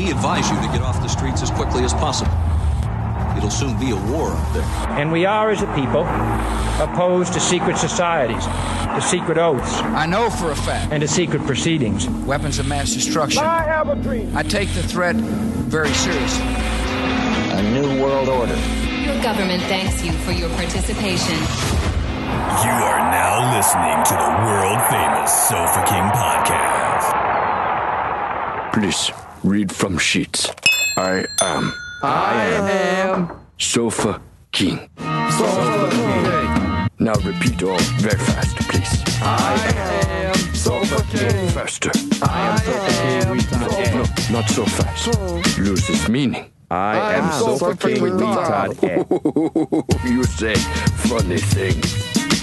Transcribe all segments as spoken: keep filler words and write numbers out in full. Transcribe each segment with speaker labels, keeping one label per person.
Speaker 1: We advise you to get off the streets as quickly as possible. It'll soon be a war out there.
Speaker 2: And we are, as a people, opposed to secret societies, to secret oaths.
Speaker 3: I know for a fact.
Speaker 2: And to secret proceedings.
Speaker 3: Weapons of mass destruction.
Speaker 2: I have a dream.
Speaker 3: I take the threat very seriously.
Speaker 2: A new world order.
Speaker 4: Your government thanks you for your participation.
Speaker 5: You are now listening to the world-famous Sofa King podcast.
Speaker 6: Please, read from sheets. I am...
Speaker 3: I am...
Speaker 6: Sofa King.
Speaker 3: Sofa King.
Speaker 6: Now repeat all very fast, please.
Speaker 3: I am Sofa King.
Speaker 6: Faster.
Speaker 3: I am Sofa King.
Speaker 6: No, not so fast. Loses meaning.
Speaker 7: I, I am Sofa King retard.
Speaker 6: You say funny things.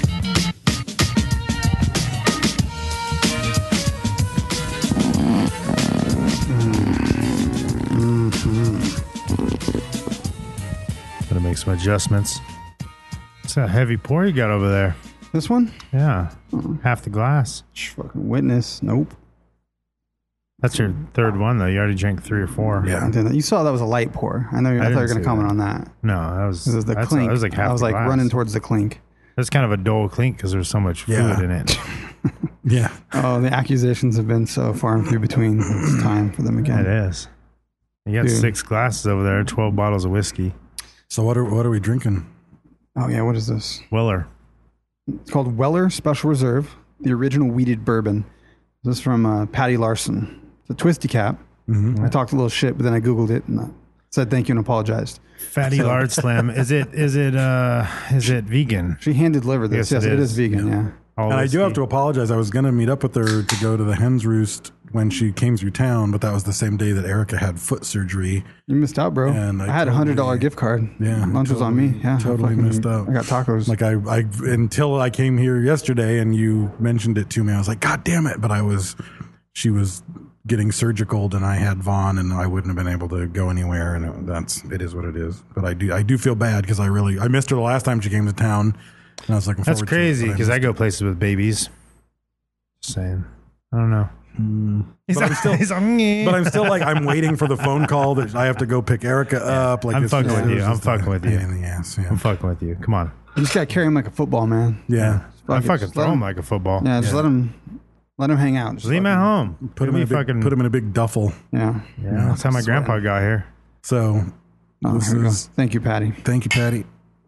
Speaker 8: Gotta make some adjustments. It's a heavy pour you got over there.
Speaker 9: This one?
Speaker 8: Yeah.
Speaker 9: Oh.
Speaker 8: Half the glass.
Speaker 9: Fucking witness. Nope.
Speaker 8: That's your third one, though. You already drank three or four.
Speaker 9: Yeah. You saw that was a light pour. I know. I, I thought you were going to comment
Speaker 8: that.
Speaker 9: on that.
Speaker 8: No, that was,
Speaker 9: this is the
Speaker 8: that's
Speaker 9: clink.
Speaker 8: A, that was like half
Speaker 9: I was
Speaker 8: the
Speaker 9: like
Speaker 8: glass.
Speaker 9: running towards the clink.
Speaker 8: That's kind of a dull clink because there's so much
Speaker 10: Yeah.
Speaker 8: fluid in it.
Speaker 10: Yeah.
Speaker 9: Oh, the accusations have been so far and few between. It's time for them again.
Speaker 8: It is. You got
Speaker 9: Dude.
Speaker 8: six glasses over there, twelve bottles of whiskey.
Speaker 10: So what are what are we drinking?
Speaker 9: Oh, yeah. What is this?
Speaker 8: Weller.
Speaker 9: It's called Weller Special Reserve, the original weeded bourbon. This is from uh, Patty Larson. It's a twisty cap.
Speaker 10: Mm-hmm.
Speaker 9: I talked a little shit, but then I Googled it and I said thank you and apologized.
Speaker 8: Fatty
Speaker 9: So-
Speaker 8: Lard Slim. Is it is it uh is it vegan?
Speaker 9: She hand delivered this.
Speaker 8: Yes,
Speaker 9: Yes,
Speaker 8: it
Speaker 9: it
Speaker 8: is.
Speaker 9: is vegan, yeah.
Speaker 8: All
Speaker 10: And I do
Speaker 8: whiskey.
Speaker 10: have to apologize. I was going to meet up with her to go to the Hen's Roost when she came through town, but that was the same day that Erica had foot surgery.
Speaker 9: You missed out, bro.
Speaker 10: And I
Speaker 9: I, had a hundred dollar
Speaker 10: totally-
Speaker 9: gift card.
Speaker 10: Yeah,
Speaker 9: Lunch was on me.
Speaker 10: totally-
Speaker 9: Yeah. I
Speaker 10: totally
Speaker 9: fucking-
Speaker 10: missed out.
Speaker 9: I got tacos.
Speaker 10: Like I, I, until I came here yesterday and you mentioned it to me, I was like, God damn it! But I was, she was getting surgical, and I had Vaughn, and I wouldn't have been able to go anywhere. And it, that's it is what it is. But I do, I do feel bad because I really, I missed her the last time she came to town, and I was looking
Speaker 8: That's
Speaker 10: forward
Speaker 8: crazy
Speaker 10: to it.
Speaker 8: because I go places with babies. Just saying. I don't know. He's
Speaker 10: But I'm
Speaker 8: like-
Speaker 10: still,
Speaker 8: he's like,
Speaker 10: but I'm still like I'm waiting for the phone call that I have to go pick Erica up. Like
Speaker 8: I'm
Speaker 10: it's
Speaker 8: fucking
Speaker 10: just-
Speaker 8: with you.
Speaker 10: it's
Speaker 8: I'm
Speaker 10: just
Speaker 8: fucking
Speaker 10: a
Speaker 8: with you.
Speaker 10: pain in the ass, yeah.
Speaker 8: I'm fucking with you. Come on.
Speaker 9: You just got to carry him like a football, man.
Speaker 10: Yeah.
Speaker 8: I
Speaker 9: Fuck it,
Speaker 8: fucking
Speaker 9: just
Speaker 8: throw
Speaker 9: let
Speaker 8: him like a football.
Speaker 9: Yeah, just
Speaker 10: Yeah.
Speaker 9: let him let him hang out. Just
Speaker 8: Leave him
Speaker 9: let
Speaker 8: at home.
Speaker 10: Put him in a big,
Speaker 8: fucking.
Speaker 10: put him in a big duffel.
Speaker 9: Yeah.
Speaker 8: Yeah, that's how my
Speaker 9: Sweating.
Speaker 8: grandpa got here.
Speaker 10: So
Speaker 9: Oh,
Speaker 10: this
Speaker 9: here we go.
Speaker 10: is
Speaker 9: Thank you, Patty.
Speaker 10: thank you, Patty.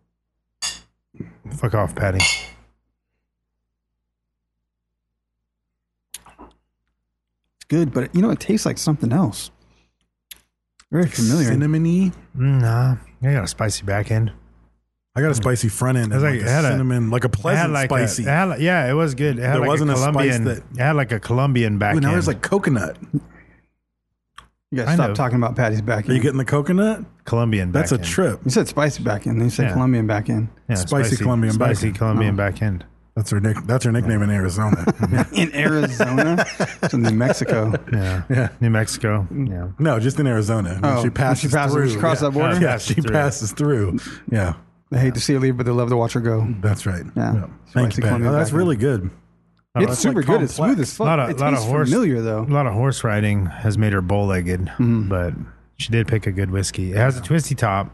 Speaker 8: Fuck off, Patty.
Speaker 9: It's good, but you know, it tastes like something else. Very familiar.
Speaker 10: Cinnamony.
Speaker 8: Mm, Nah, I got a spicy back end.
Speaker 10: I got a spicy front end.
Speaker 8: It was
Speaker 10: and
Speaker 8: like-
Speaker 10: like,
Speaker 8: it had
Speaker 10: a
Speaker 8: a-
Speaker 10: cinnamon, like a
Speaker 8: It had
Speaker 10: pleasant
Speaker 8: like
Speaker 10: spicy.
Speaker 8: A, it had like- yeah, it was good. It had
Speaker 10: There
Speaker 8: like
Speaker 10: wasn't
Speaker 8: a
Speaker 10: a spice
Speaker 8: Colombian.
Speaker 10: that-
Speaker 8: It had like a Colombian back
Speaker 10: Ooh, now
Speaker 8: end.
Speaker 10: there's like coconut.
Speaker 9: You gotta
Speaker 8: I
Speaker 9: stop
Speaker 8: know.
Speaker 9: talking about Patty's back
Speaker 10: Are you
Speaker 9: end.
Speaker 10: getting the coconut?
Speaker 8: Colombian back
Speaker 10: That's a
Speaker 8: end.
Speaker 10: trip.
Speaker 9: You said spicy back end, then you said
Speaker 8: Yeah.
Speaker 9: Colombian back end.
Speaker 8: Yeah,
Speaker 10: Spicy Colombian back
Speaker 8: spicy
Speaker 10: end.
Speaker 8: Colombian
Speaker 9: Oh.
Speaker 8: back end.
Speaker 10: That's her nick. That's her nickname in Arizona.
Speaker 9: In Arizona? It's in New Mexico.
Speaker 8: Yeah,
Speaker 10: Yeah.
Speaker 8: New Mexico. Yeah,
Speaker 10: No, just in Arizona. When
Speaker 9: Oh,
Speaker 10: she passes
Speaker 9: she passes-
Speaker 10: through.
Speaker 9: she crosses
Speaker 10: yeah.
Speaker 9: that border?
Speaker 10: Yeah,
Speaker 8: Passes
Speaker 10: she
Speaker 8: through.
Speaker 10: passes through. Yeah,
Speaker 9: They hate to see her leave, but they love to watch her go.
Speaker 10: that's right.
Speaker 9: Yeah.
Speaker 10: Thank
Speaker 9: Spicy
Speaker 10: you, Patty.
Speaker 9: Colombian
Speaker 10: Oh, that's
Speaker 9: back
Speaker 10: really
Speaker 9: end.
Speaker 10: good.
Speaker 8: Oh,
Speaker 9: It's
Speaker 10: that's
Speaker 9: super
Speaker 10: like
Speaker 9: good. It's
Speaker 10: complex.
Speaker 9: smooth as
Speaker 8: a
Speaker 9: fuck.
Speaker 8: lot of,
Speaker 9: it
Speaker 8: lot of
Speaker 9: tastes
Speaker 8: horse.
Speaker 9: familiar though.
Speaker 8: A lot of horse riding has made her bow-legged,
Speaker 9: Mm-hmm.
Speaker 8: but she did pick a good whiskey. It has a twisty top.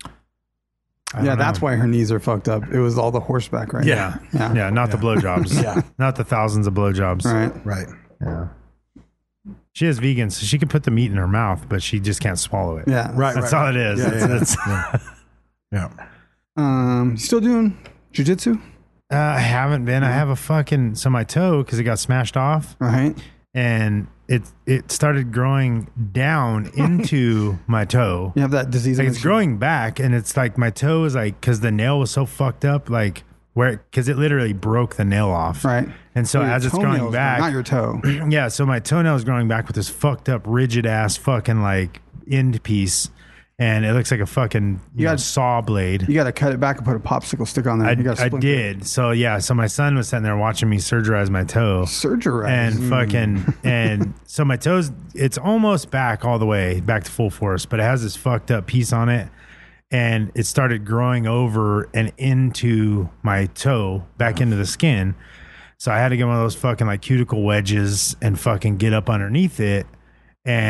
Speaker 8: I
Speaker 9: Yeah,
Speaker 8: don't
Speaker 9: that's
Speaker 8: know.
Speaker 9: why her knees are fucked up. It was all the horseback, right?
Speaker 8: Yeah,
Speaker 9: Yeah.
Speaker 8: yeah, not the blowjobs.
Speaker 10: Yeah.
Speaker 8: not the thousands of blowjobs.
Speaker 9: Right.
Speaker 10: Right.
Speaker 8: Yeah. She is vegan, so she can put the meat in her mouth, but she just can't swallow it.
Speaker 9: Yeah.
Speaker 10: Right.
Speaker 8: That's
Speaker 10: right,
Speaker 8: all
Speaker 10: right.
Speaker 8: it is.
Speaker 10: Yeah,
Speaker 8: It's-
Speaker 10: yeah,
Speaker 8: it's-
Speaker 10: yeah.
Speaker 9: Um, you still doing jujitsu?
Speaker 8: Uh, I haven't been. I have a fucking so my toe because it got smashed off,
Speaker 9: Right.
Speaker 8: and it it started growing down into my toe.
Speaker 9: You have that disease.
Speaker 8: Like
Speaker 9: in
Speaker 8: it's
Speaker 9: the-
Speaker 8: growing back, and it's like my toe is like because the nail was so fucked up, like where because it literally broke the nail off.
Speaker 9: Right.
Speaker 8: And so
Speaker 9: Your
Speaker 8: as it's growing
Speaker 9: toenails,
Speaker 8: back,
Speaker 9: not your toe.
Speaker 8: yeah. So my toenail is growing back with this fucked up, rigid ass fucking like end piece, and it looks like a fucking you,
Speaker 9: You
Speaker 8: know,
Speaker 9: got-
Speaker 8: saw blade.
Speaker 9: You got to cut it back and put a popsicle stick on there.
Speaker 8: I,
Speaker 9: you gotta
Speaker 8: I
Speaker 9: splinter it.
Speaker 8: did. So yeah, so my son was sitting there watching me surgerize my toe.
Speaker 9: Surgerize.
Speaker 8: And
Speaker 9: Mm.
Speaker 8: fucking and so my toes it's almost back all the way, back to full force, but it has this fucked up piece on it. And it started growing over and into my toe, back into the skin. So I had to get one of those fucking like cuticle wedges and fucking get up underneath it and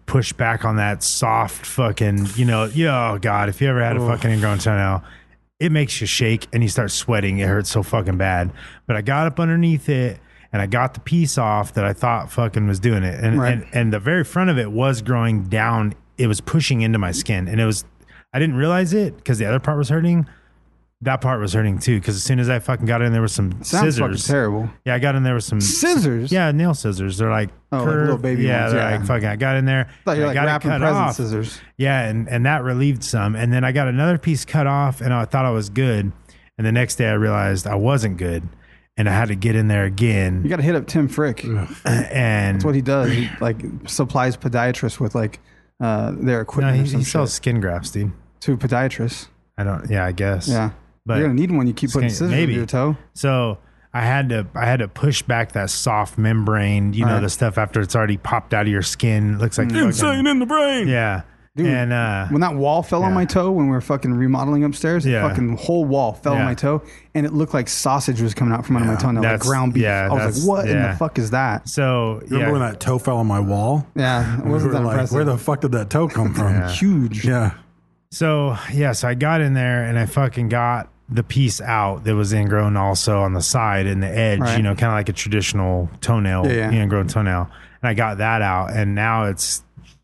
Speaker 8: push back on that soft fucking, you know, yeah, oh God, if you ever had a fucking ingrown toenail, it makes you shake and you start sweating. It hurts so fucking bad. But I got up underneath it and I got the piece off that I thought fucking was doing it. And,
Speaker 9: Right.
Speaker 8: and, and the very front of it was growing down. It was pushing into my skin and it was, I didn't realize it because the other part was hurting. That part was hurting too, because as soon as I fucking got in, there was some
Speaker 9: Sounds fucking
Speaker 8: scissors.
Speaker 9: terrible.
Speaker 8: Yeah, I got in there with some
Speaker 9: Scissors?
Speaker 8: Yeah, nail scissors. They're like
Speaker 9: Oh, like
Speaker 8: curved.
Speaker 9: little baby
Speaker 8: yeah,
Speaker 9: ones,
Speaker 8: they're
Speaker 9: yeah.
Speaker 8: like fucking. I got in there.
Speaker 9: Thought you were
Speaker 8: I
Speaker 9: like
Speaker 8: got it
Speaker 9: wrapping
Speaker 8: cut
Speaker 9: present
Speaker 8: off.
Speaker 9: scissors.
Speaker 8: Yeah, and and that relieved some. And then I got another piece cut off, and I thought I was good. And the next day, I realized I wasn't good, and I had to get in there again.
Speaker 9: You got to hit up Tim Frick.
Speaker 8: And
Speaker 9: That's what he does. He like supplies podiatrists with like uh, their
Speaker 8: no,
Speaker 9: equipment
Speaker 8: he,
Speaker 9: or some
Speaker 8: he
Speaker 9: shit.
Speaker 8: sells skin grafts, dude.
Speaker 9: To podiatrists.
Speaker 8: I don't. Yeah, I guess.
Speaker 9: Yeah.
Speaker 8: But
Speaker 9: You're gonna need one. You keep putting
Speaker 8: skin-
Speaker 9: scissors in your toe.
Speaker 8: So I had to I had to push back that soft membrane, you know,
Speaker 9: Right.
Speaker 8: the stuff after it's already popped out of your skin. It looks like
Speaker 10: Insane
Speaker 8: fucking,
Speaker 10: in the brain.
Speaker 8: yeah.
Speaker 9: Dude,
Speaker 8: and uh
Speaker 9: when that wall fell on
Speaker 8: yeah.
Speaker 9: my toe when we were fucking remodeling upstairs,
Speaker 8: Yeah.
Speaker 9: the fucking whole wall fell on
Speaker 8: Yeah.
Speaker 9: my toe, and it looked like sausage was coming out from under my
Speaker 10: Yeah.
Speaker 9: toenail, like
Speaker 8: That's-
Speaker 9: ground beef.
Speaker 8: yeah,
Speaker 9: I was
Speaker 8: that's-
Speaker 9: like, what in
Speaker 8: yeah.
Speaker 9: the fuck is that?
Speaker 8: so
Speaker 10: Remember
Speaker 8: yeah,
Speaker 10: when that toe fell on my wall?
Speaker 9: Yeah, it
Speaker 10: We
Speaker 9: wasn't
Speaker 10: were
Speaker 9: that
Speaker 10: like,
Speaker 9: impressive.
Speaker 10: where the fuck did that toe come from?
Speaker 8: Yeah.
Speaker 9: Huge.
Speaker 10: Yeah.
Speaker 8: so yeah, so I got in there and I fucking got the piece out that was ingrown also on the side and the edge,
Speaker 9: Right.
Speaker 8: you know, kind of like a traditional toenail,
Speaker 9: Yeah, yeah.
Speaker 8: ingrown toenail. And I got that out, and now it's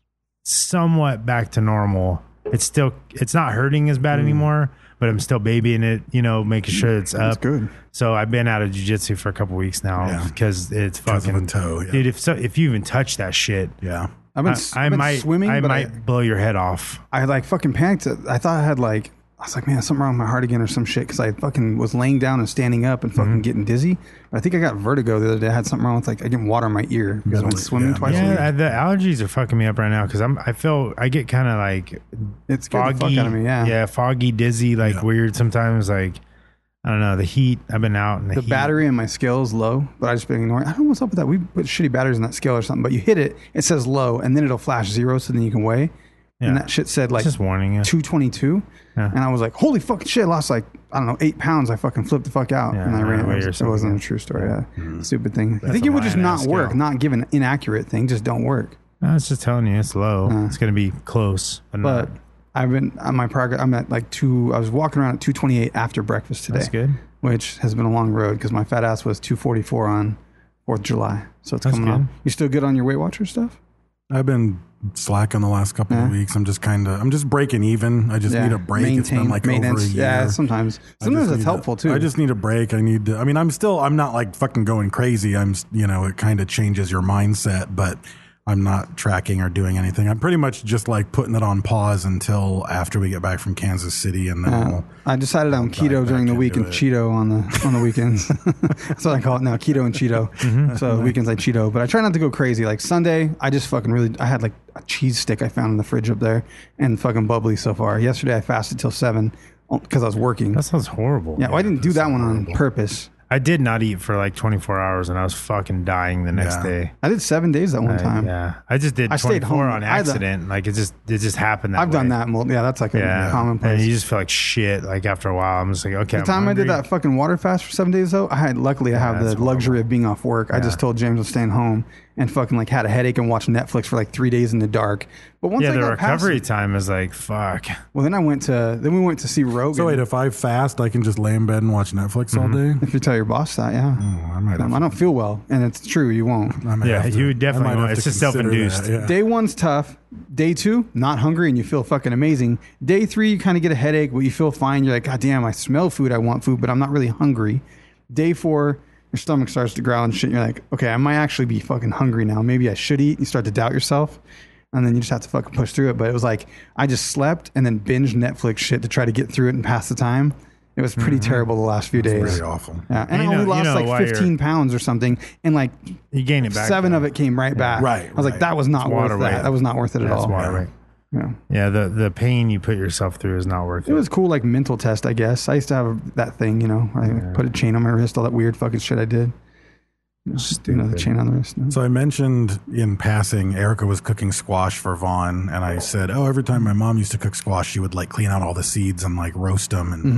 Speaker 8: somewhat back to normal. It's still, it's not hurting as
Speaker 9: Mm.
Speaker 8: bad anymore, but I'm still babying it, you know, making sure it's
Speaker 9: That's
Speaker 8: up.
Speaker 9: good.
Speaker 8: So I've been out of jiu-jitsu for a couple weeks now
Speaker 10: Yeah.
Speaker 8: because it's
Speaker 10: 'Cause of
Speaker 8: fucking
Speaker 10: a toe, yeah.
Speaker 8: dude. If so, if you even touch that shit,
Speaker 10: Yeah.
Speaker 9: I've been,
Speaker 8: I,
Speaker 9: s-
Speaker 8: I
Speaker 9: I've been
Speaker 8: might,
Speaker 9: swimming,
Speaker 8: I
Speaker 9: but
Speaker 8: might
Speaker 9: I,
Speaker 8: blow your head off.
Speaker 9: I like fucking panicked. I thought I had like, I was like, man, something wrong with my heart again or some shit, because I fucking was laying down and standing up and fucking
Speaker 8: Mm-hmm.
Speaker 9: getting dizzy. But I think I got vertigo the other day. I had something wrong with like I get water in my ear because I went
Speaker 10: Yeah.
Speaker 9: swimming twice a week.
Speaker 8: Yeah, the allergies are fucking me up right now because I'm. I feel I get kind of like
Speaker 9: It scared the
Speaker 8: foggy.
Speaker 9: fuck out of me. Yeah.
Speaker 8: yeah, foggy, dizzy, like
Speaker 10: Yeah.
Speaker 8: weird sometimes. Like I don't know the heat. I've been out in the,
Speaker 9: The
Speaker 8: heat.
Speaker 9: battery in my scale is low, but I just been ignoring. I don't know what's up with that. We put shitty batteries in that scale or something, but you hit it, it says low, and then it'll flash zero, so then you can weigh. And
Speaker 8: Yeah.
Speaker 9: that shit said like
Speaker 8: just warning you.
Speaker 9: two twenty-two,
Speaker 8: Yeah.
Speaker 9: and I was like, holy fucking shit! I lost like I don't know eight pounds. I fucking flipped the fuck out,
Speaker 8: Yeah,
Speaker 9: and I
Speaker 8: I
Speaker 9: ran.
Speaker 8: know
Speaker 9: It,
Speaker 8: where
Speaker 9: was,
Speaker 8: you're
Speaker 9: it
Speaker 8: so
Speaker 9: wasn't a
Speaker 8: good.
Speaker 9: true story. Yeah.
Speaker 8: Mm-hmm.
Speaker 9: Stupid thing. I
Speaker 8: That's
Speaker 9: think
Speaker 8: a
Speaker 9: it would just
Speaker 8: lying
Speaker 9: not
Speaker 8: ass
Speaker 9: work.
Speaker 8: scale.
Speaker 9: Not give an inaccurate thing. Just don't work.
Speaker 8: I was just telling you it's low.
Speaker 9: Uh.
Speaker 8: it's gonna be close, but,
Speaker 9: But
Speaker 8: not.
Speaker 9: I've been on my progress. I'm at like two. I was walking around at two twenty-eight after breakfast today.
Speaker 8: That's good.
Speaker 9: Which has been a long road because my fat ass was two forty-four on Fourth of July. So it's
Speaker 8: That's
Speaker 9: coming
Speaker 8: good.
Speaker 9: up. You still good on your Weight Watcher stuff?
Speaker 10: I've been slacking the last couple
Speaker 9: Yeah.
Speaker 10: of weeks. I'm just kind of, I'm just breaking even. I just
Speaker 9: Yeah.
Speaker 10: need a break. It's been
Speaker 9: Maintain
Speaker 10: like over a
Speaker 9: maintenance.
Speaker 10: year.
Speaker 9: Yeah, sometimes.
Speaker 10: I
Speaker 9: Sometimes
Speaker 10: just
Speaker 9: that's
Speaker 10: need
Speaker 9: helpful
Speaker 10: to-
Speaker 9: too.
Speaker 10: I just need a break. I need to, I mean, I'm still, I'm not like fucking going crazy. I'm, s- you know, it kind of changes your mindset, but I'm not tracking or doing anything. I'm pretty much just like putting it on pause until after we get back from Kansas City, and then
Speaker 9: Uh,
Speaker 10: we'll,
Speaker 9: I decided on
Speaker 10: dive
Speaker 9: keto
Speaker 10: back
Speaker 9: during the week
Speaker 10: into
Speaker 9: and
Speaker 10: it.
Speaker 9: Cheeto on the on the weekends. That's what I call it now, keto and Cheeto.
Speaker 10: Mm-hmm.
Speaker 9: So weekends I Cheeto, but I try not to go crazy. Like Sunday, I just fucking really. I had like a cheese stick I found in the fridge up there, and fucking bubbly so far. Yesterday I fasted till seven because I was working.
Speaker 8: That sounds horrible.
Speaker 9: Yeah, well, I didn't do that one on purpose.
Speaker 8: I did not eat for like twenty-four hours, and I was fucking dying the next
Speaker 10: Yeah.
Speaker 8: day.
Speaker 9: I did seven days that one
Speaker 8: I-
Speaker 9: time.
Speaker 8: yeah, I just did
Speaker 9: I stayed
Speaker 8: twenty-four
Speaker 9: home.
Speaker 8: on
Speaker 9: I had the-
Speaker 8: accident. Like it just it just happened that
Speaker 9: I've done
Speaker 8: way.
Speaker 9: that. mul- Yeah, that's like a
Speaker 8: Yeah,
Speaker 9: commonplace.
Speaker 8: and you just feel like shit. Like after a while, I'm just like, okay.
Speaker 9: The
Speaker 8: I'm
Speaker 9: time I did
Speaker 8: hungry.
Speaker 9: that fucking water fast for seven days though, I had luckily I have the
Speaker 8: that's
Speaker 9: luxury of being off work. I just told James I was staying home and fucking like had a headache and watched Netflix for like three days in the dark. But once
Speaker 8: Yeah,
Speaker 9: I
Speaker 8: the
Speaker 9: got past
Speaker 8: recovery
Speaker 9: it-
Speaker 8: time is like fuck.
Speaker 9: well, then I went to then we went to see Rogan.
Speaker 10: so wait, if I fast, I can just lay in bed and watch Netflix all day.
Speaker 9: if you tell your boss that, yeah,
Speaker 10: Oh, I might have
Speaker 9: I don't feel well, and it's true. You won't.
Speaker 10: I might
Speaker 8: Yeah,
Speaker 10: have to-
Speaker 8: you
Speaker 10: I
Speaker 8: definitely
Speaker 10: might
Speaker 8: won't.
Speaker 10: have
Speaker 8: It's
Speaker 10: to
Speaker 8: just
Speaker 10: consider
Speaker 8: self-induced.
Speaker 10: that, yeah.
Speaker 9: Day one's tough. Day two, not hungry and you feel fucking amazing. Day three, you kind of get a headache, but you feel fine. You're like, God damn, I smell food. I want food, but I'm not really hungry. Day four, your stomach starts to growl and shit. You're like, okay, I might actually be fucking hungry now. Maybe I should eat. You start to doubt yourself. And then you just have to fucking push through it. But it was like, I just slept and then binged Netflix shit to try to get through it and pass the time. It was pretty terrible the last few days.
Speaker 10: Pretty awful.
Speaker 9: Yeah, and,
Speaker 8: And
Speaker 9: I
Speaker 8: you
Speaker 9: only
Speaker 8: know- you
Speaker 9: lost
Speaker 8: know why
Speaker 9: like
Speaker 8: you're-
Speaker 9: fifteen pounds or something, and like
Speaker 8: You gain it back.
Speaker 9: seven
Speaker 8: though.
Speaker 9: of it came right back.
Speaker 10: Right,
Speaker 9: I was like,
Speaker 10: right.
Speaker 9: that was not
Speaker 8: It's
Speaker 9: worth
Speaker 8: water
Speaker 9: that.
Speaker 8: weight.
Speaker 9: That was not worth it at
Speaker 8: That's
Speaker 9: all.
Speaker 8: water weight.
Speaker 9: Yeah.
Speaker 8: Yeah, the the pain you put yourself through is not worth it.
Speaker 9: It was cool, like mental test, I guess. I used to have that thing, you know. I put a chain on my wrist, all that weird fucking shit I did. You know, the chain on the wrist. No?
Speaker 10: So I mentioned in passing, Erica was cooking squash for Vaughn, and I said, "Oh, every time my mom used to cook squash, she would like clean out all the seeds and like roast them and
Speaker 9: Mm-hmm.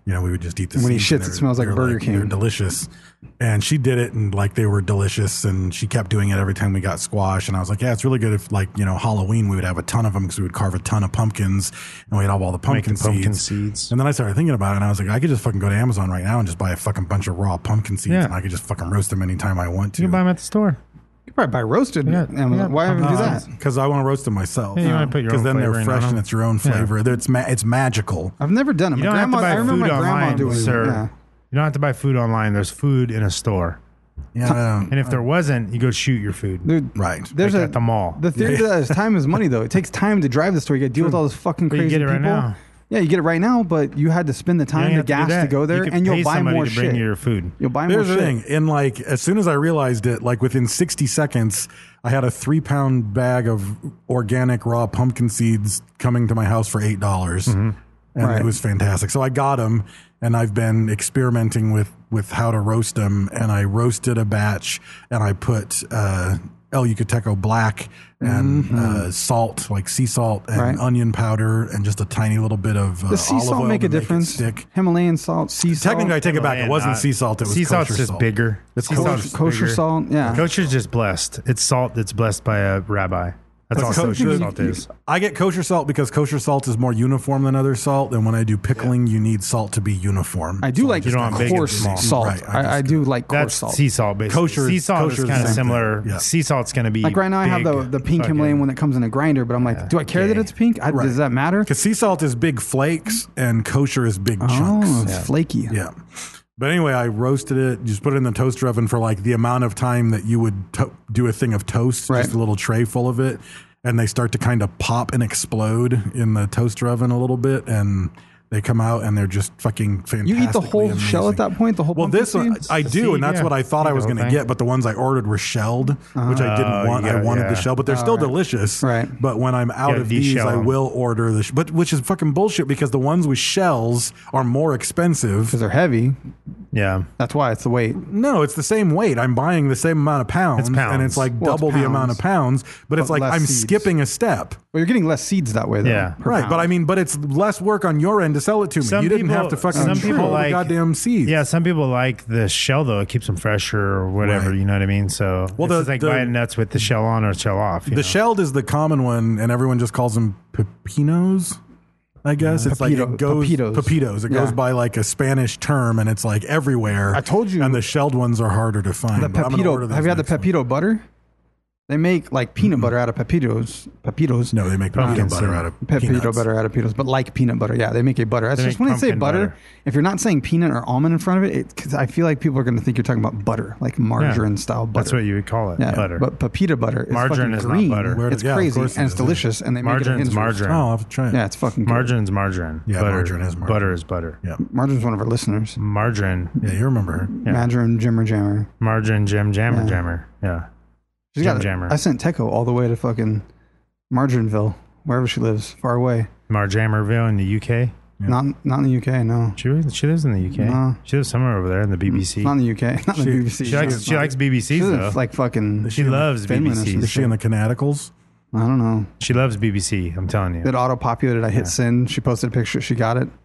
Speaker 10: you know, we would just eat the
Speaker 9: When he
Speaker 10: seeds,
Speaker 9: shits,
Speaker 10: and
Speaker 9: it
Speaker 10: they're-
Speaker 9: smells like
Speaker 10: they're
Speaker 9: Burger King.
Speaker 10: They're delicious. And she did it, and like they were delicious, and she kept doing it every time we got squash. And I was like, yeah, it's really good if, like, you know, Halloween we would have a ton of them because we would carve a ton of pumpkins, and we'd have all the pumpkin,
Speaker 8: Make the pumpkin
Speaker 10: seeds.
Speaker 8: seeds.
Speaker 10: And then I started thinking about it, and I was like, I could just fucking go to Amazon right now and just buy a fucking bunch of raw pumpkin seeds,
Speaker 8: Yeah.
Speaker 10: and I could just fucking roast them anytime I want to.
Speaker 8: You can buy them at the store.
Speaker 9: You could probably buy roasted.
Speaker 8: Yeah,
Speaker 9: Amazon.
Speaker 8: yeah.
Speaker 9: Why ever do that?
Speaker 10: Because I want to roast them myself.
Speaker 8: Yeah, you wanna put your
Speaker 10: Because
Speaker 8: own
Speaker 10: then they're
Speaker 8: flavoring
Speaker 10: fresh
Speaker 8: on
Speaker 10: and
Speaker 8: them.
Speaker 10: it's your own
Speaker 8: Yeah.
Speaker 10: flavor. It's ma- it's magical.
Speaker 9: I've never done it.
Speaker 8: You
Speaker 9: My
Speaker 8: don't
Speaker 9: grandma,
Speaker 8: have to buy
Speaker 9: I remember
Speaker 8: food
Speaker 9: my grandma
Speaker 8: online,
Speaker 9: doing
Speaker 8: sir.
Speaker 9: it. Yeah.
Speaker 8: You don't have to buy food online. There's food in a store.
Speaker 10: Yeah, I don't-
Speaker 8: And if there wasn't, you go shoot your food.
Speaker 9: Dude,
Speaker 10: right.
Speaker 9: There's
Speaker 8: Like
Speaker 9: a,
Speaker 8: at the mall.
Speaker 9: The theory that is time is money, though. It takes time to drive the store. You got to deal with all those fucking
Speaker 8: But you
Speaker 9: crazy
Speaker 8: get it right
Speaker 9: people.
Speaker 8: now.
Speaker 9: Yeah, you get it right now, but you had to spend the
Speaker 8: You don't
Speaker 9: time, the
Speaker 8: have to do
Speaker 9: gas to,
Speaker 8: that.
Speaker 9: go there,
Speaker 8: You could
Speaker 9: and you'll
Speaker 8: pay
Speaker 9: buy
Speaker 8: somebody
Speaker 9: more
Speaker 8: to bring
Speaker 9: shit.
Speaker 8: you your food.
Speaker 9: You'll buy
Speaker 10: Here's
Speaker 9: more
Speaker 10: the
Speaker 9: shit.
Speaker 10: thing. In like, as soon as I realized it, like within sixty seconds, I had a three pound bag of organic raw pumpkin seeds coming to my house for eight dollars.
Speaker 8: Mm-hmm.
Speaker 10: And
Speaker 9: Right.
Speaker 10: it was fantastic. So I got them, and I've been experimenting with, with how to roast them. And I roasted a batch, and I put uh, El Yucateco Black and uh, salt, like sea salt and
Speaker 9: Right.
Speaker 10: onion powder, and just a tiny little bit of uh,
Speaker 9: Does sea
Speaker 10: olive
Speaker 9: salt
Speaker 10: oil
Speaker 9: make
Speaker 10: to
Speaker 9: a difference?
Speaker 10: stick.
Speaker 9: Himalayan salt, sea salt.
Speaker 10: Technically, I take it back. It
Speaker 8: Himalayan,
Speaker 10: wasn't
Speaker 8: uh,
Speaker 10: sea salt. It was
Speaker 8: sea
Speaker 10: kosher
Speaker 8: salt's just
Speaker 10: salt.
Speaker 8: bigger.
Speaker 10: It's
Speaker 8: Sea
Speaker 10: kosher-
Speaker 8: salt's
Speaker 9: kosher
Speaker 8: bigger.
Speaker 9: salt, yeah.
Speaker 8: Kosher's just blessed. It's salt that's blessed by a rabbi. That's all
Speaker 10: But
Speaker 8: kosher
Speaker 10: kosher-
Speaker 8: salt is.
Speaker 10: I get kosher salt because kosher salt is more uniform than other salt, and when I do pickling, you need salt to be uniform.
Speaker 9: I do
Speaker 10: So
Speaker 9: like
Speaker 10: just
Speaker 8: You don't
Speaker 10: go
Speaker 8: want big
Speaker 9: coarse
Speaker 8: and small.
Speaker 9: salt.
Speaker 10: Right,
Speaker 9: I, I,
Speaker 10: just
Speaker 9: do
Speaker 10: go-
Speaker 9: like coarse
Speaker 8: That's
Speaker 9: salt.
Speaker 8: sea salt, basically.
Speaker 10: Kosher-
Speaker 8: sea salt
Speaker 10: kosher
Speaker 8: is
Speaker 10: is
Speaker 8: kind
Speaker 10: the
Speaker 8: of
Speaker 10: same
Speaker 8: similar.
Speaker 10: thing. Yeah.
Speaker 8: Sea salt's going to be
Speaker 9: Like right now, I have the
Speaker 8: big,
Speaker 9: the pink
Speaker 8: fucking-
Speaker 9: Himalayan one that comes in a grinder, but I'm like, do I care that
Speaker 8: Yeah.
Speaker 9: it's pink? I,
Speaker 10: Right.
Speaker 9: Does that matter?
Speaker 10: Because sea salt is big flakes and kosher is big
Speaker 9: Oh,
Speaker 10: chunks.
Speaker 9: it's flaky.
Speaker 10: Yeah. But anyway, I roasted it, just put it in the toaster oven for like the amount of time that you would to- do a thing of toast,
Speaker 9: Right.
Speaker 10: just a little tray full of it. And they start to kind of pop and explode in the toaster oven a little bit. And they come out and they're just fucking fantastic.
Speaker 9: You eat the whole shell at that point? The whole
Speaker 10: Well,
Speaker 9: pumpkin
Speaker 10: this one,
Speaker 9: seeds?
Speaker 10: I
Speaker 8: The
Speaker 10: do,
Speaker 8: seed,
Speaker 10: and that's
Speaker 8: yeah.
Speaker 10: what I thought
Speaker 8: Eat
Speaker 10: I
Speaker 8: the
Speaker 10: was
Speaker 8: whole
Speaker 10: going to
Speaker 8: thing.
Speaker 10: get. But the ones I ordered were shelled, which I didn't
Speaker 8: Oh,
Speaker 10: want.
Speaker 8: yeah,
Speaker 10: I wanted
Speaker 8: yeah.
Speaker 10: the shell, but they're
Speaker 9: Oh,
Speaker 10: still
Speaker 9: right.
Speaker 10: delicious.
Speaker 9: Right.
Speaker 10: But when I'm out
Speaker 8: Yeah,
Speaker 10: of these,
Speaker 8: de-shell
Speaker 10: I
Speaker 8: them.
Speaker 10: will order the. Sh- but which is fucking bullshit because the ones with shells are more expensive.
Speaker 9: Because they're heavy.
Speaker 8: Yeah.
Speaker 9: That's why it's the weight.
Speaker 10: No, it's the same weight. I'm buying the same amount of pounds,
Speaker 8: It's pounds.
Speaker 10: and it's like
Speaker 9: Well, it's
Speaker 10: double the amount of
Speaker 9: pounds.
Speaker 10: pounds. But it's
Speaker 9: But
Speaker 10: like
Speaker 9: less
Speaker 10: I'm
Speaker 9: seeds.
Speaker 10: skipping a step.
Speaker 9: Well, you're getting less seeds that way, though.
Speaker 8: Yeah.
Speaker 9: per
Speaker 10: Right,
Speaker 9: pound.
Speaker 10: but I mean, but it's less work on your end to sell it to me.
Speaker 8: Some
Speaker 10: you didn't
Speaker 8: people-
Speaker 10: have to fucking
Speaker 8: some
Speaker 10: control
Speaker 8: people
Speaker 10: the
Speaker 8: like-
Speaker 10: goddamn seeds.
Speaker 8: Yeah, some people like the shell though; it keeps them fresher or whatever.
Speaker 10: Right.
Speaker 8: You know what I mean? So,
Speaker 10: Well,
Speaker 8: well,
Speaker 10: the-
Speaker 8: it's like
Speaker 10: the-
Speaker 8: buying nuts with the shell on or shell off. you
Speaker 10: The
Speaker 8: know?
Speaker 10: shelled is the common one, and everyone just calls them pepinos. I guess it's
Speaker 9: Pepito-
Speaker 10: like it goes
Speaker 9: pepitos.
Speaker 10: pepitos. It
Speaker 9: Yeah.
Speaker 10: goes by like a Spanish term, and it's like everywhere.
Speaker 9: I told you-
Speaker 10: and the shelled ones are harder to find.
Speaker 9: the
Speaker 10: but I'm gonna order
Speaker 9: pepito.
Speaker 10: those
Speaker 9: Have you had the
Speaker 10: next one.
Speaker 9: pepito butter? They make like peanut butter out of pepitos. Pepitos.
Speaker 10: No, they make pumpkin
Speaker 8: Pumpkin
Speaker 10: butter
Speaker 8: syrup.
Speaker 10: out of
Speaker 9: Pepito
Speaker 10: peanuts.
Speaker 9: butter out of peanuts, but like peanut butter. Yeah, they make a butter. That's
Speaker 8: They
Speaker 9: just
Speaker 8: make
Speaker 9: when they say
Speaker 8: pumpkin
Speaker 9: butter,
Speaker 8: butter.
Speaker 9: if you're not saying peanut or almond in front of it, because I feel like people are going to think you're talking about butter, like margarine
Speaker 8: Yeah.
Speaker 9: style butter.
Speaker 8: That's what you would call it.
Speaker 9: yeah,
Speaker 8: butter.
Speaker 9: But pepita butter is
Speaker 8: Margarine
Speaker 9: fucking
Speaker 8: is not
Speaker 9: green.
Speaker 8: butter.
Speaker 10: Where-
Speaker 9: It's
Speaker 10: yeah, of
Speaker 9: crazy
Speaker 10: course it
Speaker 9: and it's
Speaker 10: is.
Speaker 9: delicious, and they make
Speaker 8: Margarine's
Speaker 9: it in
Speaker 8: margarine.
Speaker 10: Oh, I'll have to try it.
Speaker 9: Yeah, it's fucking good.
Speaker 8: Margarine's margarine.
Speaker 10: Yeah,
Speaker 8: butter,
Speaker 10: margarine is margarine.
Speaker 8: Butter is butter.
Speaker 10: Yeah,
Speaker 9: Margarine's one of our listeners.
Speaker 8: Margarine.
Speaker 10: yeah, you remember her.
Speaker 8: Yeah.
Speaker 9: Margarine Jimmer Jammer.
Speaker 8: Margarine Jam Jammer
Speaker 9: Yeah.
Speaker 8: Jammer. Yeah.
Speaker 9: She's
Speaker 8: Jim
Speaker 9: got-
Speaker 8: Jammer.
Speaker 9: I sent Teco all the way to fucking Margarineville, wherever she lives, far away.
Speaker 8: Marjammerville in the U K.
Speaker 9: Not not in the U K, no.
Speaker 8: She really- she lives in the U K.
Speaker 9: No.
Speaker 8: She lives somewhere over there in the B B C.
Speaker 9: Not in the U K. Not in the
Speaker 10: She-
Speaker 9: B B C.
Speaker 8: She likes she likes B B Cs
Speaker 9: She
Speaker 8: though.
Speaker 9: lives like fucking.
Speaker 8: She loves
Speaker 9: Finland or
Speaker 8: B B
Speaker 9: something.
Speaker 10: Is
Speaker 8: Cs.
Speaker 10: she in the Canaticals?
Speaker 9: I don't know.
Speaker 8: She loves B B C. I'm telling you.
Speaker 9: It auto populated. I hit send. She posted a picture. She got it.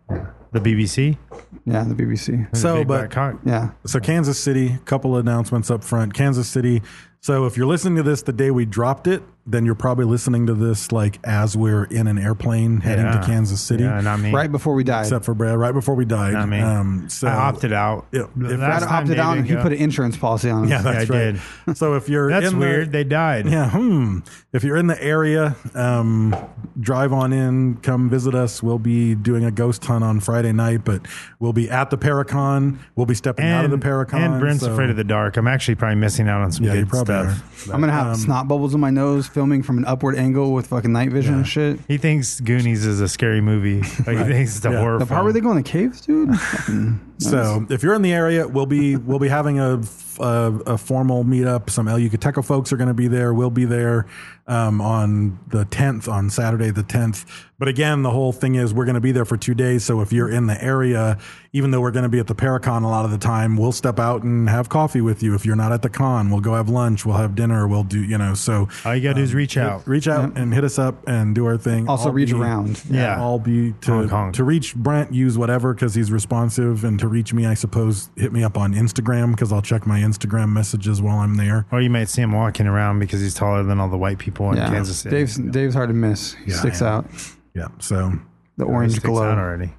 Speaker 8: The B B C.
Speaker 9: Yeah, the B B C.
Speaker 10: So,
Speaker 8: Big
Speaker 10: but
Speaker 8: black cock.
Speaker 9: Yeah.
Speaker 10: So Kansas City, couple of announcements up front. Kansas City. So if you're listening to this the day we dropped it, then you're probably listening to this like as we're in an airplane heading
Speaker 8: Yeah.
Speaker 10: to Kansas City.
Speaker 8: Yeah, not me.
Speaker 9: Right before we died.
Speaker 10: Except for Brad, right before we died.
Speaker 8: Not me.
Speaker 10: Um, so
Speaker 8: I opted out.
Speaker 10: Yeah,
Speaker 8: The
Speaker 10: if-
Speaker 8: last
Speaker 9: Brad
Speaker 8: time
Speaker 9: opted out and
Speaker 8: David
Speaker 9: he
Speaker 8: go-
Speaker 9: put an insurance policy on us.
Speaker 10: Yeah, that's
Speaker 8: Yeah, I
Speaker 10: right. So if you're
Speaker 8: That's
Speaker 10: in the-
Speaker 8: weird. They died.
Speaker 10: yeah, hmm. If you're in the area, um, drive on in, come visit us. We'll be doing a ghost hunt on Friday night, but we'll be at the Paracon. We'll be stepping out of the Paracon.
Speaker 8: And Brent's
Speaker 10: so-
Speaker 8: afraid of the dark. I'm actually probably missing out on some
Speaker 10: Yeah, you
Speaker 8: good
Speaker 10: probably
Speaker 8: stuff.
Speaker 10: are.
Speaker 9: I'm gonna have
Speaker 10: Um,
Speaker 9: snot bubbles in my nose, filming from an upward angle with fucking night vision and shit.
Speaker 8: He thinks Goonies is a scary movie. Like he thinks it's a
Speaker 10: Yeah.
Speaker 8: horror
Speaker 9: The
Speaker 8: film.
Speaker 9: part where they go in the caves, dude. Fucking nuts.
Speaker 10: So if you're in the area, we'll be we'll be having a a, a formal meetup. Some El Yucateco folks are going to be there. We'll be there um, on the tenth, on Saturday the tenth. But again, the whole thing is we're going to be there for two days. So if you're in the area, even though we're going to be at the Paracon a lot of the time, we'll step out and have coffee with you. If you're not at the con, we'll go have lunch. We'll have dinner. We'll do, you know, so.
Speaker 8: All you got to do is reach out.
Speaker 10: Reach out and hit us up and do our thing.
Speaker 9: Also
Speaker 10: I'll
Speaker 9: reach
Speaker 10: be-
Speaker 9: around.
Speaker 8: Yeah.
Speaker 10: I'll be to,
Speaker 8: Hong Kong.
Speaker 10: to reach Brent, use whatever because he's responsive. And to reach me, I suppose, hit me up on Instagram because I'll check my Instagram messages while I'm there.
Speaker 8: Or you might see him walking around because he's taller than all the white people in
Speaker 9: Yeah.
Speaker 8: Kansas City.
Speaker 9: Dave's Dave's hard to miss. He
Speaker 10: Yeah,
Speaker 9: sticks
Speaker 10: I am.
Speaker 9: out.
Speaker 10: Yeah. So,
Speaker 9: The
Speaker 8: He
Speaker 9: orange
Speaker 8: sticks
Speaker 9: glow
Speaker 8: out already.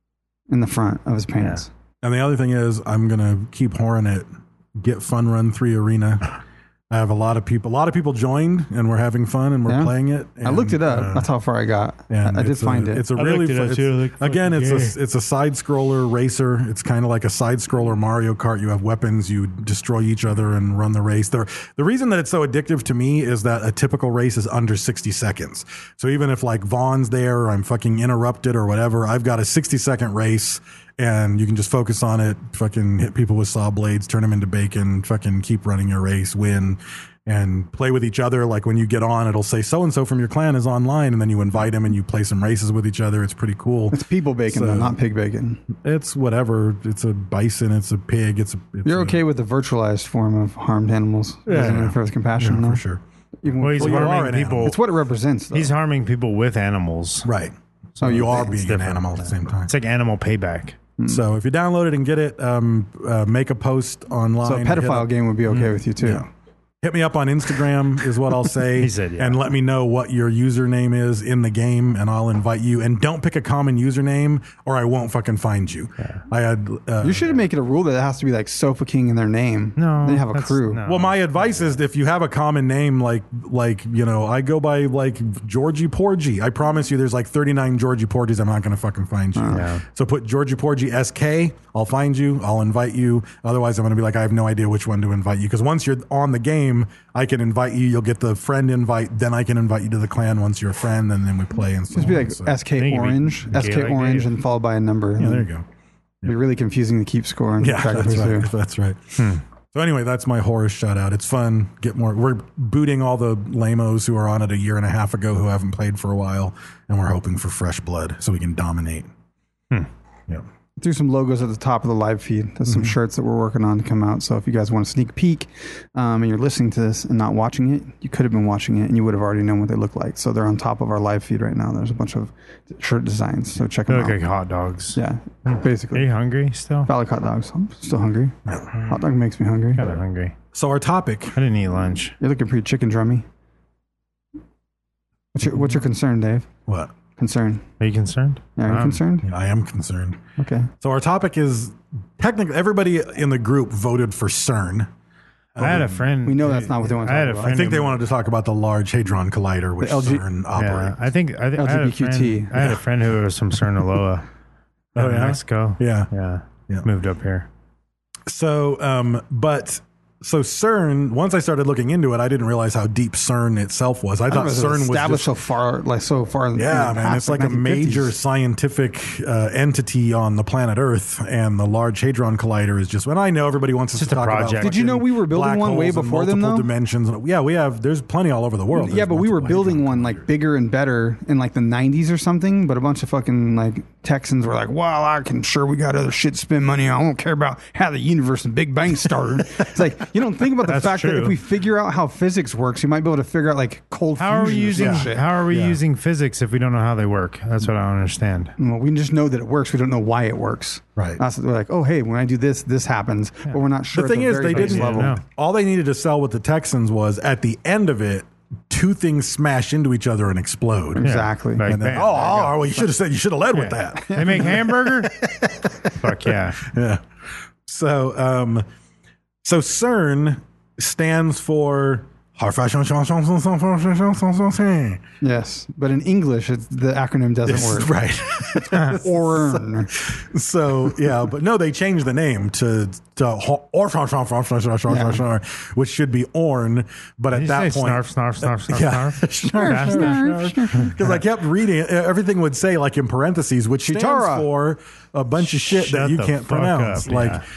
Speaker 9: in the front of his pants.
Speaker 10: and the other thing is, I'm going to keep whoring it. Get Fun Run three Arena. I have a lot of people. A lot of people joined, and we're having fun, and we're
Speaker 9: Yeah.
Speaker 10: playing it.
Speaker 9: I looked it up.
Speaker 10: uh,
Speaker 9: That's how far I got.
Speaker 10: And
Speaker 9: I, I did
Speaker 10: it's
Speaker 9: find
Speaker 10: a,
Speaker 9: it.
Speaker 10: It's a
Speaker 8: I
Speaker 10: really
Speaker 8: looked it
Speaker 10: fun,
Speaker 8: up
Speaker 10: it's-
Speaker 8: too, like,
Speaker 10: again. It's
Speaker 8: fucking
Speaker 10: a it's a side scroller racer. It's kind of like a side scroller Mario Kart. You have weapons. You destroy each other and run the race. There. The reason that it's so addictive to me is that a typical race is under sixty seconds. So even if like Vaughn's there, or I'm fucking interrupted or whatever, I've got a sixty second race. And you can just focus on it, fucking hit people with saw blades, turn them into bacon, fucking keep running your race, win, and play with each other. Like when you get on, it'll say so-and-so from your clan is online, and then you invite them and you play some races with each other. It's pretty cool.
Speaker 9: It's people bacon,
Speaker 10: So-
Speaker 9: though, not pig bacon.
Speaker 10: It's whatever. It's a bison. It's a pig. It's a. It's
Speaker 9: You're
Speaker 10: a-
Speaker 9: okay with the virtualized form of harmed animals.
Speaker 10: Yeah,
Speaker 9: Doesn't
Speaker 10: yeah.
Speaker 9: refer with compassion,
Speaker 10: Yeah,
Speaker 9: though.
Speaker 10: for sure.
Speaker 9: Even
Speaker 8: Well,
Speaker 9: with-
Speaker 8: he's
Speaker 10: Well, you are
Speaker 8: harming
Speaker 10: an
Speaker 8: people.
Speaker 10: animal.
Speaker 9: it's what it represents, though.
Speaker 8: He's harming people with animals.
Speaker 10: Right. So you are being an
Speaker 8: different.
Speaker 10: animal at the same time.
Speaker 8: It's like animal payback.
Speaker 10: So if you download it and get it, um, uh, make a post online.
Speaker 9: so a
Speaker 10: hit
Speaker 9: pedophile
Speaker 10: up-
Speaker 9: game would be okay with you, too.
Speaker 10: Yeah. Hit me up on Instagram is what I'll say.
Speaker 8: He said, yeah.
Speaker 10: And let me know what your username is in the game, and I'll invite you. And don't pick a common username, or I won't fucking find you. I had. Uh,
Speaker 9: You should make it a rule that it has to be like Sofa King in their name.
Speaker 8: No,
Speaker 9: They have a
Speaker 8: that's-
Speaker 9: crew.
Speaker 8: no.
Speaker 10: Well, my advice is if you have a common name, like like you know, I go by like Georgie Porgy. I promise you, there's like thirty-nine Georgie Porgies. I'm not going to fucking find you.
Speaker 8: Yeah.
Speaker 10: So put Georgie Porgy S K. I'll find you. I'll invite you. Otherwise, I'm going to be like, I have no idea which one to invite you, because once you're on the game, I can invite you. You'll get the friend invite. Then I can invite you to the clan once you're a friend, and then we play and so
Speaker 9: Just be
Speaker 10: on.
Speaker 9: like
Speaker 10: So-
Speaker 9: S K
Speaker 8: think it'd be
Speaker 9: Orange,
Speaker 8: gay
Speaker 9: S K
Speaker 8: like
Speaker 9: Orange,
Speaker 8: Dave.
Speaker 9: and followed by a number.
Speaker 10: yeah, there you go.
Speaker 9: It'd be really confusing to keep score and
Speaker 10: Yeah,
Speaker 9: track of
Speaker 10: that's
Speaker 9: who's
Speaker 10: right.
Speaker 9: who.
Speaker 10: That's right. So anyway, that's my horror shout out. It's fun. Get more. We're booting all the lamos who are on it a year and a half ago who haven't played for a while, and we're hoping for fresh blood so we can dominate. Yeah.
Speaker 9: Threw some logos at the top of the live feed. There's some shirts that we're working on to come out. So if you guys want a sneak peek um, and you're listening to this and not watching it, you could have been watching it and you would have already known what they look like. So they're on top of our live feed right now. There's a bunch of shirt designs. So check
Speaker 8: They
Speaker 9: them
Speaker 8: look
Speaker 9: out.
Speaker 8: like hot dogs.
Speaker 9: Yeah,
Speaker 8: Are
Speaker 9: basically.
Speaker 8: you hungry still?
Speaker 9: Valley hot dogs. I'm still hungry. Hot dog makes me hungry.
Speaker 8: Kind of hungry.
Speaker 10: So our topic.
Speaker 8: I didn't eat lunch.
Speaker 9: You're looking pretty chicken drummy. What's your, what's your concern, Dave?
Speaker 10: What?
Speaker 9: Concern.
Speaker 8: Are you concerned?
Speaker 9: Yeah, are you
Speaker 8: Um,
Speaker 9: concerned?
Speaker 10: Yeah, I am concerned.
Speaker 9: Okay.
Speaker 10: So our topic is technically everybody in the group voted for CERN.
Speaker 8: I had a friend.
Speaker 9: We know that's not what they want to
Speaker 8: I had
Speaker 9: talk
Speaker 8: a
Speaker 9: about.
Speaker 8: friend
Speaker 10: I think
Speaker 8: who-
Speaker 10: they wanted to talk about the Large Hadron Collider, which
Speaker 9: The L G
Speaker 10: CERN
Speaker 8: Yeah,
Speaker 10: operates.
Speaker 8: I think I, think I had a
Speaker 9: L G B Q T.
Speaker 8: friend. I had a friend who was from Cernaloa,
Speaker 10: Oh,
Speaker 8: in
Speaker 10: yeah?
Speaker 8: Mexico.
Speaker 10: Yeah.
Speaker 8: yeah,
Speaker 10: Yeah.
Speaker 8: Moved up here.
Speaker 10: So, um, but so CERN. Once I started looking into it, I didn't realize how deep CERN itself was. I,
Speaker 9: I
Speaker 10: thought
Speaker 9: thought
Speaker 10: CERN was
Speaker 9: established
Speaker 10: just,
Speaker 9: so far, like so far. in
Speaker 10: yeah,
Speaker 9: the
Speaker 10: man.
Speaker 9: past,
Speaker 10: It's like a
Speaker 9: nineteen fifties.
Speaker 10: major scientific uh, entity on the planet Earth, and the Large Hadron Collider is just. And I know everybody wants us
Speaker 8: Just
Speaker 10: to
Speaker 8: a
Speaker 10: talk about.
Speaker 8: project.
Speaker 9: Did you know
Speaker 10: fucking
Speaker 9: we were building
Speaker 10: black
Speaker 9: one way
Speaker 10: holes and
Speaker 9: before them,
Speaker 10: multiple
Speaker 9: though?
Speaker 10: dimensions. Yeah, we have. There's plenty all over the world.
Speaker 9: Yeah,
Speaker 10: There's
Speaker 9: but we were
Speaker 10: multiple
Speaker 9: building
Speaker 10: hadron
Speaker 9: one like bigger and better in like the nineties or something. But a bunch of fucking like Texans were like, "Well, I can sure we got other shit to spend money on. I don't care about how the universe and Big Bang started." It's like you don't think about the
Speaker 8: That's
Speaker 9: fact that
Speaker 8: true.
Speaker 9: if we figure out how physics works, you might be able to figure out like cold
Speaker 8: How are we
Speaker 9: fusion or
Speaker 8: using
Speaker 9: some shit.
Speaker 8: How are we
Speaker 10: Yeah.
Speaker 8: using physics if we don't know how they work? That's what I don't understand.
Speaker 9: Well, we just know that it works. We don't know why it works.
Speaker 10: Right.
Speaker 9: That's we're like, oh, hey, when I do this, this happens, but we're not sure.
Speaker 10: The thing
Speaker 9: at
Speaker 10: is,
Speaker 9: very
Speaker 10: they
Speaker 9: base
Speaker 10: didn't.
Speaker 9: level.
Speaker 8: know.
Speaker 10: All they needed to sell with the Texans was at the end of it, two things smash into each other and explode.
Speaker 9: Exactly.
Speaker 8: Like,
Speaker 10: And then,
Speaker 8: bam,
Speaker 10: oh,
Speaker 8: there you go.
Speaker 10: oh, well, you should have said you should have led with
Speaker 8: Yeah.
Speaker 10: that.
Speaker 8: They make hamburger? Fuck yeah.
Speaker 10: Yeah. So, um, so CERN stands for.
Speaker 9: Yes, but in English, it's, the acronym doesn't work.
Speaker 10: Right.
Speaker 9: Orn.
Speaker 10: So yeah, but no, they changed the name to to Ho- or which should be Orn. But
Speaker 8: Did
Speaker 10: at
Speaker 8: you
Speaker 10: that
Speaker 8: say
Speaker 10: point,
Speaker 8: snarf, snarf, snarf, snarf,
Speaker 10: yeah,
Speaker 8: snarf?
Speaker 10: because I kept reading it, everything would say like in parentheses, which stands
Speaker 9: Chitara.
Speaker 10: for a bunch of shit
Speaker 8: Shut
Speaker 10: that you
Speaker 8: the
Speaker 10: can't
Speaker 8: fuck
Speaker 10: pronounce.
Speaker 8: up,
Speaker 10: Like,
Speaker 8: yeah.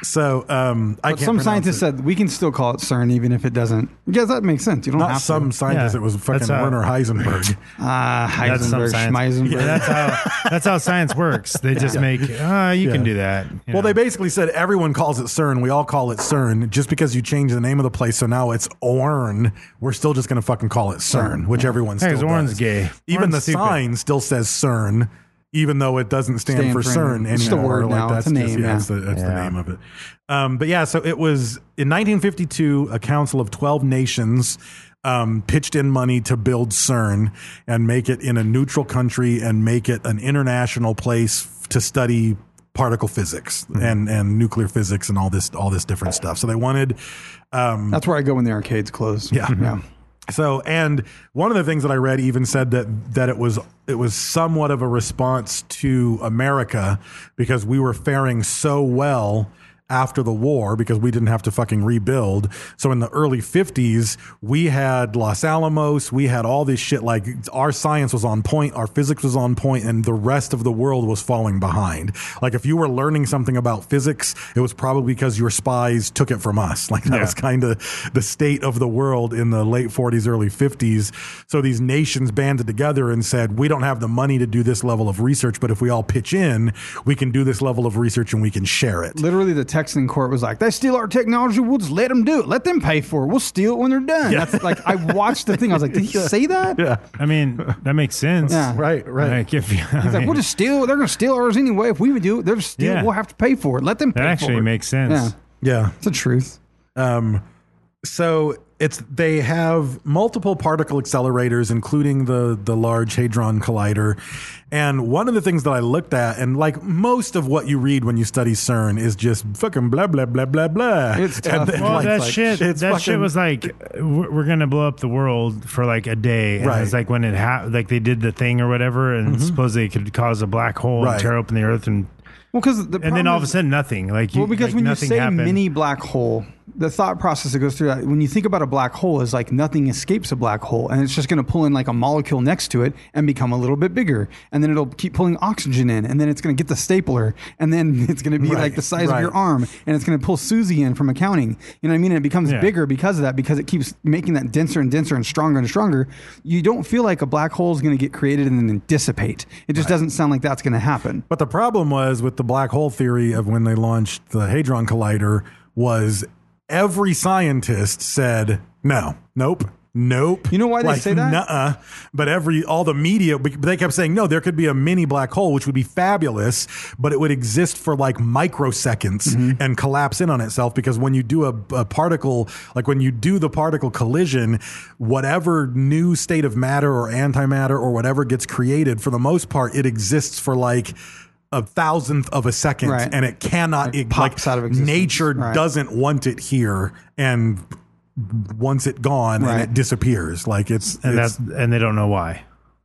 Speaker 10: So um, I
Speaker 9: But
Speaker 10: can't
Speaker 9: some
Speaker 10: pronounce
Speaker 9: scientists
Speaker 10: it.
Speaker 9: said we can still call it CERN even if it doesn't. Yes, that makes sense. You don't
Speaker 10: Not
Speaker 9: have
Speaker 10: some
Speaker 9: to.
Speaker 10: scientists.
Speaker 8: Yeah.
Speaker 10: It was fucking
Speaker 8: That's how-
Speaker 10: Werner Heisenberg.
Speaker 9: Ah,
Speaker 8: That's some
Speaker 9: Heisenberg,
Speaker 8: science.
Speaker 9: Schmeisenberg.
Speaker 8: Yeah, that's how that's how science works. They just make ah, you can
Speaker 10: Yeah.
Speaker 8: do that. you
Speaker 10: Well,
Speaker 8: know.
Speaker 10: they basically said everyone calls it CERN. We all call it CERN. Just because you change the name of the place, so now it's ORN, we're still just going to fucking call it CERN, which everyone
Speaker 8: Hey,
Speaker 10: still
Speaker 8: 'cause Orn's
Speaker 10: does.
Speaker 8: gay.
Speaker 10: Even
Speaker 8: Orn's
Speaker 10: the
Speaker 8: stupid.
Speaker 10: sign still says CERN, even though it doesn't stand,
Speaker 9: Stand
Speaker 10: for
Speaker 9: for
Speaker 10: CERN
Speaker 9: anything.
Speaker 10: anymore.
Speaker 9: It's just a word
Speaker 10: like
Speaker 9: now.
Speaker 10: that's
Speaker 9: It's a
Speaker 10: just,
Speaker 9: name,
Speaker 10: yeah,
Speaker 9: yeah.
Speaker 10: That's, the, that's the
Speaker 8: Yeah.
Speaker 10: name of it. Um, but yeah, so it was in nineteen fifty-two, a council of twelve nations um, pitched in money to build CERN and make it in a neutral country and make it an international place to study particle physics
Speaker 9: Mm-hmm.
Speaker 10: and, and nuclear physics and all this all this different stuff. So they wanted um,
Speaker 9: That's where I go when the arcades close.
Speaker 10: Yeah.
Speaker 9: yeah.
Speaker 10: so, and one of the things that I read even said that that it was it was somewhat of a response to America because we were faring so well after the war because we didn't have to fucking rebuild. So in the early fifties, we had Los Alamos, we had all this shit. Like our science was on point, our physics was on point, and the rest of the world was falling behind. Like if you were learning something about physics, it was probably because your spies took it from us. Like that
Speaker 8: Yeah.
Speaker 10: was kind of the state of the world in the late forties, early fifties. So these nations banded together and said, we don't have the money to do this level of research, but if we all pitch in, we can do this level of research and we can share it.
Speaker 9: Literally, the Texan court was like, they steal our technology. We'll just let them do it. Let them pay for it. We'll steal it when they're done.
Speaker 10: Yeah.
Speaker 9: That's like, I watched the thing. I was like, did he say that?
Speaker 10: Yeah.
Speaker 8: I mean, that makes sense.
Speaker 9: Yeah.
Speaker 10: Right, right.
Speaker 8: Like if you, I
Speaker 9: He's like,
Speaker 8: mean,
Speaker 9: we'll just steal. They're going to steal ours anyway. If we would do it, they'll just steal.
Speaker 8: Yeah.
Speaker 9: We'll have to pay for it. Let them pay
Speaker 8: that
Speaker 9: for
Speaker 8: actually
Speaker 9: it.
Speaker 8: makes sense.
Speaker 9: Yeah.
Speaker 10: Yeah.
Speaker 9: It's the truth.
Speaker 10: Um, so it's they have multiple particle accelerators, including the the Large Hadron Collider. And one of the things that I looked at, and like most of what you read when you study CERN, is just fucking blah blah blah blah blah.
Speaker 9: It's
Speaker 10: And
Speaker 9: tough.
Speaker 10: then,
Speaker 8: Well,
Speaker 10: like,
Speaker 8: that
Speaker 10: like,
Speaker 8: shit,
Speaker 10: it's
Speaker 8: that shit
Speaker 10: fucking-
Speaker 8: was like, we're we're gonna blow up the world for like a day. And
Speaker 10: Right.
Speaker 8: It's like when it ha- like they did the thing or whatever, and supposedly it could cause a black hole
Speaker 10: Right.
Speaker 8: and tear open the earth, and
Speaker 9: Well, because the
Speaker 8: and then all of a sudden nothing. Like you,
Speaker 9: well, because
Speaker 8: like
Speaker 9: when you
Speaker 8: nothing
Speaker 9: say
Speaker 8: happened.
Speaker 9: mini black hole, the thought process that goes through that, when you think about a black hole, is like nothing escapes a black hole, and it's just going to pull in like a molecule next to it and become a little bit bigger, and then it'll keep pulling oxygen in, and then it's going to get the stapler, and then it's going to be
Speaker 10: Right,
Speaker 9: like the size
Speaker 10: right.
Speaker 9: of your arm, and it's going to pull Susie in from accounting. You know what I mean? And it becomes
Speaker 8: Yeah.
Speaker 9: bigger because of that, because it keeps making that denser and denser and stronger and stronger. You don't feel like a black hole is going to get created and then dissipate. It just doesn't sound like that's going to happen.
Speaker 10: But the problem was with the black hole theory of when they launched the Hadron Collider was every scientist said, no, nope, nope.
Speaker 9: You know why they
Speaker 10: like,
Speaker 9: say that?
Speaker 10: Nuh-uh. But every, all the media, they kept saying, no, there could be a mini black hole, which would be fabulous, but it would exist for like microseconds
Speaker 9: Mm-hmm.
Speaker 10: and collapse in on itself. Because when you do a, a particle, like when you do the particle collision, whatever new state of matter or antimatter or whatever gets created, for the most part, it exists for like a thousandth of a second,
Speaker 9: Right.
Speaker 10: and it cannot
Speaker 9: Like
Speaker 10: it,
Speaker 9: pops
Speaker 10: like
Speaker 9: out of existence.
Speaker 10: nature
Speaker 9: Right.
Speaker 10: doesn't want it here, and once it gone
Speaker 9: Right.
Speaker 10: and it disappears, like it's
Speaker 8: and
Speaker 10: it's,
Speaker 8: that's and they don't know why.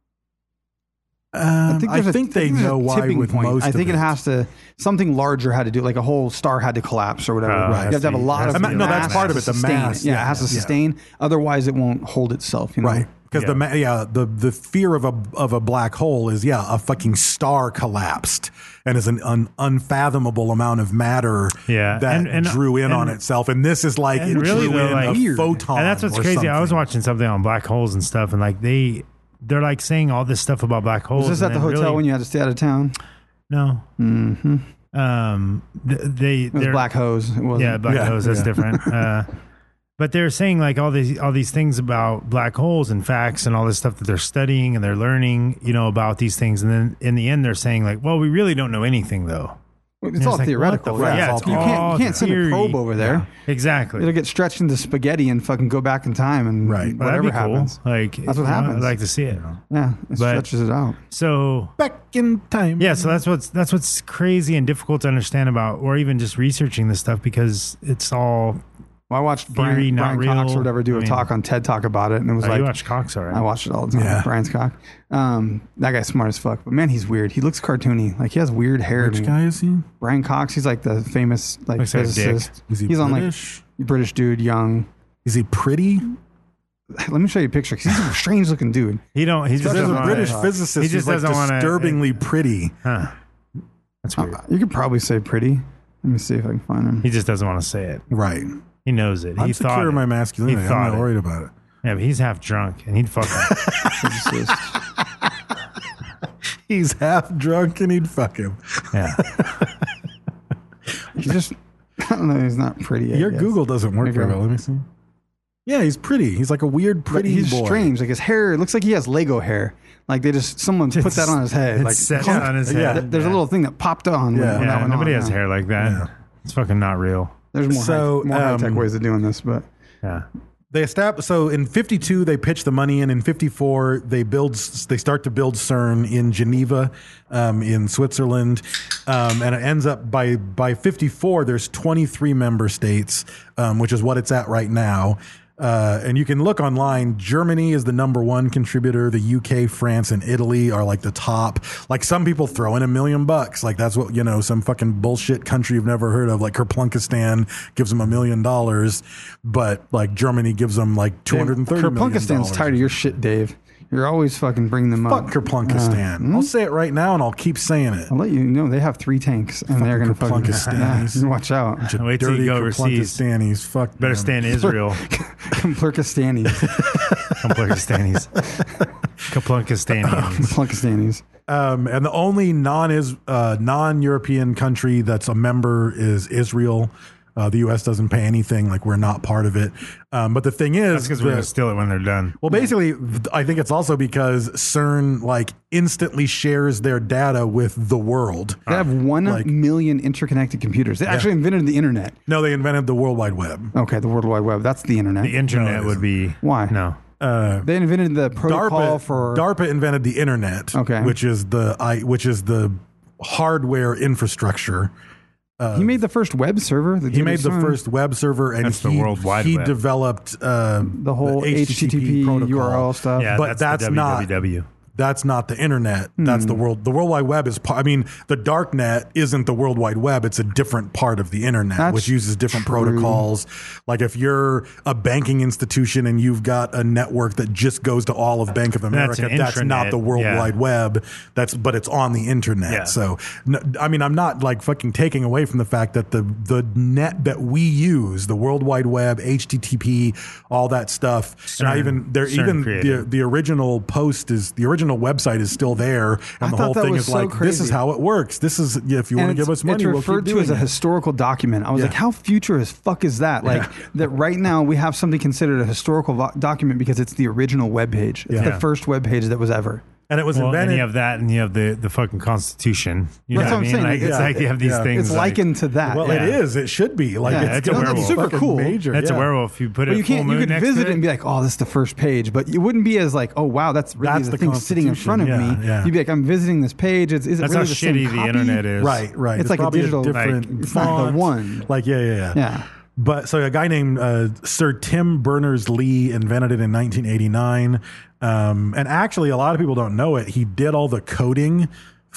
Speaker 10: um, I
Speaker 9: there's a-
Speaker 10: think they
Speaker 9: there's a
Speaker 10: know why
Speaker 9: tipping
Speaker 10: with
Speaker 9: point.
Speaker 10: most
Speaker 9: I think
Speaker 10: of
Speaker 9: it
Speaker 10: it
Speaker 9: has to something larger had to do, like a whole star had to collapse or whatever.
Speaker 8: Oh,
Speaker 9: You have to have a
Speaker 8: it
Speaker 9: lot
Speaker 8: has
Speaker 9: of
Speaker 8: to be
Speaker 10: no,
Speaker 9: mass
Speaker 10: that's part of
Speaker 9: to
Speaker 10: it, the
Speaker 9: sustain
Speaker 10: mass,
Speaker 9: Yeah,
Speaker 10: yeah,
Speaker 9: it has to
Speaker 10: yeah.
Speaker 9: sustain. Otherwise, it won't hold itself. You know?
Speaker 10: right. Because
Speaker 8: Yeah.
Speaker 10: the ma- yeah the the fear of a of a black hole is yeah a fucking star collapsed and is an un, unfathomable amount of matter
Speaker 8: Yeah,
Speaker 10: that
Speaker 8: and- and-
Speaker 10: drew in
Speaker 8: and-
Speaker 10: on itself, and this is like
Speaker 8: and
Speaker 10: it
Speaker 8: really,
Speaker 10: drew
Speaker 8: though,
Speaker 10: in
Speaker 8: like-
Speaker 10: a
Speaker 8: Weird.
Speaker 10: photon.
Speaker 8: And that's what's
Speaker 10: or
Speaker 8: crazy. I was
Speaker 10: something.
Speaker 8: watching something on black holes and stuff, and like they they're like saying all this stuff about black holes.
Speaker 9: Was this at
Speaker 8: and
Speaker 9: the
Speaker 8: then
Speaker 9: hotel
Speaker 8: really-
Speaker 9: when you had to stay out of town?
Speaker 8: No. Mm-hmm. Um, th- they
Speaker 9: It was
Speaker 8: they're-
Speaker 9: black hose. It wasn't.
Speaker 8: Yeah, black
Speaker 10: Yeah,
Speaker 8: holes. That's
Speaker 10: yeah.
Speaker 8: different. Uh, but they're saying like all these all these things about black holes and facts and all this stuff that they're studying and they're learning, you know, about these things. And then in the end, they're saying like, well, we really don't know anything though.
Speaker 9: It's
Speaker 8: And
Speaker 9: all
Speaker 8: it's like,
Speaker 9: theoretical.
Speaker 8: what the fuck?
Speaker 9: Yeah,
Speaker 8: Yeah,
Speaker 9: you
Speaker 8: it's
Speaker 9: can't
Speaker 8: all
Speaker 9: you can't send a
Speaker 8: theory.
Speaker 9: probe over there.
Speaker 8: Exactly.
Speaker 9: It'll get stretched into spaghetti and fucking go back in time and
Speaker 10: Right.
Speaker 8: Well, that'd
Speaker 9: whatever
Speaker 8: be cool.
Speaker 9: happens.
Speaker 8: Like
Speaker 9: That's what
Speaker 8: you know,
Speaker 9: happens.
Speaker 8: I'd like to see it.
Speaker 9: Yeah, it
Speaker 8: But-
Speaker 9: stretches it out.
Speaker 8: So
Speaker 10: back in time.
Speaker 8: yeah, so that's what's that's what's crazy and difficult to understand about, or even just researching this stuff because it's all.
Speaker 9: Well, I watched
Speaker 8: Theory,
Speaker 9: Brian,
Speaker 8: not
Speaker 9: Brian Cox
Speaker 8: real.
Speaker 9: or whatever do
Speaker 8: I
Speaker 9: a
Speaker 8: mean-
Speaker 9: talk on TED Talk about it, and it was
Speaker 8: Oh,
Speaker 9: like
Speaker 8: you watch Cox, all right?
Speaker 9: I watch it all the time.
Speaker 10: Yeah.
Speaker 9: Brian's cock. Um, that guy's smart as fuck, but man, he's weird. He looks cartoony. Like he has weird hair.
Speaker 10: Which guy is he?
Speaker 9: Brian Cox. He's like the famous like
Speaker 8: Looks like a dick.
Speaker 9: physicist.
Speaker 10: Is he
Speaker 9: he's
Speaker 10: British?
Speaker 9: on like British dude, young.
Speaker 10: Is he pretty?
Speaker 9: Let me show you a picture. 'Cause he's a strange looking dude.
Speaker 8: He don't. He just
Speaker 10: There's
Speaker 8: doesn't
Speaker 10: a
Speaker 8: wanna-
Speaker 10: British
Speaker 9: talk.
Speaker 10: physicist
Speaker 8: He just
Speaker 10: who's like
Speaker 8: doesn't wanna-
Speaker 10: disturbingly pretty.
Speaker 8: Huh. That's weird.
Speaker 9: You could probably say pretty. me see if I can find him.
Speaker 8: He just doesn't want to say it.
Speaker 10: Right.
Speaker 8: He knows it.
Speaker 10: I'm
Speaker 8: he
Speaker 10: secure
Speaker 8: thought
Speaker 10: in my
Speaker 8: it.
Speaker 10: masculinity.
Speaker 8: He
Speaker 10: I'm
Speaker 8: thought
Speaker 10: not
Speaker 8: it.
Speaker 10: worried about it.
Speaker 8: Yeah, but he's half drunk and he'd fuck him.
Speaker 10: He's half drunk and he'd fuck him.
Speaker 8: Yeah.
Speaker 9: He just, I don't know. He's not pretty. I
Speaker 10: Your
Speaker 9: guess.
Speaker 10: Google doesn't work
Speaker 9: Maybe
Speaker 10: very
Speaker 9: I'll-
Speaker 10: well. Let me see. Yeah, he's pretty. He's like a weird,
Speaker 9: But
Speaker 10: pretty
Speaker 9: he's
Speaker 10: boy.
Speaker 9: strange. Like his hair, it looks like he has Lego hair. Like they just someone put that on his head.
Speaker 8: It's
Speaker 9: Like
Speaker 8: set
Speaker 9: clunk.
Speaker 8: on his
Speaker 10: Yeah.
Speaker 8: head.
Speaker 9: There's a
Speaker 8: Yeah.
Speaker 9: little thing that popped on.
Speaker 10: Yeah.
Speaker 9: when, when that
Speaker 8: Yeah,
Speaker 9: went
Speaker 8: nobody
Speaker 9: on.
Speaker 8: has
Speaker 9: Yeah.
Speaker 8: hair like that.
Speaker 10: Yeah.
Speaker 8: It's fucking not real.
Speaker 9: There's more
Speaker 10: So,
Speaker 9: high, more high tech
Speaker 10: um,
Speaker 9: ways of doing this, but
Speaker 8: Yeah.
Speaker 10: They established so in fifty-two they pitch the money in. In fifty-four they build they start to build CERN in Geneva, um, in Switzerland, um, and it ends up by by fifty-four there's twenty-three member states, um, which is what it's at right now. Uh, and you can look online. Germany is the number one contributor. The U K, France, and Italy are like the top. Like some people throw in a million bucks. Like that's what, you know, some fucking bullshit country you've never heard of. Like Kerplunkistan gives them a million dollars, but like Germany gives them like two hundred thirty million dollars.
Speaker 9: Kerplunkistan's tired of your shit, Dave. You're always fucking bringing them
Speaker 10: Fuck
Speaker 9: up.
Speaker 10: Kerplunkistan.
Speaker 9: Uh,
Speaker 10: I'll say it right now and I'll keep saying it.
Speaker 9: I'll let you know they have three tanks and they're going to fucking
Speaker 10: Kerplunkistanis.
Speaker 9: yeah, watch out.
Speaker 8: Wait till you
Speaker 10: Dirty
Speaker 8: go overseas.
Speaker 10: Kerplunkistanis. Fuck
Speaker 8: Better
Speaker 10: them.
Speaker 8: stay in Israel.
Speaker 9: Komplurkistanis.
Speaker 8: Komplurkistanis. Kaplunkistanians.
Speaker 9: Komplurkistanis.
Speaker 10: Um, and the only non is uh, non European country that's a member is Israel. Uh, the U S doesn't pay anything, like we're not part of it. Um, but the thing is,
Speaker 8: That's because we're
Speaker 10: the-
Speaker 8: going to steal it when they're done.
Speaker 10: well, basically, I think it's also because CERN like instantly shares their data with the world.
Speaker 9: They have one
Speaker 10: Like-
Speaker 9: million interconnected computers. They actually invented the internet.
Speaker 10: No, they invented the World Wide Web.
Speaker 9: Okay, the World Wide Web. That's the internet.
Speaker 8: The internet
Speaker 10: No, it
Speaker 8: would be.
Speaker 9: Why?
Speaker 8: No.
Speaker 10: Uh,
Speaker 9: They invented the protocol
Speaker 10: DARPA,
Speaker 9: for.
Speaker 10: DARPA invented the internet,
Speaker 9: Okay.
Speaker 10: which is the I, which is the hardware infrastructure.
Speaker 9: he made the first web server. The
Speaker 10: He made the
Speaker 9: CERN.
Speaker 10: first web server, and
Speaker 8: That's the
Speaker 10: he,
Speaker 8: World Wide
Speaker 10: he
Speaker 8: Web.
Speaker 10: developed uh,
Speaker 9: The whole H T T P
Speaker 10: protocol.
Speaker 9: U R L stuff.
Speaker 8: Yeah,
Speaker 10: But
Speaker 8: that's,
Speaker 10: that's
Speaker 8: the
Speaker 10: not-
Speaker 8: W W W.
Speaker 10: That's not the internet. That's the
Speaker 9: Hmm.
Speaker 10: world. The World Wide Web is. Part, I mean, the dark net isn't the World Wide Web. It's a different part of the internet,
Speaker 9: That's
Speaker 10: which uses different
Speaker 9: true.
Speaker 10: protocols. Like if you're a banking institution and you've got a network that just goes to all of Bank of
Speaker 8: That's
Speaker 10: America,
Speaker 8: an
Speaker 10: that's, not
Speaker 8: intranet,
Speaker 10: the World
Speaker 8: yeah.
Speaker 10: Wide Web. That's but it's on the internet.
Speaker 8: Yeah.
Speaker 10: So, no, I mean, I'm not like fucking taking away from the fact that the the net that we use, the World Wide Web, H T T P, all that stuff, and I
Speaker 8: CERN-
Speaker 10: even there
Speaker 8: CERN
Speaker 10: even the
Speaker 8: created.
Speaker 10: the original post is the original website is still there, and
Speaker 9: I
Speaker 10: the
Speaker 9: thought
Speaker 10: whole
Speaker 9: that
Speaker 10: thing
Speaker 9: was
Speaker 10: is
Speaker 9: so
Speaker 10: like this is
Speaker 9: crazy.
Speaker 10: how it works. This is yeah, if you want to
Speaker 9: And
Speaker 10: give
Speaker 9: it's-
Speaker 10: us money,
Speaker 9: it's
Speaker 10: we'll
Speaker 9: referred
Speaker 10: keep
Speaker 9: to as a
Speaker 10: doing it.
Speaker 9: historical document. I was
Speaker 10: Yeah.
Speaker 9: like, how future as fuck is that? Like that right now we have something considered a historical vo- document because it's the original web page. It's
Speaker 10: Yeah.
Speaker 9: the first web page that was ever.
Speaker 10: And it was
Speaker 8: Well, and
Speaker 10: invented.
Speaker 8: you have that, and you have the, the fucking Constitution. You
Speaker 9: That's
Speaker 8: know
Speaker 9: what I'm
Speaker 8: I mean?
Speaker 9: saying.
Speaker 8: Like, it's
Speaker 9: Yeah.
Speaker 8: like you have these
Speaker 10: Yeah.
Speaker 8: things.
Speaker 9: It's
Speaker 8: like,
Speaker 9: likened to that.
Speaker 10: well,
Speaker 8: Yeah.
Speaker 10: it is. It should be like
Speaker 9: Yeah,
Speaker 10: it's,
Speaker 8: it's a
Speaker 10: it's
Speaker 8: werewolf.
Speaker 9: super
Speaker 10: fucking
Speaker 9: cool.
Speaker 10: Major.
Speaker 8: That's
Speaker 10: yeah.
Speaker 8: a werewolf. You put
Speaker 9: But
Speaker 8: a
Speaker 9: you
Speaker 8: full
Speaker 9: can't. You
Speaker 8: moon
Speaker 9: could
Speaker 8: next
Speaker 9: visit
Speaker 8: to
Speaker 9: it and be like, "Oh, this is the first page," but it wouldn't be as like, "Oh, wow, that's really
Speaker 10: That's
Speaker 9: the,
Speaker 10: the
Speaker 9: thing sitting in front of
Speaker 10: Constitution.
Speaker 9: me."
Speaker 10: Yeah, yeah.
Speaker 9: You'd be like, "I'm visiting this page. It's, is it
Speaker 8: That's
Speaker 9: really
Speaker 8: how
Speaker 9: the same
Speaker 8: shitty the
Speaker 9: copy?"
Speaker 8: internet is.
Speaker 10: Right, right.
Speaker 9: It's like a
Speaker 10: probably
Speaker 9: digital-
Speaker 10: different
Speaker 8: like,
Speaker 9: it's not the
Speaker 10: font.
Speaker 9: one.
Speaker 10: Like yeah, yeah, yeah.
Speaker 9: Yeah.
Speaker 10: But so a guy named uh, Sir Tim Berners-Lee invented it in nineteen eighty-nine, um, and actually a lot of people don't know it. He did all the coding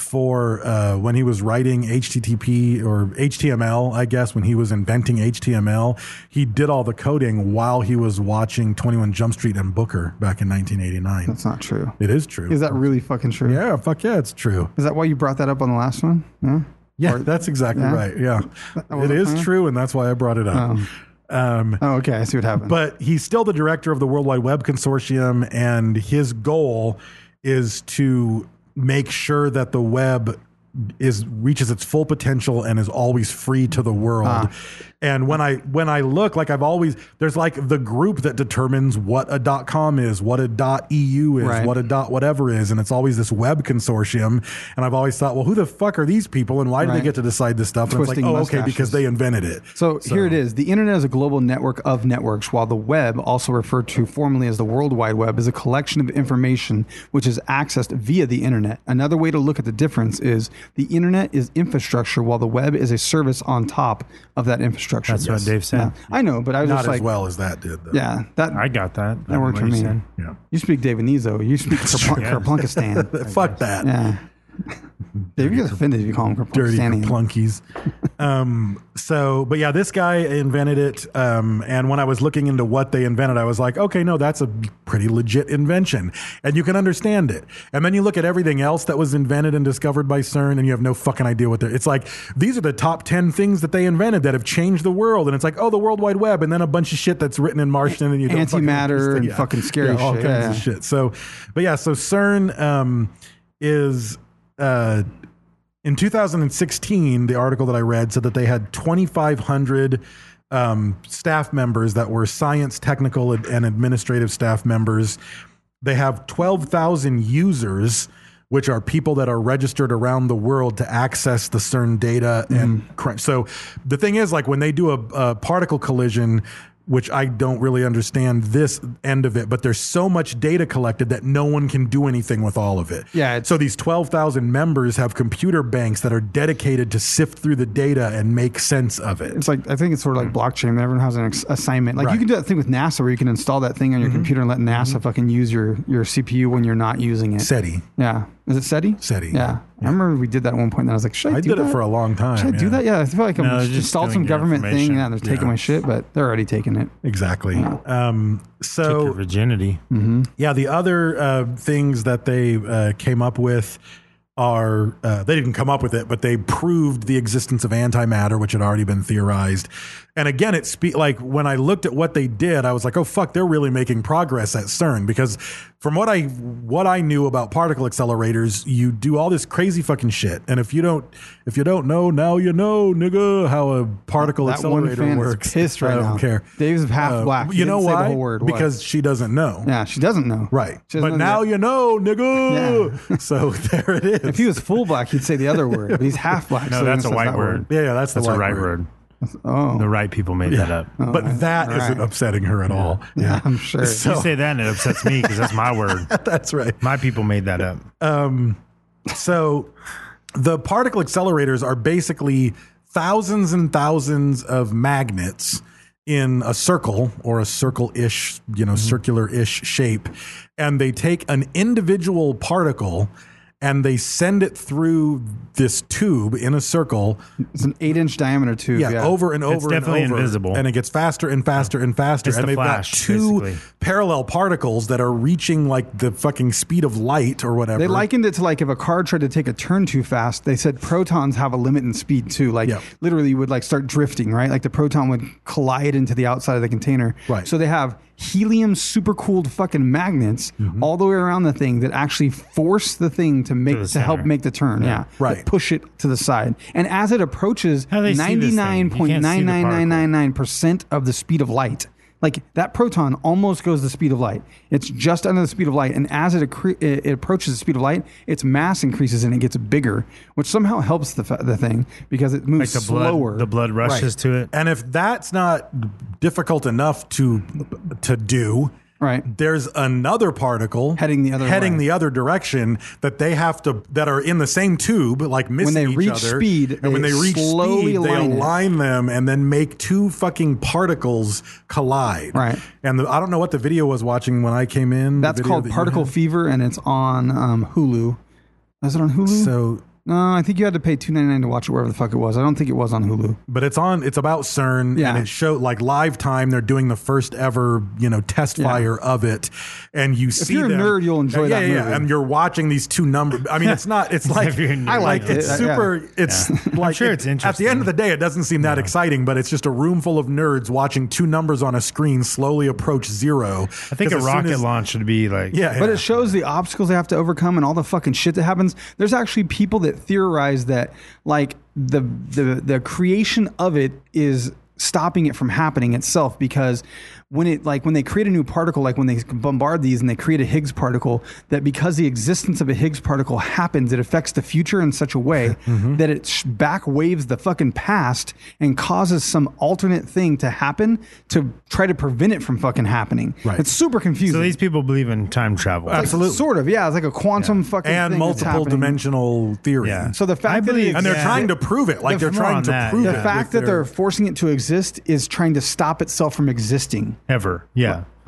Speaker 10: for uh, when he was writing H T T P or H T M L, I guess, when he was inventing H T M L. He did all the coding while he was watching twenty-one Jump Street and Booker back in nineteen eighty-nine.
Speaker 9: That's not true.
Speaker 10: It is true.
Speaker 9: Is that really fucking true?
Speaker 10: Yeah, fuck yeah, it's true.
Speaker 9: Is that why you brought that up on the last one? Yeah.
Speaker 10: Yeah,
Speaker 9: Or-
Speaker 10: that's exactly
Speaker 9: yeah?
Speaker 10: right. Yeah,
Speaker 9: That
Speaker 10: it
Speaker 9: wasn't
Speaker 10: is
Speaker 9: planned?
Speaker 10: true, and that's why I brought it up. Um,
Speaker 9: Oh, okay. I see what happened.
Speaker 10: but he's still the director of the World Wide Web Consortium, and his goal is to make sure that the web is reaches its full potential and is always free to the world.
Speaker 9: Ah.
Speaker 10: And when I when I look, like I've always there's like the group that determines what a dot com is, what a dot E U is,
Speaker 9: Right.
Speaker 10: what a dot whatever is, and it's always this web consortium. And I've always thought, well, who the fuck are these people, and why do they
Speaker 9: Right.
Speaker 10: get to decide this stuff? And
Speaker 9: Twisting
Speaker 10: it's like, oh, okay,
Speaker 9: mustaches.
Speaker 10: because they invented it.
Speaker 9: So, here it is. The internet is a global network of networks, while the web, also referred to formally as the World Wide Web, is a collection of information which is accessed via the internet. Another way to look at the difference is the internet is infrastructure, while the web is a service on top of that infrastructure.
Speaker 8: That's what Dave said.
Speaker 9: Yeah. I know, but I was
Speaker 10: Not
Speaker 9: just
Speaker 10: as
Speaker 9: like,
Speaker 10: well as that did, though.
Speaker 9: yeah, that
Speaker 8: I got that.
Speaker 9: that worked for
Speaker 8: What
Speaker 9: me.
Speaker 8: you said.
Speaker 10: Yeah.
Speaker 9: You speak Davanese, though. You speak Kerplunk-
Speaker 8: Yeah.
Speaker 9: Kerplunkistan.
Speaker 10: Fuck that.
Speaker 9: Yeah. Dave, you get offended if you call him
Speaker 10: Dirty
Speaker 9: Kerplunkistanian.
Speaker 10: plunkies. Um, so, but yeah, this guy invented it. Um, and when I was looking into what they invented, I was like, okay, no, that's a pretty legit invention and you can understand it. And then you look at everything else that was invented and discovered by CERN and you have no fucking idea what they're, it's like, these are the top ten things that they invented that have changed the world. And it's like, oh, the World Wide Web. And then a bunch of shit that's written in Martian and you don't fucking
Speaker 9: Antimatter
Speaker 10: understand.
Speaker 9: and
Speaker 10: Yeah.
Speaker 9: fucking scary
Speaker 10: Yeah, all
Speaker 9: shit.
Speaker 10: kinds
Speaker 9: Yeah,
Speaker 10: of
Speaker 9: yeah.
Speaker 10: shit. So, but yeah, so CERN, um, is, uh, in two thousand sixteen, the article that I read said that they had twenty-five hundred um, staff members that were science, technical, and administrative staff members. They have twelve thousand users, which are people that are registered around the world to access the CERN data.
Speaker 9: Mm-hmm.
Speaker 10: And crunch. So the thing is, like when they do a, a particle collision, which I don't really understand this end of it, but there's so much data collected that no one can do anything with all of it.
Speaker 9: Yeah, it's-
Speaker 10: So these twelve thousand members have computer banks that are dedicated to sift through the data and make sense of it.
Speaker 9: It's like I think it's sort of like blockchain. Everyone has an ex- assignment. Like
Speaker 10: Right.
Speaker 9: you can do that thing with NASA where you can install that thing on your computer and let NASA fucking use your your C P U when you're not using it.
Speaker 10: SETI.
Speaker 9: Yeah, is it SETI?
Speaker 10: SETI.
Speaker 9: Yeah. I remember we did that at one point. And I was like, should I,
Speaker 10: I
Speaker 9: do
Speaker 10: did
Speaker 9: that?
Speaker 10: it for a long time.
Speaker 9: Should I do
Speaker 10: yeah.
Speaker 9: that? Yeah, I feel like I'm
Speaker 8: No,
Speaker 9: just
Speaker 8: just
Speaker 9: installed
Speaker 8: doing
Speaker 9: some
Speaker 8: your
Speaker 9: government thing.
Speaker 8: information.
Speaker 9: Yeah, they're taking
Speaker 10: Yeah.
Speaker 9: my shit, but they're already taking it.
Speaker 10: Exactly. Um,
Speaker 8: Take your
Speaker 10: so
Speaker 8: virginity.
Speaker 10: yeah, the other uh, things that they uh, came up with are uh, they didn't come up with it, but they proved the existence of antimatter, which had already been theorized. And again, it spe- like when I looked at what they did, I was like, oh fuck, they're really making progress at CERN, because from what I what I knew about particle accelerators, you do all this crazy fucking shit, and if you don't if you don't know, now you know, nigga, how a particle
Speaker 9: That one
Speaker 10: accelerator
Speaker 9: fan is
Speaker 10: works.
Speaker 9: pissed right
Speaker 10: I don't
Speaker 9: now.
Speaker 10: care.
Speaker 9: Dave's half
Speaker 10: Uh,
Speaker 9: black. He
Speaker 10: You know
Speaker 9: didn't say the
Speaker 10: why?
Speaker 9: whole word. What?
Speaker 10: Because she doesn't know.
Speaker 9: yeah, she doesn't know.
Speaker 10: Right.
Speaker 9: She doesn't
Speaker 10: But
Speaker 9: know
Speaker 10: now
Speaker 9: that.
Speaker 10: you know, nigga.
Speaker 9: Yeah.
Speaker 10: So there it is.
Speaker 9: If he was full black, he'd say the other word. But he's half black.
Speaker 8: No,
Speaker 9: so he
Speaker 8: that's a
Speaker 9: says
Speaker 8: white
Speaker 9: that
Speaker 8: word.
Speaker 10: yeah, yeah, that's the
Speaker 8: That's a
Speaker 10: white
Speaker 8: right
Speaker 10: word.
Speaker 8: word.
Speaker 9: Oh,
Speaker 8: The right people made that up.
Speaker 10: But
Speaker 9: right.
Speaker 10: that
Speaker 9: All
Speaker 10: isn't
Speaker 9: right.
Speaker 10: upsetting her at all.
Speaker 9: yeah, I'm sure.
Speaker 10: So-
Speaker 8: You say that and it upsets me because that's my word.
Speaker 10: That's right.
Speaker 8: My people made that up.
Speaker 10: Um, so the particle accelerators are basically thousands and thousands of magnets in a circle or a circle-ish, you know, circular-ish shape. And they take an individual particle and they send it through this tube in a circle.
Speaker 9: It's an eight-inch diameter tube.
Speaker 10: Yeah,
Speaker 9: Yeah,
Speaker 10: over and over
Speaker 8: It's definitely
Speaker 10: and over.
Speaker 8: invisible.
Speaker 10: And it gets faster and faster and faster.
Speaker 8: It's
Speaker 10: and
Speaker 8: the
Speaker 10: they've
Speaker 8: Flash,
Speaker 10: got two
Speaker 8: basically.
Speaker 10: parallel particles that are reaching like the fucking speed of light or whatever.
Speaker 9: They likened it to like if a car tried to take a turn too fast. They said protons have a limit in speed too. Like
Speaker 10: Yeah.
Speaker 9: literally would like start drifting, right? Like the proton would collide into the outside of the container.
Speaker 10: Right.
Speaker 9: So they have helium supercooled fucking magnets
Speaker 10: Mm-hmm.
Speaker 9: all the way around the thing that actually force the thing to make
Speaker 8: the
Speaker 9: to, help
Speaker 8: center.
Speaker 9: make the turn. Yeah.
Speaker 10: Right.
Speaker 9: That push it to the side. And as it approaches
Speaker 8: How do they see this thing? You
Speaker 9: ninety-nine point
Speaker 8: can't see
Speaker 9: nine
Speaker 8: the
Speaker 9: nine
Speaker 8: particle.
Speaker 9: nine nine nine percent of the speed of light. Like that proton almost goes the speed of light. It's just under the speed of light, and as it, accre- it it approaches the speed of light, its mass increases and it gets bigger, which somehow helps the fa- the thing because it
Speaker 8: Like
Speaker 9: moves
Speaker 8: the blood,
Speaker 9: slower.
Speaker 8: the blood rushes to it.
Speaker 10: And if that's not difficult enough to to do,
Speaker 9: Right.
Speaker 10: there's another particle
Speaker 9: Heading the other
Speaker 10: heading
Speaker 9: way.
Speaker 10: the other direction that they have to that are in the same tube, like missing
Speaker 9: they
Speaker 10: each
Speaker 9: reach
Speaker 10: other.
Speaker 9: speed,
Speaker 10: and when
Speaker 9: they
Speaker 10: they reach
Speaker 9: slowly
Speaker 10: speed, they
Speaker 9: align it.
Speaker 10: align them and then make two fucking particles collide.
Speaker 9: Right.
Speaker 10: And the, I don't know what the video was watching when I came in. the
Speaker 9: That's
Speaker 10: video
Speaker 9: called
Speaker 10: that you
Speaker 9: Particle
Speaker 10: had.
Speaker 9: Fever, and it's on um, Hulu. Is it on Hulu?
Speaker 10: So.
Speaker 9: no, I think you had to pay two ninety-nine to watch it wherever the fuck it was. I don't think it was on Hulu.
Speaker 10: But it's on. It's about CERN,
Speaker 9: Yeah.
Speaker 10: and it showed like live time. They're doing the first ever, you know, test
Speaker 9: Yeah.
Speaker 10: fire of it, and you see.
Speaker 9: you're a
Speaker 10: them-
Speaker 9: nerd, you'll enjoy
Speaker 10: yeah,
Speaker 9: that
Speaker 10: Yeah, yeah,
Speaker 9: movie.
Speaker 10: and you're watching these two numbers. I mean, it's not. It's like
Speaker 8: If you're a nerd.
Speaker 9: I liked
Speaker 10: like,
Speaker 9: it.
Speaker 10: It's
Speaker 9: Uh,
Speaker 10: super.
Speaker 9: yeah.
Speaker 10: It's
Speaker 8: Yeah.
Speaker 10: like
Speaker 8: I'm sure
Speaker 10: it-
Speaker 8: it's
Speaker 10: At the
Speaker 8: interesting.
Speaker 10: end of the day, it doesn't seem that exciting, but it's just a room full of nerds watching two numbers on a screen slowly approach zero.
Speaker 8: I think a
Speaker 10: 'Cause as soon
Speaker 8: rocket
Speaker 10: as-
Speaker 8: launch should be like,
Speaker 10: Yeah,
Speaker 9: But
Speaker 10: yeah.
Speaker 9: it shows the obstacles they have to overcome and all the fucking shit that happens. There's actually people that theorize that like the the the creation of it is stopping it from happening itself, because when it like when they create a new particle, like when they bombard these and they create a Higgs particle, that because the existence of a Higgs particle happens, it affects the future in such a way
Speaker 10: Mm-hmm.
Speaker 9: that it sh- back waves the fucking past and causes some alternate thing to happen to try to prevent it from fucking happening.
Speaker 10: Right.
Speaker 9: It's super confusing.
Speaker 8: so these people believe in time travel.
Speaker 9: Like,
Speaker 10: Absolutely.
Speaker 9: sort of, yeah. It's like a quantum fucking
Speaker 10: and
Speaker 9: thing that's
Speaker 10: multiple
Speaker 9: happening.
Speaker 10: dimensional theory.
Speaker 8: Yeah.
Speaker 9: So the fact
Speaker 8: I
Speaker 9: that
Speaker 8: believe-
Speaker 9: it
Speaker 10: and they're
Speaker 8: Yeah.
Speaker 10: trying to prove it. Like
Speaker 9: The-
Speaker 10: they're
Speaker 8: more
Speaker 10: trying
Speaker 8: on
Speaker 10: to
Speaker 8: that,
Speaker 10: prove
Speaker 8: yeah.
Speaker 10: it.
Speaker 9: the fact
Speaker 10: with
Speaker 9: that
Speaker 10: their-
Speaker 9: they're forcing it to exist is trying to stop itself from existing.
Speaker 8: Ever. Yeah.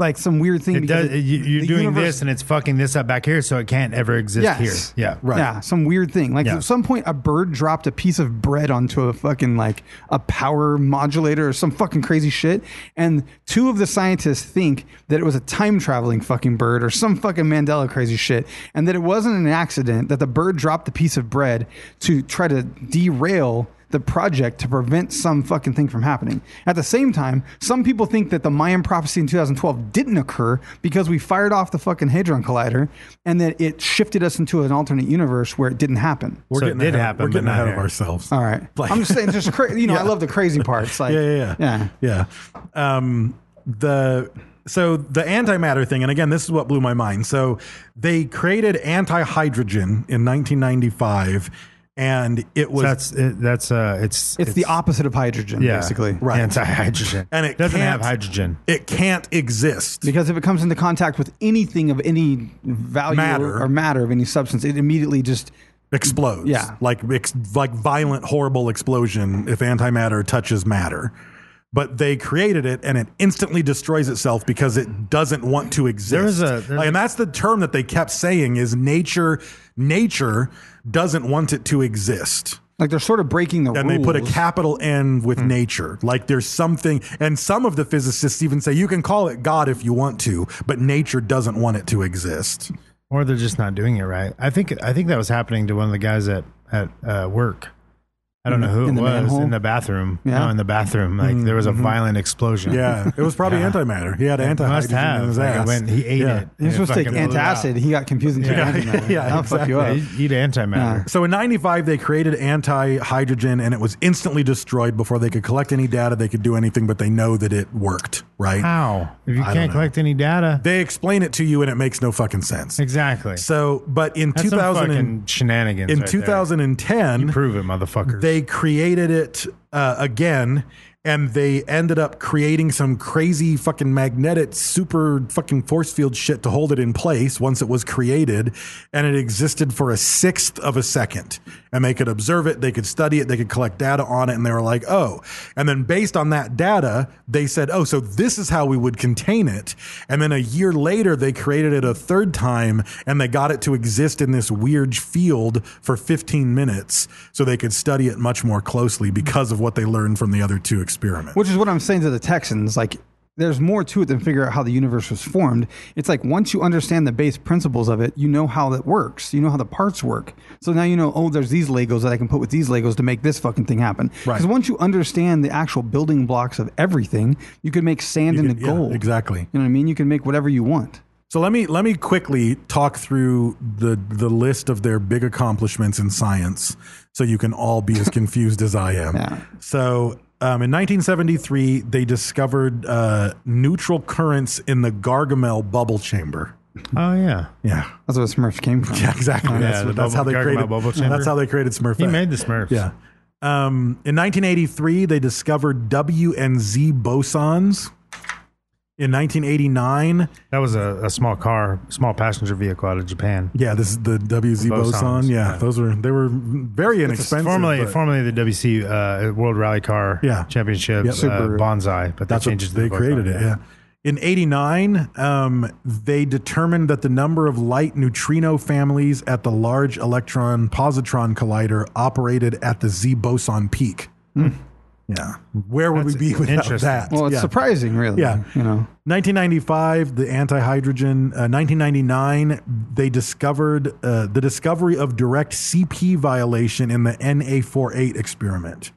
Speaker 9: like some weird thing.
Speaker 8: It
Speaker 9: because
Speaker 8: does. You, you're
Speaker 9: the
Speaker 8: doing
Speaker 9: universe-
Speaker 8: this, and it's fucking this up back here, so it can't ever exist
Speaker 9: Yes.
Speaker 8: here. Yeah,
Speaker 10: Right.
Speaker 9: Yeah, some weird thing. Like
Speaker 8: Yeah.
Speaker 9: at some point, a bird dropped a piece of bread onto a fucking like a power modulator or some fucking crazy shit. And two of the scientists think that it was a time traveling fucking bird or some fucking Mandela crazy shit, and that it wasn't an accident that the bird dropped the piece of bread to try to derail the project to prevent some fucking thing from happening. At the same time, some people think that the Mayan prophecy in two thousand twelve didn't occur because we fired off the fucking Hadron Collider and that it shifted us into an alternate universe where it didn't happen.
Speaker 10: We're
Speaker 8: So it
Speaker 10: getting
Speaker 8: did
Speaker 10: ahead,
Speaker 8: happen,
Speaker 10: We're
Speaker 8: but
Speaker 10: getting
Speaker 8: not
Speaker 10: ahead of
Speaker 8: here.
Speaker 10: ourselves.
Speaker 9: All right.
Speaker 10: Like-
Speaker 9: I'm just saying, just cra- you know, I
Speaker 10: Yeah.
Speaker 9: love the crazy parts. Like,
Speaker 10: yeah, yeah,
Speaker 9: yeah.
Speaker 10: yeah, yeah. Um, the so the antimatter thing, and again, this is what blew my mind. So they created anti-hydrogen in nineteen ninety-five, and it was
Speaker 8: So that's it, that's uh, it's
Speaker 9: It's, the opposite of hydrogen,
Speaker 8: yeah,
Speaker 9: basically.
Speaker 10: Right.
Speaker 8: anti-hydrogen,
Speaker 10: and it
Speaker 8: doesn't
Speaker 10: can't-
Speaker 8: have hydrogen.
Speaker 10: It can't exist.
Speaker 9: Because if it comes into contact with anything of any value
Speaker 10: Matter.
Speaker 9: or matter of any substance, it immediately just
Speaker 10: Explodes.
Speaker 9: Yeah.
Speaker 10: like ex- like violent, horrible explosion if antimatter touches matter. But they created it, and it instantly destroys itself because it doesn't want to exist.
Speaker 8: There was a- there's
Speaker 10: Like, and that's the term that they kept saying is nature. Nature doesn't want it to exist.
Speaker 9: like they're sort of breaking the
Speaker 10: And
Speaker 9: rules.
Speaker 10: they put a capital N with nature. Like there's something, and some of the physicists even say you can call it God if you want to, but nature doesn't want it to exist.
Speaker 8: Or they're just not doing it right. I think I think that was happening to one of the guys at at uh, work. I don't
Speaker 9: In
Speaker 8: know
Speaker 9: the-
Speaker 8: who
Speaker 9: in
Speaker 8: it
Speaker 9: the
Speaker 8: was
Speaker 9: manhole?
Speaker 8: in the bathroom.
Speaker 9: Yeah.
Speaker 8: No, in the bathroom. Like there was a violent explosion.
Speaker 10: Yeah, it was probably
Speaker 8: Yeah.
Speaker 10: antimatter. He had
Speaker 8: It
Speaker 10: anti
Speaker 8: must
Speaker 10: hydrogen
Speaker 8: have.
Speaker 10: in his
Speaker 8: Like,
Speaker 10: ass.
Speaker 8: when he ate
Speaker 10: Yeah.
Speaker 8: it.
Speaker 9: You're
Speaker 8: and
Speaker 9: supposed
Speaker 8: it
Speaker 9: to take
Speaker 8: fucking blew it
Speaker 9: antacid.
Speaker 8: out.
Speaker 9: He got confused and took
Speaker 10: Yeah,
Speaker 9: antimatter.
Speaker 10: yeah,
Speaker 9: That'll fuck you up.
Speaker 10: exactly.
Speaker 8: Eat, eat antimatter.
Speaker 10: So in ninety-five, they created anti-hydrogen, and it was instantly destroyed before they could collect any data. They could do anything, but they know that it worked. Right?
Speaker 8: How? If you
Speaker 10: I don't
Speaker 8: can't
Speaker 10: know.
Speaker 8: collect any data,
Speaker 10: They explain it to you, and it makes no fucking sense.
Speaker 8: exactly.
Speaker 10: So, but in
Speaker 8: That's
Speaker 10: two
Speaker 8: some
Speaker 10: thousand
Speaker 8: fucking
Speaker 10: and,
Speaker 8: shenanigans.
Speaker 10: in
Speaker 8: right there.
Speaker 10: two thousand ten,
Speaker 8: You prove it, motherfuckers.
Speaker 10: they created it uh, again, and they ended up creating some crazy fucking magnetic super fucking force field shit to hold it in place once it was created, and it existed for a sixth of a second, and they could observe it, they could study it, they could collect data on it, and they were like, oh, and then based on that data, they said, oh, so this is how we would contain it, and then a year later, they created it a third time, and they got it to exist in this weird field for fifteen minutes, so they could study it much more closely because of what they learned from the other two experiments.
Speaker 9: Which is what I'm saying to the Texans. Like, there's more to it than figure out how the universe was formed. It's like once you understand the base principles of it, you know how that works. You know how the parts work. So now you know, oh, there's these Legos that I can put with these Legos to make this fucking thing happen.
Speaker 10: Right.
Speaker 9: Because once you understand the actual building blocks of everything, you can make sand
Speaker 10: You
Speaker 9: into
Speaker 10: could- yeah,
Speaker 9: gold.
Speaker 10: exactly.
Speaker 9: You know what I mean? You can make whatever you want.
Speaker 10: So let me let me quickly talk through the the list of their big accomplishments in science, so you can all be as confused as I am.
Speaker 9: Yeah.
Speaker 10: So um, in nineteen seventy-three, they discovered uh, neutral currents in the Gargamel bubble chamber.
Speaker 8: oh yeah,
Speaker 10: Yeah,
Speaker 9: That's where Smurfs came from.
Speaker 10: yeah, exactly.
Speaker 8: Yeah,
Speaker 10: that's
Speaker 8: the
Speaker 10: that's how
Speaker 8: bubble-
Speaker 10: they
Speaker 8: Gargamel
Speaker 10: created.
Speaker 8: bubble chamber.
Speaker 10: That's how they created Smurf.
Speaker 8: he made the Smurfs.
Speaker 10: Yeah. Um, in nineteen eighty-three, they discovered W and Z bosons. In nineteen eighty-nine,
Speaker 8: that was a, a small car, small passenger vehicle out of Japan.
Speaker 10: yeah, this is the W Z
Speaker 8: The bosons,
Speaker 10: boson. Yeah,
Speaker 8: yeah.
Speaker 10: those were they were very inexpensive.
Speaker 8: Formerly,
Speaker 10: but
Speaker 8: formerly the W C uh, World Rally Car
Speaker 10: Yeah.
Speaker 8: Championship,
Speaker 10: Yep.
Speaker 8: uh,
Speaker 9: Super-
Speaker 8: Bonsai, but
Speaker 10: that's
Speaker 8: they
Speaker 10: what
Speaker 8: changed it to
Speaker 10: they
Speaker 8: the
Speaker 10: created
Speaker 8: Boson,
Speaker 10: it. Yeah. In eighty-nine, um, they determined that the number of light neutrino families at the Large Electron Positron Collider operated at the Z boson peak. Yeah, where would
Speaker 8: That's
Speaker 10: we be without
Speaker 8: interesting.
Speaker 10: that?
Speaker 9: Well, it's
Speaker 10: Yeah.
Speaker 9: surprising, really.
Speaker 10: Yeah.
Speaker 9: You know.
Speaker 10: nineteen ninety-five, the anti-hydrogen. Uh, nineteen ninety-nine, they discovered uh, the discovery of direct C P violation in the N A forty-eight experiment.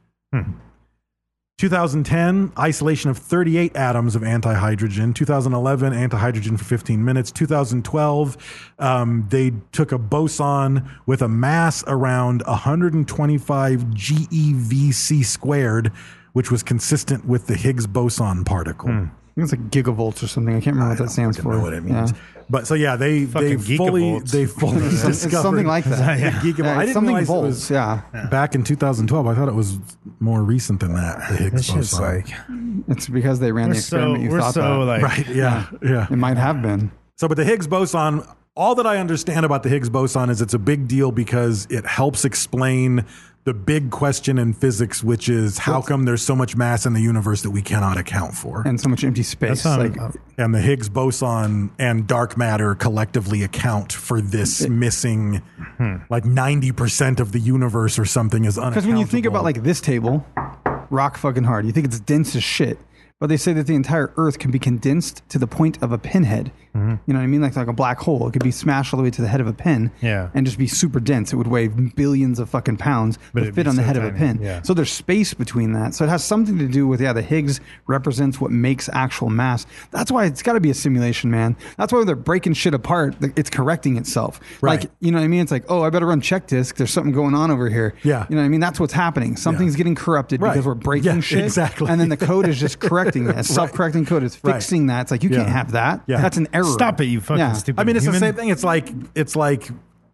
Speaker 10: twenty ten, isolation of thirty-eight atoms of antihydrogen. two thousand eleven, antihydrogen for fifteen minutes. two thousand twelve, um, they took a boson with a mass around one hundred twenty-five G E V C squared, which was consistent with the Higgs boson particle.
Speaker 9: I think it's like gigavolts or something. I can't remember what that stands
Speaker 10: I
Speaker 9: for.
Speaker 10: don't know what it means.
Speaker 9: Yeah.
Speaker 10: But so yeah, they they
Speaker 8: Fucking
Speaker 10: fully
Speaker 8: gigavolts.
Speaker 10: they fully
Speaker 9: It's
Speaker 10: discovered
Speaker 9: something like that.
Speaker 10: the
Speaker 8: Yeah.
Speaker 10: gigavolts.
Speaker 9: Yeah,
Speaker 10: I
Speaker 9: it's
Speaker 10: didn't
Speaker 9: something
Speaker 10: realize
Speaker 9: volts.
Speaker 10: it was
Speaker 9: Yeah.
Speaker 10: back in two thousand twelve. I thought it was more recent than that. The Higgs
Speaker 8: This shit's
Speaker 10: boson.
Speaker 8: like
Speaker 9: It's because they ran
Speaker 8: we're
Speaker 9: the
Speaker 8: so
Speaker 9: experiment. you
Speaker 8: we're
Speaker 9: thought
Speaker 8: so
Speaker 9: that.
Speaker 8: like
Speaker 10: right? Yeah, yeah.
Speaker 9: It might have been.
Speaker 10: So, but the Higgs boson all that I understand about the Higgs boson is it's a big deal because it helps explain the big question in physics, which is how come there's so much mass in the universe that we cannot account for,
Speaker 9: and so much empty space.
Speaker 8: Like,
Speaker 10: and the Higgs boson and dark matter collectively account for this it, missing, hmm. like ninety percent of the universe or something is unaccountable.
Speaker 9: Because when you think about like this table, rock fucking hard, you think it's dense as shit. But they say that the entire Earth can be condensed to the point of a pinhead. Mm-hmm. You know what I mean? Like like a black hole. It could be smashed all the way to the head of a pin,
Speaker 8: yeah,
Speaker 9: and just be super dense. It would weigh billions of fucking pounds, but, but fit on the so head tiny. of a pin.
Speaker 8: Yeah.
Speaker 9: So there's space between that. So it has something to do with yeah. The Higgs represents what makes actual mass. That's why it's got to be a simulation, man. That's why they're breaking shit apart. It's correcting itself.
Speaker 10: Right.
Speaker 9: Like you know what I mean? It's like, oh, I better run check disk. There's something going on over here.
Speaker 10: Yeah.
Speaker 9: You know what I mean? That's what's happening. Something's yeah. getting corrupted
Speaker 10: right.
Speaker 9: because we're breaking
Speaker 10: yeah,
Speaker 9: shit.
Speaker 10: Exactly.
Speaker 9: And then the code is just correcting it. Self-correcting code is fixing right. that. It's like you
Speaker 10: yeah.
Speaker 9: can't have that.
Speaker 10: Yeah.
Speaker 9: That's an error.
Speaker 8: Stop it, you fucking
Speaker 9: yeah.
Speaker 8: stupid.
Speaker 10: I mean, it's
Speaker 8: human.
Speaker 10: the same thing. It's like it's like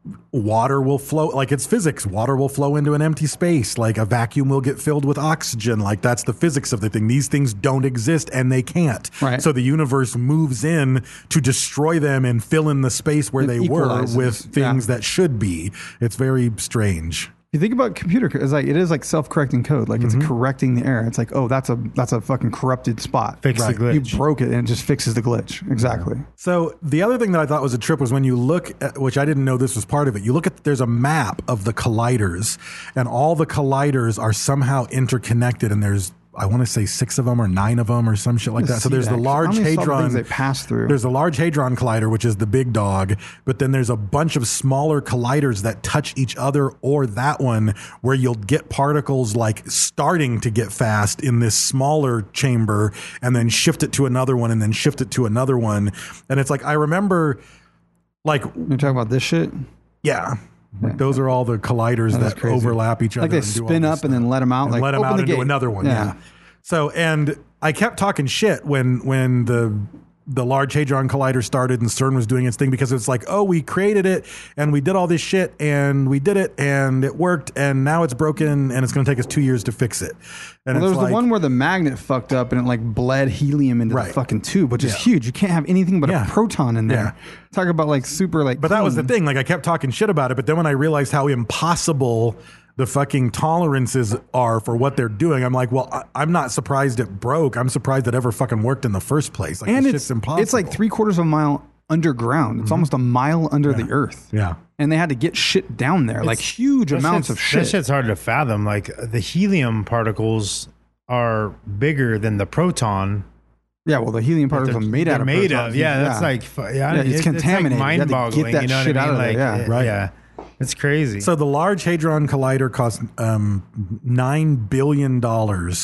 Speaker 10: water will flow. Like it's physics. Water will flow into an empty space. Like a vacuum will get filled with oxygen. Like that's the physics of the thing. These things don't exist and they can't.
Speaker 9: Right.
Speaker 10: So the universe moves in to destroy them and fill in the space where
Speaker 9: it
Speaker 10: they were
Speaker 9: equalizes.
Speaker 10: with things
Speaker 9: yeah.
Speaker 10: that should be. It's very strange.
Speaker 9: You think about computer code, it's like it is like self-correcting code. Like it's mm-hmm. correcting the error. It's like, oh, that's a that's a fucking corrupted spot.
Speaker 8: Fix
Speaker 9: right.
Speaker 8: the glitch.
Speaker 9: You broke it and it just fixes the glitch. Exactly.
Speaker 10: Yeah. So the other thing that I thought was a trip was when you look at, which I didn't know this was part of it. You look at there's a map of the colliders, and all the colliders are somehow interconnected, and there's I want to say six of them or nine of them or some shit like that. So there's
Speaker 9: that.
Speaker 10: the Large Hadron.
Speaker 9: They pass through.
Speaker 10: There's the Large Hadron Collider, which is the big dog, but then there's a bunch of smaller colliders that touch each other, or that one where you'll get particles like starting to get fast in this smaller chamber, and then shift it to another one, and then shift it to another one, and it's like I remember, like
Speaker 9: you're talking about this shit.
Speaker 10: Yeah. Like those are all the colliders that, that overlap each other.
Speaker 9: Like they
Speaker 10: and do
Speaker 9: spin
Speaker 10: all
Speaker 9: up
Speaker 10: stuff.
Speaker 9: and then let them out.
Speaker 10: And
Speaker 9: like
Speaker 10: let them
Speaker 9: open
Speaker 10: out
Speaker 9: the
Speaker 10: into
Speaker 9: gate.
Speaker 10: another one.
Speaker 9: Yeah.
Speaker 10: yeah. So, and I kept talking shit when when the the Large Hadron Collider started and CERN was doing its thing, because it's like, oh, we created it and we did all this shit and we did it and it worked and now it's broken and it's going to take us two years to fix it. And
Speaker 9: well, there was
Speaker 10: like,
Speaker 9: the one where the magnet fucked up and it like bled helium into
Speaker 10: right.
Speaker 9: the fucking tube, which is
Speaker 10: yeah.
Speaker 9: huge. You can't have anything but
Speaker 10: yeah.
Speaker 9: a proton in there. Yeah. Talk about like super like.
Speaker 10: But
Speaker 9: clean.
Speaker 10: that was the thing. Like I kept talking shit about it, but then when I realized how impossible the fucking tolerances are for what they're doing, I'm like, well, I, I'm not surprised it broke. I'm surprised it ever fucking worked in the first place. Like,
Speaker 9: and
Speaker 10: it's,
Speaker 9: it's
Speaker 10: just impossible.
Speaker 9: It's like three quarters of a mile underground. It's mm-hmm. almost a mile under
Speaker 10: yeah.
Speaker 9: the earth.
Speaker 10: Yeah.
Speaker 9: And they had to get shit down there, it's, like huge amounts of shit.
Speaker 8: That shit's hard to fathom. Like the helium particles are bigger than the proton.
Speaker 9: Yeah, well, the helium particles are made out of
Speaker 8: made
Speaker 9: protons.
Speaker 8: of. Yeah,
Speaker 9: yeah.
Speaker 8: that's like yeah,
Speaker 9: yeah it's
Speaker 8: it,
Speaker 9: contaminated.
Speaker 8: It's like mind-boggling.
Speaker 9: You,
Speaker 8: you know
Speaker 9: shit
Speaker 8: what I mean?
Speaker 9: Out of
Speaker 8: Like,
Speaker 9: there, yeah.
Speaker 8: it,
Speaker 10: right.
Speaker 8: Yeah. It's crazy.
Speaker 10: So the Large Hadron Collider cost um, nine billion dollars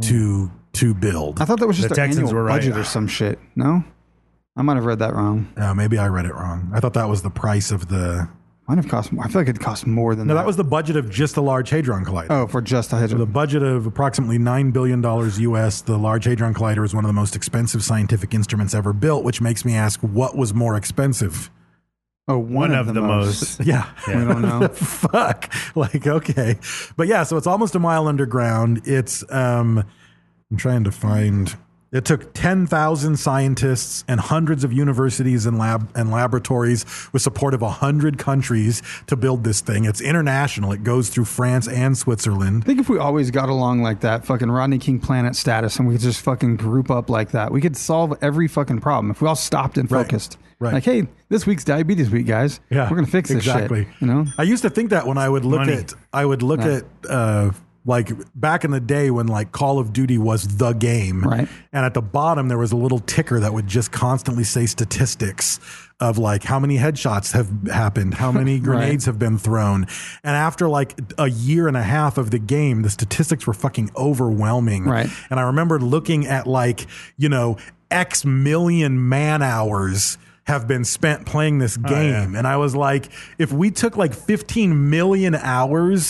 Speaker 10: to to build.
Speaker 9: I thought that was just
Speaker 8: the
Speaker 9: their
Speaker 8: Texans
Speaker 9: annual
Speaker 8: were right.
Speaker 9: budget or some shit. No, I might have read that wrong.
Speaker 10: Uh, maybe I read it wrong. I thought that was the price of the.
Speaker 9: Might have cost more. I feel like it cost more than
Speaker 10: no,
Speaker 9: that.
Speaker 10: that was the budget of just the Large Hadron Collider.
Speaker 9: Oh, for just the
Speaker 10: So
Speaker 9: Hadron.
Speaker 10: the budget of approximately nine billion dollars U S, the Large Hadron Collider is one of the most expensive scientific instruments ever built, which makes me ask, what was more expensive?
Speaker 9: Oh, one,
Speaker 8: one
Speaker 9: of,
Speaker 8: of
Speaker 9: the,
Speaker 8: the
Speaker 9: most.
Speaker 8: most.
Speaker 10: Yeah.
Speaker 9: We don't know.
Speaker 10: Fuck. Like, okay. But yeah, so it's almost a mile underground. It's, um, I'm trying to find... It took ten thousand scientists and hundreds of universities and lab and laboratories with support of one hundred countries to build this thing. It's international. It goes through France and Switzerland.
Speaker 9: I think if we always got along like that, fucking Rodney King planet status, and we could just fucking group up like that, we could solve every fucking problem. If we all stopped and focused.
Speaker 10: Right. Right.
Speaker 9: Like, hey, this week's diabetes week, guys.
Speaker 10: Yeah.
Speaker 9: We're going to fix this
Speaker 10: exactly.
Speaker 9: shit. You know?
Speaker 10: I used to think that when I would look
Speaker 8: Money.
Speaker 10: at, I would look
Speaker 9: Yeah.
Speaker 10: at, uh, like back in the day when like Call of Duty was the game.
Speaker 9: Right.
Speaker 10: And at the bottom, there was a little ticker that would just constantly say statistics of like how many headshots have happened, how many grenades
Speaker 9: Right.
Speaker 10: have been thrown. And after like a year and a half of the game, the statistics were fucking overwhelming.
Speaker 9: Right.
Speaker 10: And I remember looking at like, you know, X million man hours have been spent playing this game.
Speaker 8: yeah.
Speaker 10: And I was like, if we took like fifteen million hours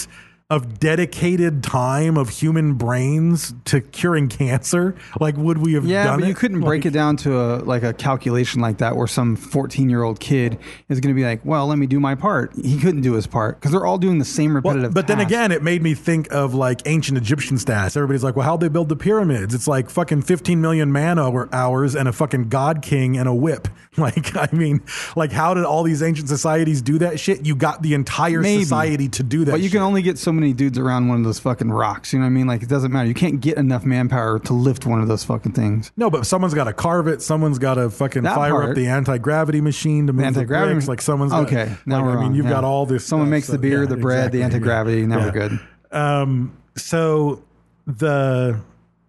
Speaker 10: of dedicated time of human brains to curing cancer? Like, would we have
Speaker 9: Yeah,
Speaker 10: done
Speaker 9: but
Speaker 10: it?
Speaker 9: you couldn't break
Speaker 10: Like-
Speaker 9: it down to a like a calculation like that where some fourteen-year-old kid is going to be like, well, let me do my part. He couldn't do his part because they're all doing the same
Speaker 10: Well,
Speaker 9: repetitive
Speaker 10: but then
Speaker 9: task.
Speaker 10: again, it made me think of like ancient Egyptian stats. Everybody's like, well, how'd they build the pyramids? It's like fucking fifteen million man hour- hours and a fucking god king and a whip. Like, I mean, like, how did all these ancient societies do that shit? You got the entire
Speaker 9: Maybe.
Speaker 10: society to do that
Speaker 9: But you
Speaker 10: shit.
Speaker 9: can only get so many dudes around one of those fucking rocks. You know what I mean? Like, it doesn't matter. You can't get enough manpower to lift one of those fucking things.
Speaker 10: No, but someone's got to carve it. Someone's got to fucking
Speaker 9: That
Speaker 10: fire
Speaker 9: part.
Speaker 10: up the anti-gravity machine to move the
Speaker 9: Anti-gravity
Speaker 10: bricks.
Speaker 9: mach-
Speaker 10: Like, someone's got,
Speaker 9: okay. Now
Speaker 10: like,
Speaker 9: we're
Speaker 10: I mean,
Speaker 9: wrong,
Speaker 10: you've
Speaker 9: yeah.
Speaker 10: got all this.
Speaker 9: Someone
Speaker 10: stuff,
Speaker 9: makes
Speaker 10: so-
Speaker 9: the beer,
Speaker 10: yeah,
Speaker 9: the bread, the
Speaker 10: exactly,
Speaker 9: anti-gravity.
Speaker 10: yeah.
Speaker 9: Now
Speaker 10: Yeah.
Speaker 9: we're good.
Speaker 10: Um, so the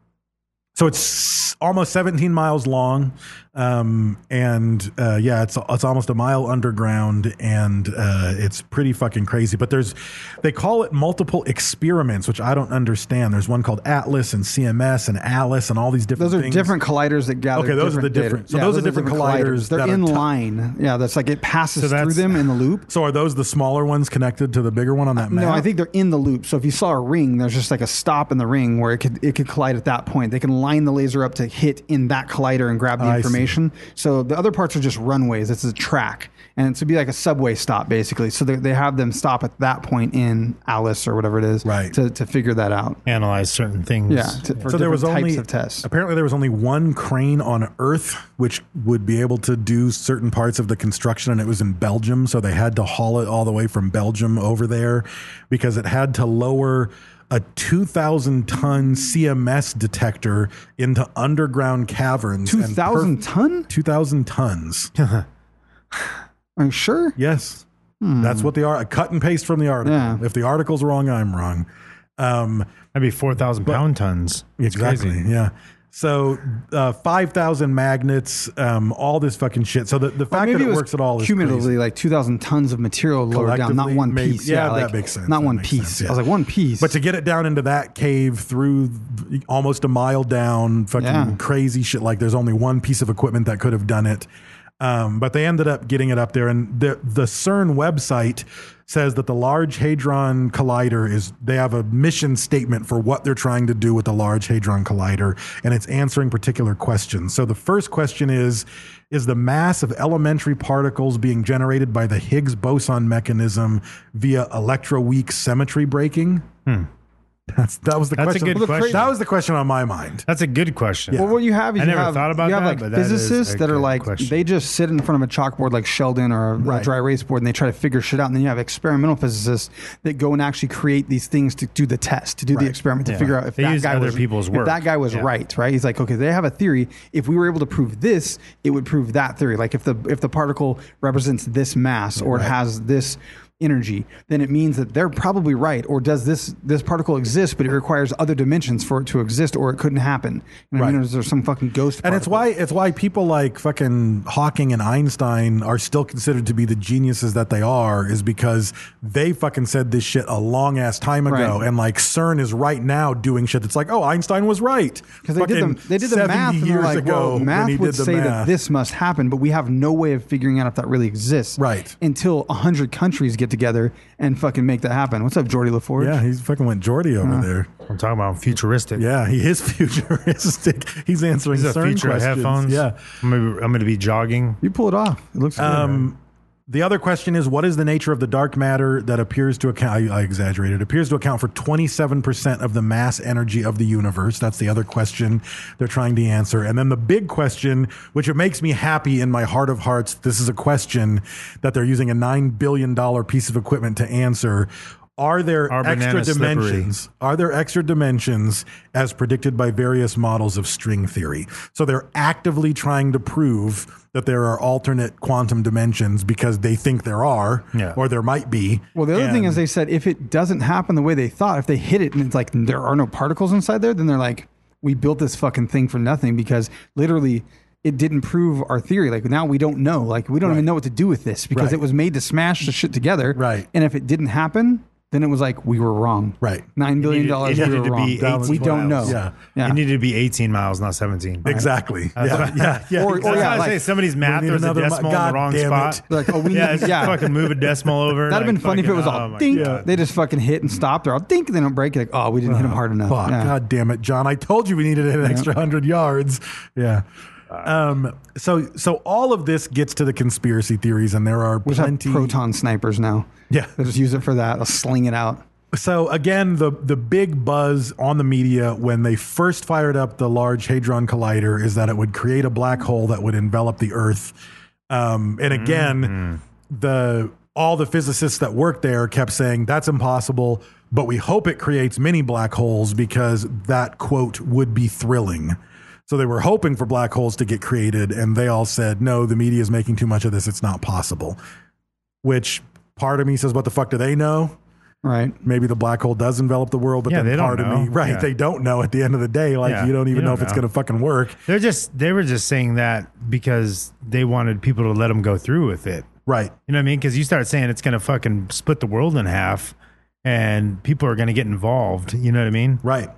Speaker 10: so it's almost seventeen miles long, um, and uh, yeah, it's it's almost a mile underground, and uh, it's pretty fucking crazy. But there's they call it multiple experiments, which I don't understand. There's one called Atlas and C M S and Alice and all these different.
Speaker 9: Those are
Speaker 10: things.
Speaker 9: different colliders that gather.
Speaker 10: Okay, those are the
Speaker 9: data.
Speaker 10: different- so
Speaker 9: Yeah,
Speaker 10: those are different colliders
Speaker 9: They're
Speaker 10: that are
Speaker 9: in
Speaker 10: t-
Speaker 9: line. Yeah, that's like it passes
Speaker 8: So
Speaker 9: through
Speaker 8: that's-
Speaker 9: them in the loop.
Speaker 10: So are those the smaller ones connected to the bigger one on that map?
Speaker 9: No, I think they're in the loop. So if you saw a ring, there's just like a stop in the ring where it could it could collide at that point. They can line the laser up to hit in that collider and grab the
Speaker 10: I see.
Speaker 9: information. So the other parts are just runways. It's a track, and it's to be like a subway stop basically. So they, they have them stop at that point in Alice or whatever it is,
Speaker 10: Right.
Speaker 9: To to figure that out.
Speaker 8: Analyze certain things.
Speaker 9: Yeah. To, for
Speaker 10: so there was
Speaker 9: different
Speaker 10: only
Speaker 9: types of tests.
Speaker 10: apparently there was only one crane on Earth which would be able to do certain parts of the construction, and it was in Belgium. So they had to haul it all the way from Belgium over there because it had to lower a two thousand ton C M S detector into underground caverns.
Speaker 9: Two thousand ton?
Speaker 10: two thousand tons.
Speaker 9: Are you sure?
Speaker 10: Yes. That's what the art cut and paste from the article.
Speaker 9: Yeah.
Speaker 10: If the article's wrong, I'm wrong. Um,
Speaker 8: That'd be four thousand pound tons. It's
Speaker 10: Exactly.
Speaker 8: crazy.
Speaker 10: Yeah. So uh, five thousand magnets, um, all this fucking shit. So the, the
Speaker 9: Or
Speaker 10: fact
Speaker 9: maybe
Speaker 10: that it,
Speaker 9: was
Speaker 10: works at all is
Speaker 9: cumulatively
Speaker 10: crazy.
Speaker 9: like two thousand tons of material lowered down, not
Speaker 10: Collectively,
Speaker 9: one
Speaker 10: maybe-
Speaker 9: piece.
Speaker 10: yeah,
Speaker 9: like,
Speaker 10: that makes sense.
Speaker 9: Not
Speaker 10: That
Speaker 9: one
Speaker 10: makes
Speaker 9: piece.
Speaker 10: sense, yeah.
Speaker 9: I was like, one piece.
Speaker 10: But to get it down into that cave through th- almost a mile down, fucking
Speaker 9: Yeah.
Speaker 10: crazy shit. Like there's only one piece of equipment that could have done it. Um, but they ended up getting it up there. And the, the CERN website says that the Large Hadron Collider is, they have a mission statement for what they're trying to do with the Large Hadron Collider. And it's answering particular questions. So the first question is, is the mass of elementary particles being generated by the Higgs boson mechanism via electroweak symmetry breaking?
Speaker 8: Hmm.
Speaker 10: That's, that was the
Speaker 8: That's a
Speaker 10: question.
Speaker 8: good
Speaker 10: Well, the cra-
Speaker 8: question.
Speaker 10: That was the question on my mind.
Speaker 8: That's a good question.
Speaker 9: Well, what you have is
Speaker 8: I
Speaker 9: you
Speaker 8: never
Speaker 9: have,
Speaker 8: thought about
Speaker 9: you have
Speaker 8: that,
Speaker 9: like
Speaker 8: but that is
Speaker 9: physicists
Speaker 8: a
Speaker 9: that are
Speaker 8: good
Speaker 9: like
Speaker 8: question.
Speaker 9: they just sit in front of a chalkboard like Sheldon or a,
Speaker 10: Right.
Speaker 9: a dry erase board and they try to figure shit out. And then you have experimental physicists that go and actually create these things to do the test, to do the
Speaker 10: Right.
Speaker 9: experiment, to
Speaker 8: Yeah.
Speaker 9: figure out if
Speaker 8: They
Speaker 9: that
Speaker 8: use
Speaker 9: guy
Speaker 8: other
Speaker 9: was
Speaker 8: people's
Speaker 9: if
Speaker 8: work.
Speaker 9: that guy was
Speaker 8: Yeah.
Speaker 9: right, right? He's like, okay, they have a theory. If we were able to prove this, it would prove that theory. Like if the if the particle represents this mass or it
Speaker 10: Right.
Speaker 9: has this energy, then it means that they're probably right. Or does this this particle exist, but it requires other dimensions for it to exist, or it couldn't happen? You know what I mean?
Speaker 10: Right.
Speaker 9: Or is there some fucking ghost?
Speaker 10: And it's
Speaker 9: particle?
Speaker 10: why it's why people like fucking Hawking and Einstein are still considered to be the geniuses that they are, is because they fucking said this shit a long ass time ago,
Speaker 9: Right.
Speaker 10: and like CERN is right now doing shit that's like, oh, Einstein was right
Speaker 9: Because they did the they did the math and they're
Speaker 10: years
Speaker 9: like,
Speaker 10: ago
Speaker 9: well,
Speaker 10: when
Speaker 9: math
Speaker 10: he
Speaker 9: would
Speaker 10: did the
Speaker 9: say that
Speaker 10: math.
Speaker 9: this must happen, but we have no way of figuring out if that really exists.
Speaker 10: Right.
Speaker 9: Until a hundred countries get together and fucking make that happen. What's up, Geordie LaForge?
Speaker 10: Yeah, he's fucking went Geordie over there.
Speaker 8: I'm talking about futuristic.
Speaker 10: Yeah, he is futuristic. He's answering
Speaker 8: These are
Speaker 10: CERN
Speaker 8: future
Speaker 10: questions.
Speaker 8: headphones.
Speaker 10: Yeah.
Speaker 8: I'm gonna, I'm gonna be jogging.
Speaker 9: You pull it off. It looks good.
Speaker 10: Um, the other question is, what is the nature of the dark matter that appears to account, I, I exaggerated, appears to account for twenty-seven percent of the mass energy of the universe? That's the other question they're trying to answer. And then the big question, which it makes me happy in my heart of hearts, this is a question that they're using a nine billion dollars piece of equipment to answer. Are there
Speaker 8: Are
Speaker 10: extra
Speaker 8: bananas slippery?
Speaker 10: dimensions? Are there extra dimensions as predicted by various models of string theory? So they're actively trying to prove that there are alternate quantum dimensions because they think there are,
Speaker 8: Yeah.
Speaker 10: or there might be.
Speaker 9: well, the other thing
Speaker 10: And-
Speaker 9: is they said if it doesn't happen the way they thought, if they hit it and it's like there are no particles inside there, then they're like, we built this fucking thing for nothing because literally it didn't prove our theory. Like now we don't know. Like we don't
Speaker 10: Right.
Speaker 9: even know what to do with this because
Speaker 10: Right.
Speaker 9: it was made to smash the shit together.
Speaker 10: Right.
Speaker 9: And if it didn't happen, then it was like we were wrong.
Speaker 10: Right.
Speaker 9: Nine billion dollars.
Speaker 8: It
Speaker 9: We
Speaker 8: needed
Speaker 9: were
Speaker 8: to
Speaker 9: wrong.
Speaker 8: be
Speaker 10: That was
Speaker 9: We
Speaker 8: eighteen
Speaker 9: don't know.
Speaker 8: miles.
Speaker 10: Yeah.
Speaker 9: Yeah.
Speaker 8: It needed to be eighteen miles, not seventeen.
Speaker 10: Exactly.
Speaker 8: That's
Speaker 10: Yeah,
Speaker 8: what-
Speaker 10: yeah, yeah.
Speaker 9: Or- or
Speaker 8: That's
Speaker 9: yeah,
Speaker 8: why I
Speaker 9: like,
Speaker 8: say somebody's math
Speaker 10: need
Speaker 8: was a
Speaker 10: another mi-
Speaker 8: decimal in
Speaker 10: God
Speaker 8: the wrong
Speaker 10: damn
Speaker 8: spot.
Speaker 10: it.
Speaker 9: They're like, oh, we
Speaker 8: yeah,
Speaker 9: need-
Speaker 8: it's
Speaker 9: yeah.
Speaker 8: fucking move a decimal over.
Speaker 9: That'd have
Speaker 8: like,
Speaker 9: been funny if it was
Speaker 8: fucking-
Speaker 9: all
Speaker 8: oh my
Speaker 9: dink.
Speaker 8: God.
Speaker 9: They just fucking hit and stopped. They're all dink. They don't break it. Like, oh, we didn't hit them hard enough.
Speaker 10: Fuck,
Speaker 9: Yeah.
Speaker 10: God damn it, John. I told you we needed an extra hundred yards. Yeah. Um, so so all of this gets to the conspiracy theories, and there are
Speaker 9: We just have
Speaker 10: plenty.
Speaker 9: proton snipers now.
Speaker 10: Yeah.
Speaker 9: They just use it for that. They'll sling it out.
Speaker 10: So again, the the big buzz on the media when they first fired up the Large Hadron Collider is that it would create a black hole that would envelop the Earth. Um, and again,
Speaker 8: Mm-hmm.
Speaker 10: the all the physicists that worked there kept saying that's impossible, but we hope it creates many black holes because that quote would be thrilling. So they were hoping for black holes to get created, and they all said, no, the media is making too much of this. It's not possible. Which part of me says, what the fuck do they know?
Speaker 9: Right.
Speaker 10: Maybe the black hole does envelop the world, but
Speaker 8: Yeah,
Speaker 10: then
Speaker 8: they don't
Speaker 10: part of
Speaker 8: know.
Speaker 10: me, right?
Speaker 8: Yeah.
Speaker 10: They don't know at the end of the day. Like
Speaker 8: Yeah,
Speaker 10: you don't
Speaker 8: you
Speaker 10: even know
Speaker 8: don't
Speaker 10: if it's
Speaker 8: know.
Speaker 10: going to fucking work.
Speaker 8: They're just they were just saying that because they wanted people to let them go through with it.
Speaker 10: Right.
Speaker 8: You know what I mean? Because you start saying it's going to fucking split the world in half, and people are going to get involved. You know what I mean?
Speaker 10: Right.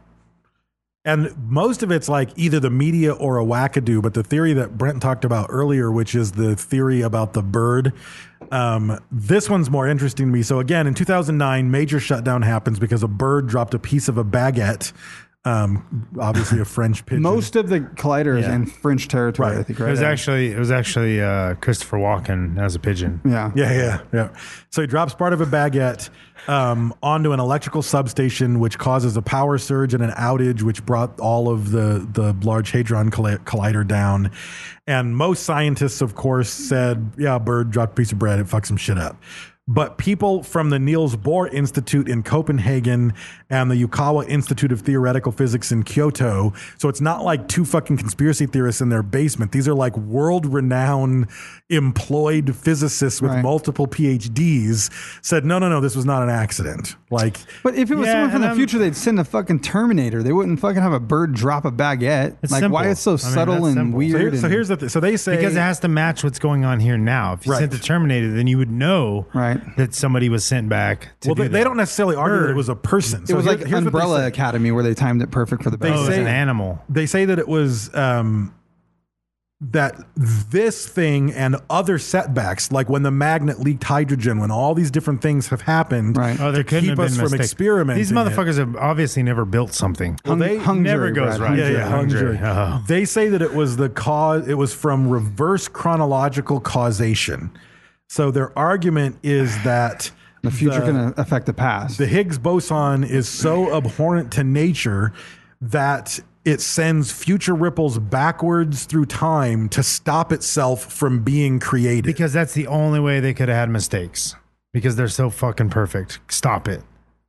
Speaker 10: And most of it's like either the media or a wackadoo, but the theory that Brent talked about earlier, which is the theory about the bird, um, this one's more interesting to me. So again, in two thousand nine, major shutdown happens because a bird dropped a piece of a baguette, um, obviously a French pigeon.
Speaker 9: Most of the collider is
Speaker 8: Yeah.
Speaker 9: in French territory,
Speaker 10: Right.
Speaker 9: I think,
Speaker 8: It
Speaker 9: right?
Speaker 8: was actually it was actually uh, Christopher Walken as a pigeon.
Speaker 9: yeah.
Speaker 10: Yeah, yeah, yeah. So he drops part of a baguette um, onto an electrical substation, which causes a power surge and an outage, which brought all of the the Large Hadron Colli- Collider down. And most scientists, of course, said, "Yeah, a bird dropped a piece of bread; it fucked some shit up." But people from the Niels Bohr Institute in Copenhagen and the Yukawa Institute of Theoretical Physics in Kyoto, so it's not like two fucking conspiracy theorists in their basement. These are like world-renowned employed physicists with
Speaker 9: Right.
Speaker 10: multiple P H Ds, said, no, no, no, this was not an accident. Like,
Speaker 9: But if it was
Speaker 8: Yeah,
Speaker 9: someone from
Speaker 8: and
Speaker 9: the
Speaker 8: I'm-
Speaker 9: future, they'd send a fucking Terminator. They wouldn't fucking have a bird drop a baguette.
Speaker 8: It's
Speaker 9: like,
Speaker 8: simple.
Speaker 9: why it's so
Speaker 8: I mean,
Speaker 9: subtle
Speaker 8: that's
Speaker 9: and
Speaker 8: simple.
Speaker 10: so,
Speaker 9: weird?
Speaker 10: here- so
Speaker 9: and-
Speaker 10: here's the thing. So they say
Speaker 8: Because it has to match what's going on here now. If you
Speaker 10: Right.
Speaker 8: sent the Terminator, then you would know
Speaker 9: Right.
Speaker 8: that somebody was sent back. To
Speaker 10: well,
Speaker 8: do
Speaker 10: they, they
Speaker 8: that.
Speaker 10: don't necessarily argue that it was a person.
Speaker 9: it
Speaker 10: So
Speaker 9: was
Speaker 10: here-
Speaker 9: like
Speaker 10: here's what they
Speaker 9: Umbrella
Speaker 10: say.
Speaker 9: Academy where they timed it perfect for the
Speaker 10: They
Speaker 8: Oh,
Speaker 9: best.
Speaker 8: it was
Speaker 10: say-
Speaker 8: an animal.
Speaker 10: They say that it was um, that this thing and other setbacks, like when the magnet leaked hydrogen, when all these different things have happened,
Speaker 9: Right.
Speaker 8: Oh, there
Speaker 10: to
Speaker 8: couldn't
Speaker 10: keep
Speaker 8: have
Speaker 10: us
Speaker 8: been
Speaker 10: from
Speaker 8: mistakes.
Speaker 10: experimenting.
Speaker 8: These
Speaker 10: it.
Speaker 8: motherfuckers have obviously never built something.
Speaker 10: Well, they
Speaker 9: hung
Speaker 8: never
Speaker 9: jury,
Speaker 8: goes
Speaker 9: Brad,
Speaker 8: right.
Speaker 9: hung
Speaker 10: Yeah,
Speaker 9: jury.
Speaker 10: yeah, hung jury.
Speaker 8: Oh.
Speaker 10: They say that it was the cause. It was from reverse chronological causation. So their argument is that
Speaker 9: The future
Speaker 10: the-
Speaker 9: can affect the past.
Speaker 10: the Higgs boson is so abhorrent to nature that it sends future ripples backwards through time to stop itself from being created.
Speaker 8: Because that's the only way they could have had mistakes. Because they're so fucking perfect. Stop it.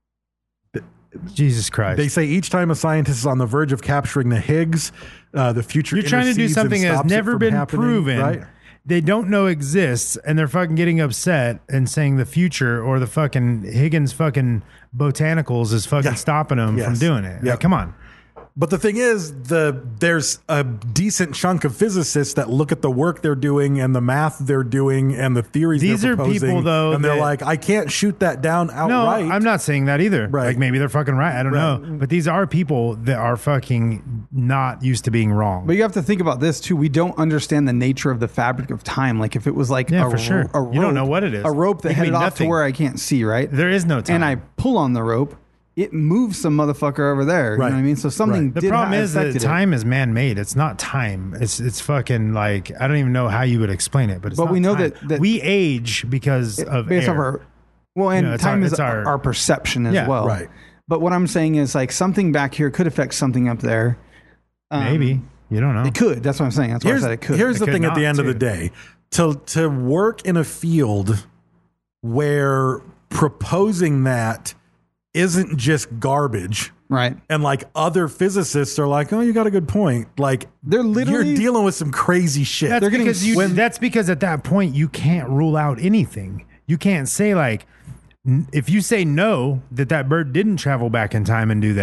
Speaker 8: Jesus Christ.
Speaker 10: They say each time a scientist is on the verge of capturing the Higgs, uh, the future
Speaker 8: You're trying to do
Speaker 10: intercedes and
Speaker 8: something that's
Speaker 10: stops it
Speaker 8: never
Speaker 10: from
Speaker 8: been
Speaker 10: happening,
Speaker 8: proven.
Speaker 10: right?
Speaker 8: They don't know exists, and they're fucking getting upset and saying the future or the fucking Higgins fucking botanicals is fucking
Speaker 10: Yeah.
Speaker 8: stopping them
Speaker 10: Yes.
Speaker 8: from doing it.
Speaker 10: Yeah.
Speaker 8: Like, come on.
Speaker 10: But the thing is, the there's a decent chunk of physicists that look at the work they're doing and the math they're doing and the theories
Speaker 8: These
Speaker 10: they're
Speaker 8: are
Speaker 10: proposing,
Speaker 8: people, though,
Speaker 10: and they're
Speaker 8: that-
Speaker 10: like, I can't shoot that down
Speaker 8: No,
Speaker 10: outright.
Speaker 8: I'm not saying that either.
Speaker 10: Right.
Speaker 8: Like maybe they're fucking right. I don't
Speaker 10: Right.
Speaker 8: know. But these are people that are fucking not used to being wrong.
Speaker 9: But you have to think about this too. We don't understand the nature of the fabric of time. Like if it was like
Speaker 8: Yeah,
Speaker 9: a,
Speaker 8: for sure.
Speaker 9: a rope,
Speaker 8: You don't know what it is.
Speaker 9: A rope that
Speaker 8: It could be
Speaker 9: headed off
Speaker 8: nothing.
Speaker 9: to where I can't see, right?
Speaker 8: There is no time.
Speaker 9: And I pull on the rope, it moves some motherfucker over there.
Speaker 10: Right.
Speaker 9: You know what I mean? So something
Speaker 10: Right.
Speaker 8: The
Speaker 9: did
Speaker 8: problem
Speaker 9: ha-
Speaker 8: is that
Speaker 9: affected it.
Speaker 8: time is man-made. It's not time. It's it's fucking like I don't even know how you would explain it, but it's
Speaker 9: But
Speaker 8: not
Speaker 9: we know
Speaker 8: time.
Speaker 9: that- that-
Speaker 8: we age because of
Speaker 9: based
Speaker 8: air.
Speaker 9: off our well, and
Speaker 8: You know, it's
Speaker 9: time
Speaker 8: our-
Speaker 9: is
Speaker 8: it's
Speaker 9: our,
Speaker 8: our-
Speaker 9: our perception as
Speaker 8: Yeah,
Speaker 9: well.
Speaker 10: right.
Speaker 9: But what I'm saying is like something back here could affect something up there. Um,
Speaker 8: Maybe you don't know.
Speaker 9: It could. That's what I'm saying. That's why
Speaker 10: here's
Speaker 9: I said it could.
Speaker 10: here's
Speaker 8: It
Speaker 10: the
Speaker 8: could
Speaker 10: thing at the
Speaker 8: not,
Speaker 10: end of the
Speaker 8: too.
Speaker 10: day. To to work in a field where proposing that isn't just garbage.
Speaker 9: right.
Speaker 10: And like other physicists are like, oh, you got a good point. Like
Speaker 9: They're literally-
Speaker 10: you're dealing with some crazy shit.
Speaker 8: That's
Speaker 9: They're getting
Speaker 8: because you.
Speaker 9: when-
Speaker 8: that's because at that point you can't rule out anything. You can't say like, n- if you say no that that bird didn't travel back in time and do that,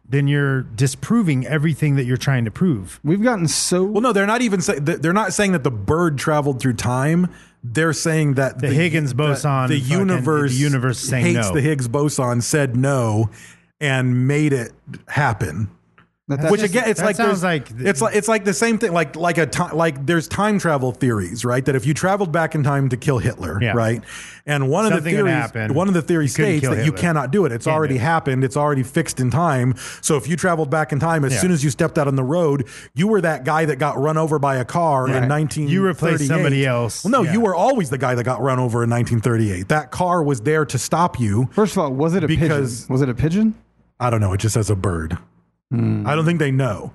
Speaker 8: then you're disproving everything that you're trying to prove.
Speaker 9: We've gotten so
Speaker 10: Well, no, they're not even say, they're not saying that the bird traveled through time. They're saying that
Speaker 8: The Higgs boson,
Speaker 10: the
Speaker 8: fucking-
Speaker 10: universe,
Speaker 8: the universe is saying
Speaker 10: hates
Speaker 8: no.
Speaker 10: the Higgs boson, said no, and made it happen.
Speaker 9: that, that's
Speaker 10: Which
Speaker 9: just-
Speaker 10: again, it's
Speaker 8: that
Speaker 10: like
Speaker 8: sounds
Speaker 10: there's-
Speaker 8: like-
Speaker 10: it's like it's like the same thing. Like like a ti- like there's time travel theories, right? That if you traveled back in time to kill Hitler,
Speaker 8: Yeah.
Speaker 10: right? And one
Speaker 8: Something
Speaker 10: of the
Speaker 8: would
Speaker 10: theories,
Speaker 8: happen.
Speaker 10: one of the theories
Speaker 8: You couldn't
Speaker 10: states
Speaker 8: kill
Speaker 10: that you
Speaker 8: Hitler.
Speaker 10: cannot do it. It's
Speaker 8: Can't
Speaker 10: already
Speaker 8: do it.
Speaker 10: happened. It's already fixed in time. So if you traveled back in time, as
Speaker 8: Yeah.
Speaker 10: soon as you stepped out on the road, you were that guy that got run over by a car
Speaker 8: Right.
Speaker 10: in nineteen.
Speaker 8: You replaced somebody else.
Speaker 10: Well, no,
Speaker 8: Yeah.
Speaker 10: you were always the guy that got run over in nineteen thirty-eight. That car was there to stop you.
Speaker 9: First of all, was it a
Speaker 10: Because-
Speaker 9: pigeon? Was it a pigeon?
Speaker 10: I don't know. It just says a bird. I don't think they know.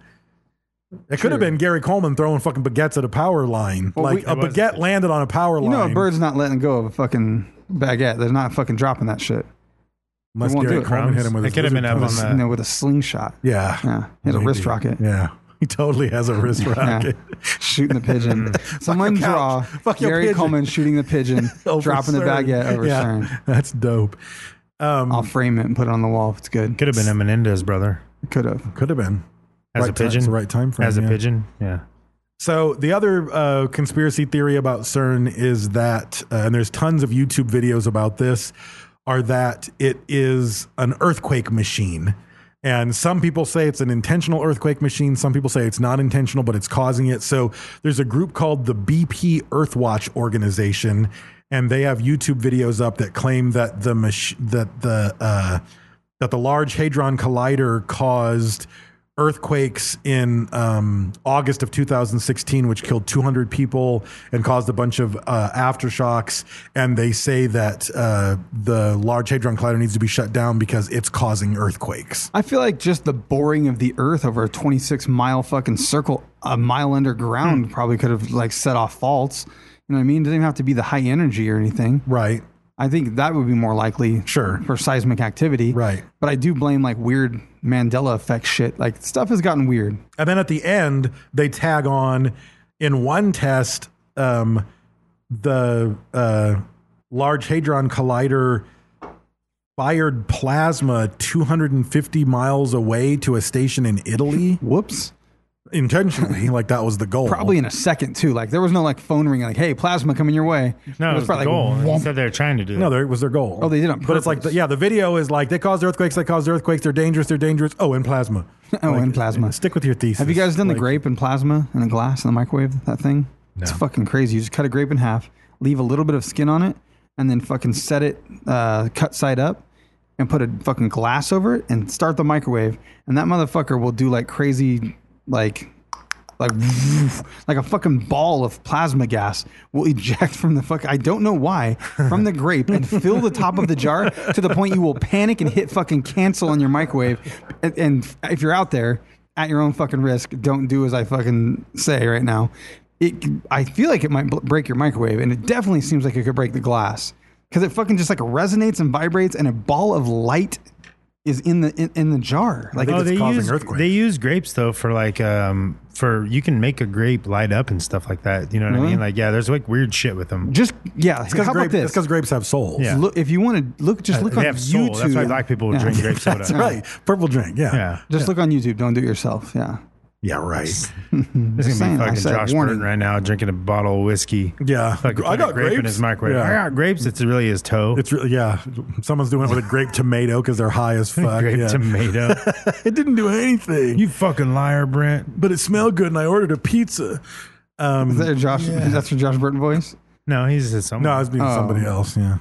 Speaker 10: It could have been Gary Coleman throwing fucking baguettes at a power line.
Speaker 9: Well,
Speaker 10: like
Speaker 9: we-
Speaker 10: a
Speaker 8: It was-
Speaker 10: baguette landed on a power
Speaker 9: You
Speaker 10: line.
Speaker 9: know, a bird's not letting go of a fucking baguette. They're not fucking dropping that shit.
Speaker 10: Unless
Speaker 9: They won't
Speaker 10: Gary
Speaker 9: do it.
Speaker 10: Coleman hit him with
Speaker 8: It
Speaker 10: his
Speaker 8: could have been
Speaker 10: lizard
Speaker 8: up on
Speaker 10: toes.
Speaker 8: the-
Speaker 9: You know, with a slingshot.
Speaker 10: Yeah.
Speaker 9: Yeah. He had a wrist
Speaker 10: Maybe.
Speaker 9: rocket.
Speaker 10: Yeah. He totally has a wrist rocket.
Speaker 9: Yeah. Shooting the pigeon. Someone
Speaker 10: your
Speaker 9: draw
Speaker 10: couch. Fuck your
Speaker 9: Gary
Speaker 10: pigeon.
Speaker 9: Coleman shooting the pigeon,
Speaker 10: Over
Speaker 9: dropping the
Speaker 10: CERN.
Speaker 9: baguette over
Speaker 10: yeah,
Speaker 9: CERN.
Speaker 10: That's dope. Um,
Speaker 9: I'll frame it and put it on the wall if it's good.
Speaker 8: Could have been a Menendez brother
Speaker 9: Could have.
Speaker 10: could have been.
Speaker 8: as
Speaker 10: Right
Speaker 8: a
Speaker 10: time-
Speaker 8: pigeon.
Speaker 10: it's the right time frame,
Speaker 8: as a
Speaker 10: yeah.
Speaker 8: pigeon. Yeah.
Speaker 10: So the other uh, conspiracy theory about CERN is that, uh, and there's tons of YouTube videos about this, are that it is an earthquake machine. And some people say it's an intentional earthquake machine. Some people say it's not intentional, but it's causing it. So there's a group called the B P Earthwatch organization, and they have YouTube videos up that claim that the mach- that the uh, that the Large Hadron Collider caused earthquakes in um, August of two thousand sixteen, which killed two hundred people and caused a bunch of uh, aftershocks. And they say that uh, the Large Hadron Collider needs to be shut down because it's causing earthquakes.
Speaker 9: I feel like just the boring of the Earth over a twenty-six mile fucking circle, a mile underground, probably could have like set off faults. You know what I mean? It doesn't even have to be the high energy or anything.
Speaker 10: Right.
Speaker 9: I think that would be more likely
Speaker 10: Sure.
Speaker 9: for seismic activity.
Speaker 10: Right.
Speaker 9: But I do blame like weird Mandela effect shit. Like stuff has gotten weird.
Speaker 10: And then at the end, they tag on in one test, um, the uh, Large Hadron Collider fired plasma two hundred fifty miles away to a station in Italy.
Speaker 9: Whoops.
Speaker 10: Intentionally, like that was the goal.
Speaker 9: Probably in a second too. Like there was no like phone ringing like, hey, plasma coming your way.
Speaker 8: No, it was the
Speaker 9: probably
Speaker 8: goal.
Speaker 9: like,
Speaker 8: They
Speaker 9: whomp.
Speaker 8: said they were trying to do
Speaker 10: No,
Speaker 8: that.
Speaker 10: there it was their goal.
Speaker 9: Oh, they did it on
Speaker 10: But it's like, the,
Speaker 9: purpose.
Speaker 10: yeah, the video is like, they cause earthquakes, they cause earthquakes, they're dangerous, they're dangerous. Oh, and plasma.
Speaker 9: Oh,
Speaker 10: Like,
Speaker 9: and plasma.
Speaker 10: Stick with your thesis.
Speaker 9: Have you guys done
Speaker 10: Like,
Speaker 9: the grape and plasma in a glass in the microwave? That thing? It's
Speaker 10: No.
Speaker 9: fucking crazy. You just cut a grape in half, leave a little bit of skin on it, and then fucking set it uh, cut side up and put a fucking glass over it and start the microwave. And that motherfucker will do like crazy, like, like, like a fucking ball of plasma gas will eject from the fuck. I don't know why from the grape and fill the top of the jar to the point you will panic and hit fucking cancel on your microwave. And, and if you're out there at your own fucking risk, don't do as I fucking say right now. It, I feel like it might bl- break your microwave, and it definitely seems like it could break the glass because it fucking just like resonates and vibrates, and a ball of light is in the in, in the jar. Like
Speaker 10: think
Speaker 8: oh,
Speaker 10: it's
Speaker 8: they
Speaker 10: causing
Speaker 8: use
Speaker 10: earthquakes.
Speaker 8: they use grapes though for like um for you can make a grape light up and stuff like that. You know what
Speaker 9: Really?
Speaker 8: I mean? Like yeah, there's like weird shit with them.
Speaker 9: just yeah.
Speaker 10: It's because
Speaker 9: How about
Speaker 10: grape,
Speaker 9: this?
Speaker 10: it's 'cause grapes have souls.
Speaker 8: Yeah.
Speaker 9: Look, if you want to look, just look
Speaker 8: they
Speaker 9: on
Speaker 8: have soul.
Speaker 9: YouTube.
Speaker 8: That's why black people
Speaker 9: Yeah.
Speaker 8: drink grape soda.
Speaker 10: That's right. Purple drink. Yeah.
Speaker 8: Yeah.
Speaker 9: Just look on YouTube. Don't do it yourself. Yeah.
Speaker 10: Yeah, right.
Speaker 8: This is
Speaker 9: saying,
Speaker 8: gonna
Speaker 9: I
Speaker 8: be fucking
Speaker 9: said
Speaker 8: Josh
Speaker 9: warning.
Speaker 8: Burton right now drinking a bottle of whiskey.
Speaker 10: Yeah.
Speaker 8: Fucking
Speaker 10: I got
Speaker 8: put a grape in
Speaker 10: grapes.
Speaker 8: his microwave.
Speaker 10: Yeah.
Speaker 8: I got grapes. It's really his toe.
Speaker 10: It's really, yeah. Someone's doing it with a grape tomato because they're high as fuck.
Speaker 8: grape
Speaker 10: yeah.
Speaker 8: tomato.
Speaker 10: It didn't do anything.
Speaker 8: You fucking liar, Brent.
Speaker 10: but it smelled good, and I ordered a pizza. Um,
Speaker 9: Is that your Josh? That's your Josh Burton voice.
Speaker 8: No, he's just someone.
Speaker 10: no, I was being
Speaker 9: Oh.
Speaker 10: somebody else. Yeah.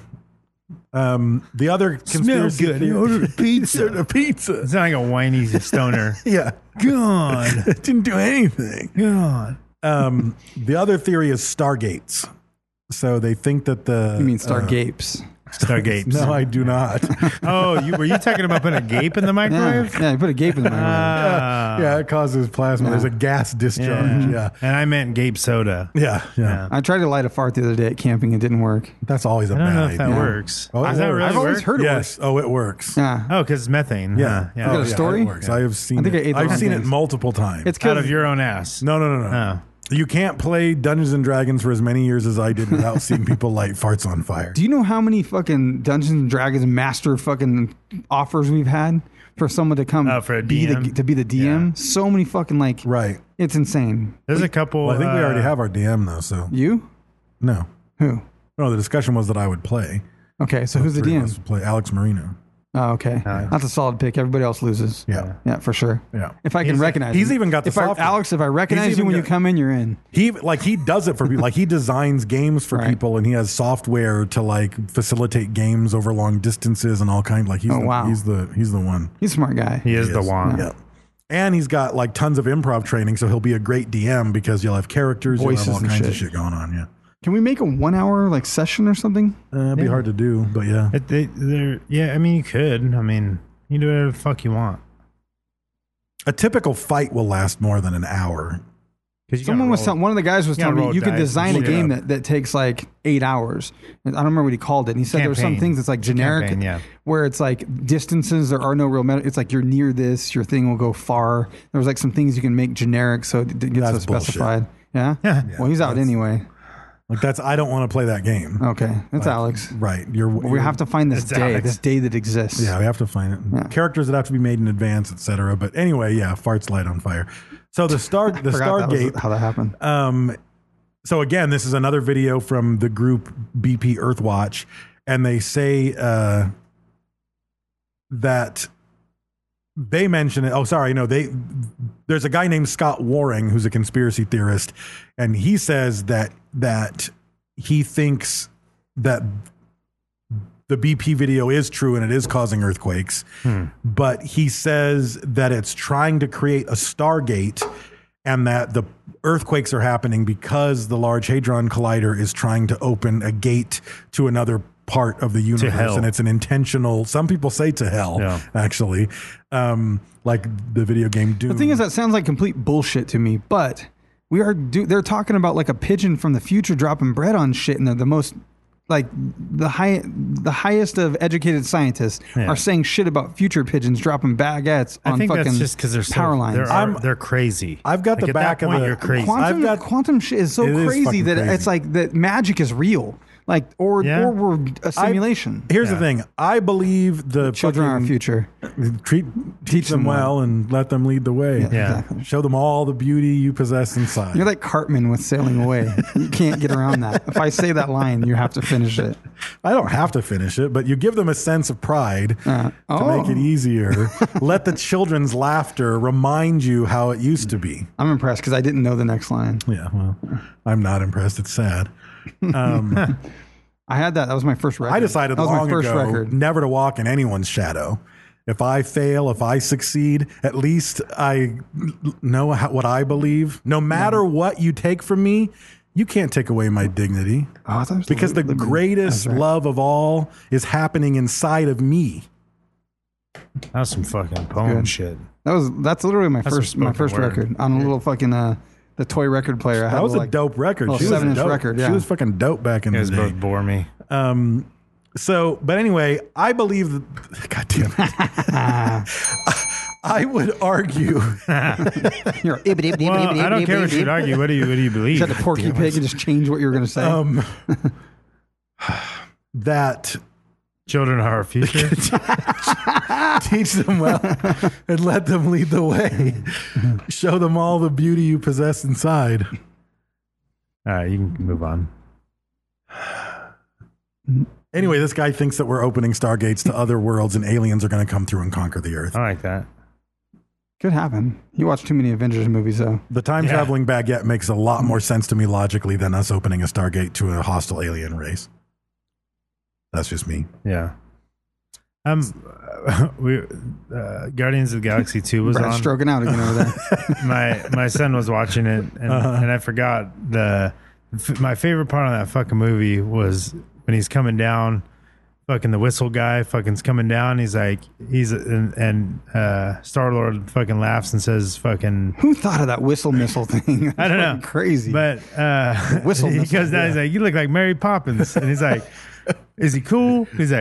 Speaker 10: Um, the other conspiracy
Speaker 8: good.
Speaker 10: theory-
Speaker 8: You ordered a pizza.
Speaker 10: Ordered a pizza.
Speaker 8: It's not like a whiny stoner.
Speaker 10: Yeah.
Speaker 8: God.
Speaker 10: It didn't do anything.
Speaker 8: God.
Speaker 10: Um, the other theory is Stargates. So they think that the
Speaker 9: You mean Star
Speaker 10: uh,
Speaker 9: Gapes?
Speaker 8: Stargapes.
Speaker 10: No, I do not.
Speaker 8: Oh, you were you talking about putting a gape in the
Speaker 9: Yeah,
Speaker 8: microwave?
Speaker 9: yeah. You put a gape in the microwave.
Speaker 8: Ah.
Speaker 10: yeah, it causes plasma. There's a gas discharge. Yeah.
Speaker 8: And I meant gape soda.
Speaker 10: Yeah. Yeah.
Speaker 8: Yeah.
Speaker 9: I tried to light a fart the other day at camping. It didn't work.
Speaker 10: That's always a
Speaker 8: I don't
Speaker 10: bad
Speaker 8: know if that
Speaker 10: idea.
Speaker 8: works.
Speaker 10: Oh, it
Speaker 8: Does that
Speaker 10: works.
Speaker 8: really
Speaker 9: I've always
Speaker 8: work?
Speaker 9: heard it
Speaker 10: Yes. Oh, it works.
Speaker 9: Yeah.
Speaker 8: Oh, because it's methane.
Speaker 10: Yeah.
Speaker 8: Huh, yeah.
Speaker 10: Oh,
Speaker 9: got a
Speaker 10: yeah,
Speaker 9: story?
Speaker 10: it works. I have seen
Speaker 9: I think
Speaker 10: it.
Speaker 9: I ate the
Speaker 10: I've
Speaker 9: wrong
Speaker 10: seen it
Speaker 9: things.
Speaker 10: multiple times.
Speaker 9: It's
Speaker 8: Out of
Speaker 9: because
Speaker 8: your own ass.
Speaker 10: no, no, no, no.
Speaker 8: Oh.
Speaker 10: You can't play Dungeons and Dragons for as many years as I did without seeing people light farts on fire.
Speaker 9: Do you know how many fucking Dungeons and Dragons master fucking offers we've had for someone to come
Speaker 8: Oh, for a
Speaker 9: be
Speaker 8: D M?
Speaker 9: the to be the D M?
Speaker 8: Yeah.
Speaker 9: So many fucking like
Speaker 10: Right.
Speaker 9: It's insane.
Speaker 8: There's a couple.
Speaker 10: Well, I think we
Speaker 8: uh,
Speaker 10: already have our D M though. So
Speaker 9: You?
Speaker 10: no,
Speaker 9: Who?
Speaker 10: no. The discussion was that I would play.
Speaker 9: Okay, so who's the
Speaker 10: Three
Speaker 9: D
Speaker 10: of
Speaker 9: M?
Speaker 10: us would play Alex Marino.
Speaker 9: Oh, okay. That's a solid pick. Everybody else loses.
Speaker 10: Yeah.
Speaker 9: Yeah, for sure.
Speaker 10: Yeah.
Speaker 9: If I can
Speaker 8: He's-
Speaker 9: recognize
Speaker 10: he's
Speaker 9: him.
Speaker 10: even got the
Speaker 9: if I,
Speaker 10: software.
Speaker 9: Alex, if I recognize
Speaker 10: He's
Speaker 9: you
Speaker 10: even
Speaker 9: when you
Speaker 10: got-
Speaker 9: come in, you're in.
Speaker 10: He like he does it for people. Like he designs games for
Speaker 9: Right.
Speaker 10: people, and he has software to like facilitate games over long distances and all kinds. Like he's
Speaker 9: Oh,
Speaker 10: the,
Speaker 9: wow.
Speaker 10: he's the he's the one.
Speaker 9: He's a smart guy.
Speaker 8: He is
Speaker 10: He
Speaker 8: the
Speaker 10: is.
Speaker 8: one.
Speaker 10: Yeah. And he's got like tons of improv training, so he'll be a great D M because you'll have characters,
Speaker 9: Voices
Speaker 10: you'll have all
Speaker 9: and
Speaker 10: kinds of
Speaker 9: shit.
Speaker 10: shit going on. Yeah,
Speaker 9: Can we make a one hour like session or something?
Speaker 10: uh, it'd be
Speaker 8: Yeah.
Speaker 10: hard to do, but yeah.
Speaker 8: It, they, they're, yeah, I mean, you could. I mean, you can do whatever the fuck you want.
Speaker 10: A typical fight will last more than an hour.
Speaker 8: 'Cause you
Speaker 9: Someone
Speaker 8: gotta
Speaker 9: was
Speaker 8: roll-
Speaker 9: telling one of the guys was
Speaker 8: you gotta
Speaker 9: telling me
Speaker 8: roll
Speaker 9: you could
Speaker 8: dice and
Speaker 9: design a
Speaker 8: shit.
Speaker 9: game that, that takes like eight hours. And I don't remember what he called it. And he said there were some
Speaker 8: Campaign.
Speaker 9: things that's like
Speaker 8: It's a
Speaker 9: generic,
Speaker 8: campaign, yeah.
Speaker 9: where it's like distances there are no real. Meta- it's like you're near this, your thing will go far. There was like some things you can make generic, so it gets so
Speaker 10: That's bullshit.
Speaker 9: specified. Yeah?
Speaker 8: Yeah.
Speaker 9: Well, he's out
Speaker 10: that's-
Speaker 9: anyway.
Speaker 10: Like that's I don't want to play that game.
Speaker 9: Okay, that's
Speaker 10: Like,
Speaker 9: Alex.
Speaker 10: Right. You're,
Speaker 9: We
Speaker 10: you're-
Speaker 9: have to find this
Speaker 8: It's
Speaker 9: day,
Speaker 8: Alex.
Speaker 9: this day that exists.
Speaker 10: Yeah, we have to find it.
Speaker 9: Yeah.
Speaker 10: Characters that have to be made in advance, et cetera. But anyway, yeah, farts light on fire. So the star the
Speaker 9: Forgot that was
Speaker 10: Stargate.
Speaker 9: how that happened.
Speaker 10: Um, so again, this is another video from the group B P Earthwatch, and they say uh, that they mention it. Oh, sorry, no, they. There's a guy named Scott Waring who's a conspiracy theorist, and he says that that he thinks that the B P video is true and it is causing earthquakes, but he says that it's trying to create a Stargate and that the earthquakes are happening because the Large Hadron Collider is trying to open a gate to another part of the universe.
Speaker 8: hell.
Speaker 10: And it's an intentional, some people say to hell,
Speaker 8: Yeah.
Speaker 10: actually, um, like the video game Doom.
Speaker 9: The thing is, that sounds like complete bullshit to me. But we are do, they're talking about like a pigeon from the future dropping bread on shit, and they're the most like the high the highest of educated scientists
Speaker 8: Yeah.
Speaker 9: are saying shit about future pigeons dropping baguettes
Speaker 8: I
Speaker 9: on
Speaker 8: think
Speaker 9: fucking
Speaker 8: that's just because they're so,
Speaker 9: power lines.
Speaker 8: They're,
Speaker 10: I'm-
Speaker 8: they're crazy.
Speaker 10: I've got
Speaker 8: Like,
Speaker 10: the
Speaker 8: at
Speaker 10: back
Speaker 8: that
Speaker 10: of
Speaker 8: point,
Speaker 10: the-
Speaker 8: You're crazy.
Speaker 9: Quantum,
Speaker 10: I've got-
Speaker 9: quantum shit is so
Speaker 10: It is
Speaker 9: crazy
Speaker 10: fucking
Speaker 9: that
Speaker 10: crazy.
Speaker 9: it's like that magic is real, like or
Speaker 8: Yeah.
Speaker 9: or we're a simulation.
Speaker 10: Here's
Speaker 8: Yeah.
Speaker 10: the thing. I believe the
Speaker 9: Children are our
Speaker 10: fucking-
Speaker 9: future.
Speaker 10: Treat, teach them
Speaker 9: them
Speaker 10: well
Speaker 9: well.
Speaker 10: and let them lead the way.
Speaker 9: Yeah,
Speaker 8: Yeah.
Speaker 9: exactly.
Speaker 10: Show them all the beauty you possess inside.
Speaker 9: You're like Cartman with Sailing Away. You can't get around that. If I say that line, you have to finish it.
Speaker 10: I don't have to finish it, but you give them a sense of pride
Speaker 9: Uh,
Speaker 10: to
Speaker 9: oh.
Speaker 10: make it easier. Let the children's laughter remind you how it used to be.
Speaker 9: I'm impressed because I didn't know the next line.
Speaker 10: Yeah, well, I'm not impressed. It's sad. Um,
Speaker 9: I had that. That was my first record.
Speaker 10: I decided
Speaker 9: that was
Speaker 10: long
Speaker 9: my first
Speaker 10: ago
Speaker 9: record.
Speaker 10: never to walk in anyone's shadow. If I fail, if I succeed, at least I know how, what I believe. No matter what you take from me, you can't take away my dignity.
Speaker 9: Oh, I thought it was
Speaker 10: Because the
Speaker 9: Liberty.
Speaker 10: greatest
Speaker 9: That's right.
Speaker 10: love of all is happening inside of me.
Speaker 8: That was some fucking poem
Speaker 9: good.
Speaker 8: shit.
Speaker 9: That was that's literally my
Speaker 8: That's
Speaker 9: first
Speaker 8: some
Speaker 9: my
Speaker 8: spoken
Speaker 9: first
Speaker 8: word.
Speaker 9: record on a little fucking uh the toy record player. I had
Speaker 10: That was
Speaker 9: like,
Speaker 10: a dope record.
Speaker 9: little
Speaker 10: She was
Speaker 9: seven inch
Speaker 10: dope.
Speaker 9: record. Yeah.
Speaker 10: She was fucking dope back in
Speaker 8: You
Speaker 10: the
Speaker 8: guys
Speaker 10: day.
Speaker 8: both bore me.
Speaker 10: Um, so, but anyway, I believe that. God damn it! I would argue.
Speaker 9: You're
Speaker 8: Well, I don't care what you'd argue. What do you What do you believe?
Speaker 9: You had the Porky Pig and just change what you were going to say.
Speaker 10: Um, that
Speaker 8: Children are our future.
Speaker 10: teach them well and let them lead the way. Show them all the beauty you possess inside.
Speaker 8: All right, you can move on.
Speaker 10: Anyway, this guy thinks that we're opening stargates to other worlds and aliens are going to come through and conquer the earth.
Speaker 8: I like that.
Speaker 9: Could happen. You watch too many Avengers movies, though.
Speaker 10: The time traveling baguette makes a lot more sense to me logically than us opening a stargate to a hostile alien race. That's just me.
Speaker 8: Yeah. Um, we uh, Guardians of the Galaxy two was
Speaker 9: Brad's
Speaker 8: on.
Speaker 9: stroking out again over there.
Speaker 8: my my son was watching it, and,
Speaker 10: Uh-huh.
Speaker 8: and I forgot the f- my favorite part on that fucking movie was when he's coming down. Fucking the whistle guy fucking's coming down. He's like, he's and, and uh, Star Lord fucking laughs and says, "Fucking."
Speaker 9: Who thought of that whistle missile thing? That's
Speaker 8: I don't know.
Speaker 9: fucking Crazy.
Speaker 8: But uh,
Speaker 9: Whistle
Speaker 8: he
Speaker 9: missile,
Speaker 8: goes down.
Speaker 9: yeah.
Speaker 8: He's like, "You look like Mary Poppins," and he's like, "Is he cool?" He's like,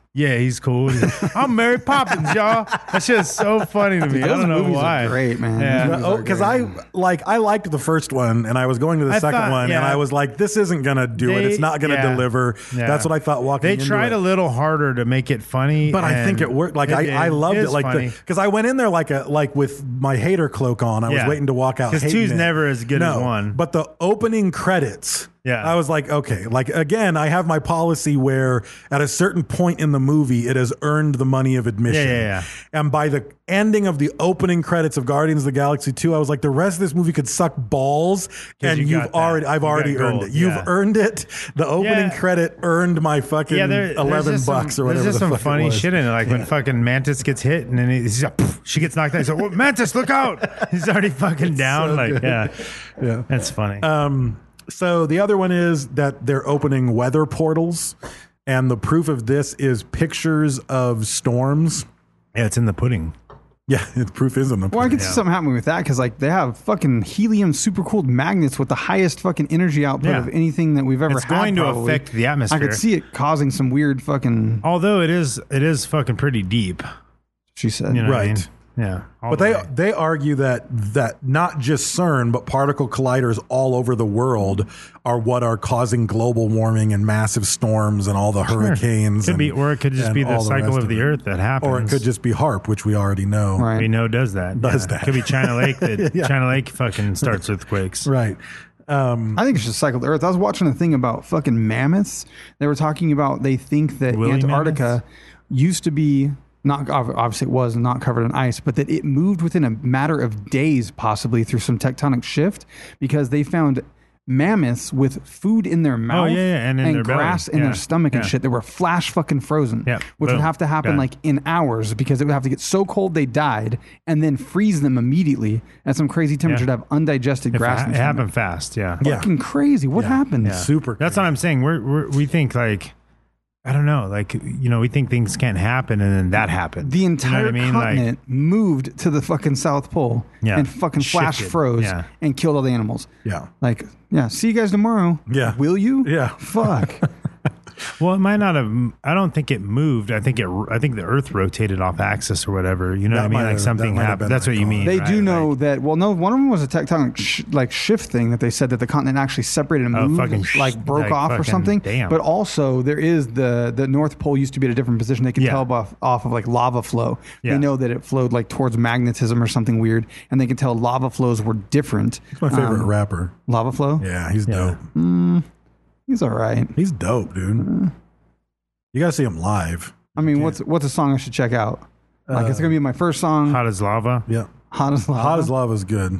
Speaker 8: Yeah, he's cool. He's like, I'm Mary Poppins, y'all. That shit's so funny to me. I
Speaker 9: Those
Speaker 8: don't know
Speaker 9: movies
Speaker 8: why.
Speaker 9: are great, man.
Speaker 8: Yeah.
Speaker 9: Those movies
Speaker 10: Oh,
Speaker 9: are
Speaker 10: because
Speaker 9: great.
Speaker 10: I like I liked the first one, and I was going to the
Speaker 8: I
Speaker 10: second
Speaker 8: thought-
Speaker 10: one, and
Speaker 8: yeah.
Speaker 10: I was like, "This isn't gonna do it.
Speaker 8: They-
Speaker 10: It's not gonna
Speaker 8: yeah.
Speaker 10: deliver."
Speaker 8: Yeah.
Speaker 10: That's what I thought. Walking,
Speaker 8: They
Speaker 10: into
Speaker 8: tried
Speaker 10: it.
Speaker 8: a little harder to make it funny,
Speaker 10: But I think
Speaker 8: and
Speaker 10: it worked. Like I,
Speaker 8: did.
Speaker 10: I loved it.
Speaker 8: is
Speaker 10: Like
Speaker 8: funny.
Speaker 10: because I went in there like a like with my hater cloak on. I was
Speaker 8: Yeah.
Speaker 10: waiting to walk out.
Speaker 8: 'Cause
Speaker 10: hating
Speaker 8: two's
Speaker 10: it.
Speaker 8: never as good as
Speaker 10: No,
Speaker 8: one.
Speaker 10: But the opening credits.
Speaker 8: Yeah.
Speaker 10: I was like, okay, like again, I have my policy where at a certain point in the movie, it has earned the money of admission.
Speaker 8: Yeah, yeah, yeah.
Speaker 10: And by the ending of the opening credits of Guardians of the Galaxy two, I was like, the rest of this movie could suck balls, and
Speaker 8: you
Speaker 10: you've
Speaker 8: got that.
Speaker 10: already, I've
Speaker 8: You got
Speaker 10: already earned
Speaker 8: gold,
Speaker 10: it. You've
Speaker 8: yeah.
Speaker 10: earned it. The opening
Speaker 8: Yeah.
Speaker 10: credit earned my fucking
Speaker 8: Yeah, there, there's
Speaker 10: eleven
Speaker 8: just
Speaker 10: bucks
Speaker 8: some,
Speaker 10: or whatever.
Speaker 8: There's just
Speaker 10: the
Speaker 8: some
Speaker 10: fuck it
Speaker 8: funny
Speaker 10: was.
Speaker 8: shit in it, like when fucking Mantis gets hit and then he's like, poof, she gets knocked down. He's like, well, Mantis, look out! He's already fucking down.
Speaker 10: so
Speaker 8: like,
Speaker 10: good.
Speaker 8: yeah,
Speaker 10: Yeah.
Speaker 8: that's funny.
Speaker 10: Um, so the other one is that they're opening weather portals, and the proof of this is pictures of storms.
Speaker 8: yeah, it's in the pudding.
Speaker 10: Yeah, the proof is in the.
Speaker 9: Well, I could see
Speaker 8: Yeah.
Speaker 9: something happening with that because like they have fucking helium super cooled magnets with the highest fucking energy output
Speaker 8: Yeah.
Speaker 9: of anything that we've ever
Speaker 8: It's
Speaker 9: had.
Speaker 8: going to
Speaker 9: probably.
Speaker 8: affect the
Speaker 9: I
Speaker 8: atmosphere.
Speaker 9: could see it causing some weird fucking.
Speaker 8: Although it is, it is fucking pretty deep.
Speaker 9: She said,
Speaker 8: You know what I
Speaker 10: Right.
Speaker 8: mean? Yeah. all
Speaker 10: But
Speaker 8: the
Speaker 10: they
Speaker 8: way.
Speaker 10: they argue that that not just CERN but particle colliders all over the world are what are causing global warming and massive storms and all the hurricanes.
Speaker 8: Could
Speaker 10: and,
Speaker 8: be, or it could just
Speaker 10: and
Speaker 8: be the
Speaker 10: all
Speaker 8: cycle
Speaker 10: rest
Speaker 8: of the
Speaker 10: it.
Speaker 8: Earth that happens.
Speaker 10: Or it could just be HARP, which we already know.
Speaker 9: Right.
Speaker 8: we know does that.
Speaker 10: Does
Speaker 8: yeah.
Speaker 10: that.
Speaker 8: Could be China Lake that
Speaker 10: Yeah.
Speaker 8: China Lake fucking starts earthquakes.
Speaker 10: Right. Um,
Speaker 9: I think it's just cycle the Earth. I was watching a thing about fucking mammoths. They were talking about they think that
Speaker 8: Woolly
Speaker 9: Antarctica
Speaker 8: mammoths?
Speaker 9: used to be not obviously it was not covered in ice, but that it moved within a matter of days, possibly through some tectonic shift, because they found mammoths with food in their mouth
Speaker 8: yeah, yeah, and in their belly.
Speaker 9: grass in
Speaker 8: Yeah,
Speaker 9: their stomach and
Speaker 8: yeah.
Speaker 9: shit that were flash fucking frozen,
Speaker 8: Yeah,
Speaker 9: which would
Speaker 8: boom,
Speaker 9: have to happen
Speaker 8: done.
Speaker 9: like in hours because it would have to get so cold they died and then freeze them immediately at some crazy temperature
Speaker 8: Yeah.
Speaker 9: to have undigested
Speaker 8: If
Speaker 9: grass.
Speaker 8: it,
Speaker 9: in
Speaker 8: it
Speaker 9: their
Speaker 8: happened
Speaker 9: stomach.
Speaker 8: fast. Yeah.
Speaker 10: Yeah.
Speaker 9: Fucking crazy. What happened?
Speaker 8: Yeah.
Speaker 10: Super
Speaker 8: That's what I'm saying. We're, we're we think like I don't know, like you know, we think things can't happen, and then that happened.
Speaker 9: The
Speaker 8: You know
Speaker 9: entire
Speaker 8: what I mean?
Speaker 9: continent moved to the fucking South Pole
Speaker 8: Yeah.
Speaker 9: and fucking flash
Speaker 8: Shifted.
Speaker 9: froze
Speaker 8: Yeah.
Speaker 9: and killed all the animals.
Speaker 10: yeah.
Speaker 9: Like, yeah, see you guys tomorrow.
Speaker 10: Yeah.
Speaker 9: Will you?
Speaker 10: Yeah.
Speaker 9: Fuck.
Speaker 8: Well, it might not have. I don't think it moved. I think it. I think the Earth rotated off axis or whatever. You know
Speaker 10: That
Speaker 8: what I mean?
Speaker 10: might
Speaker 8: Like
Speaker 10: have-
Speaker 8: something
Speaker 10: that might have
Speaker 8: happened.
Speaker 10: been
Speaker 8: That's what you
Speaker 10: the
Speaker 8: mean.
Speaker 9: They
Speaker 8: right?
Speaker 9: do know
Speaker 8: Like,
Speaker 9: that. Well, no, one of them was a tectonic sh- like shift thing that they said that the continent actually separated and
Speaker 8: Oh,
Speaker 9: moved,
Speaker 8: fucking sh-
Speaker 9: like broke
Speaker 8: like
Speaker 9: off or
Speaker 8: fucking-
Speaker 9: something.
Speaker 8: damn.
Speaker 9: But also there is the the North Pole used to be at a different position. They can
Speaker 8: Yeah.
Speaker 9: tell off off of like lava flow.
Speaker 8: Yeah.
Speaker 9: They know that it flowed like towards magnetism or something weird, and they can tell lava flows were different.
Speaker 10: He's my favorite
Speaker 9: Um,
Speaker 10: rapper.
Speaker 9: Lava flow.
Speaker 10: Yeah, he's
Speaker 8: Yeah.
Speaker 10: dope.
Speaker 9: He's all right.
Speaker 10: He's dope, dude. You gotta see him live.
Speaker 9: I mean, what's what's a song I should check out? Like it's gonna be my first song.
Speaker 8: hot as lava.
Speaker 10: Yeah.
Speaker 9: Hot as lava.
Speaker 10: Hot as Lava is good.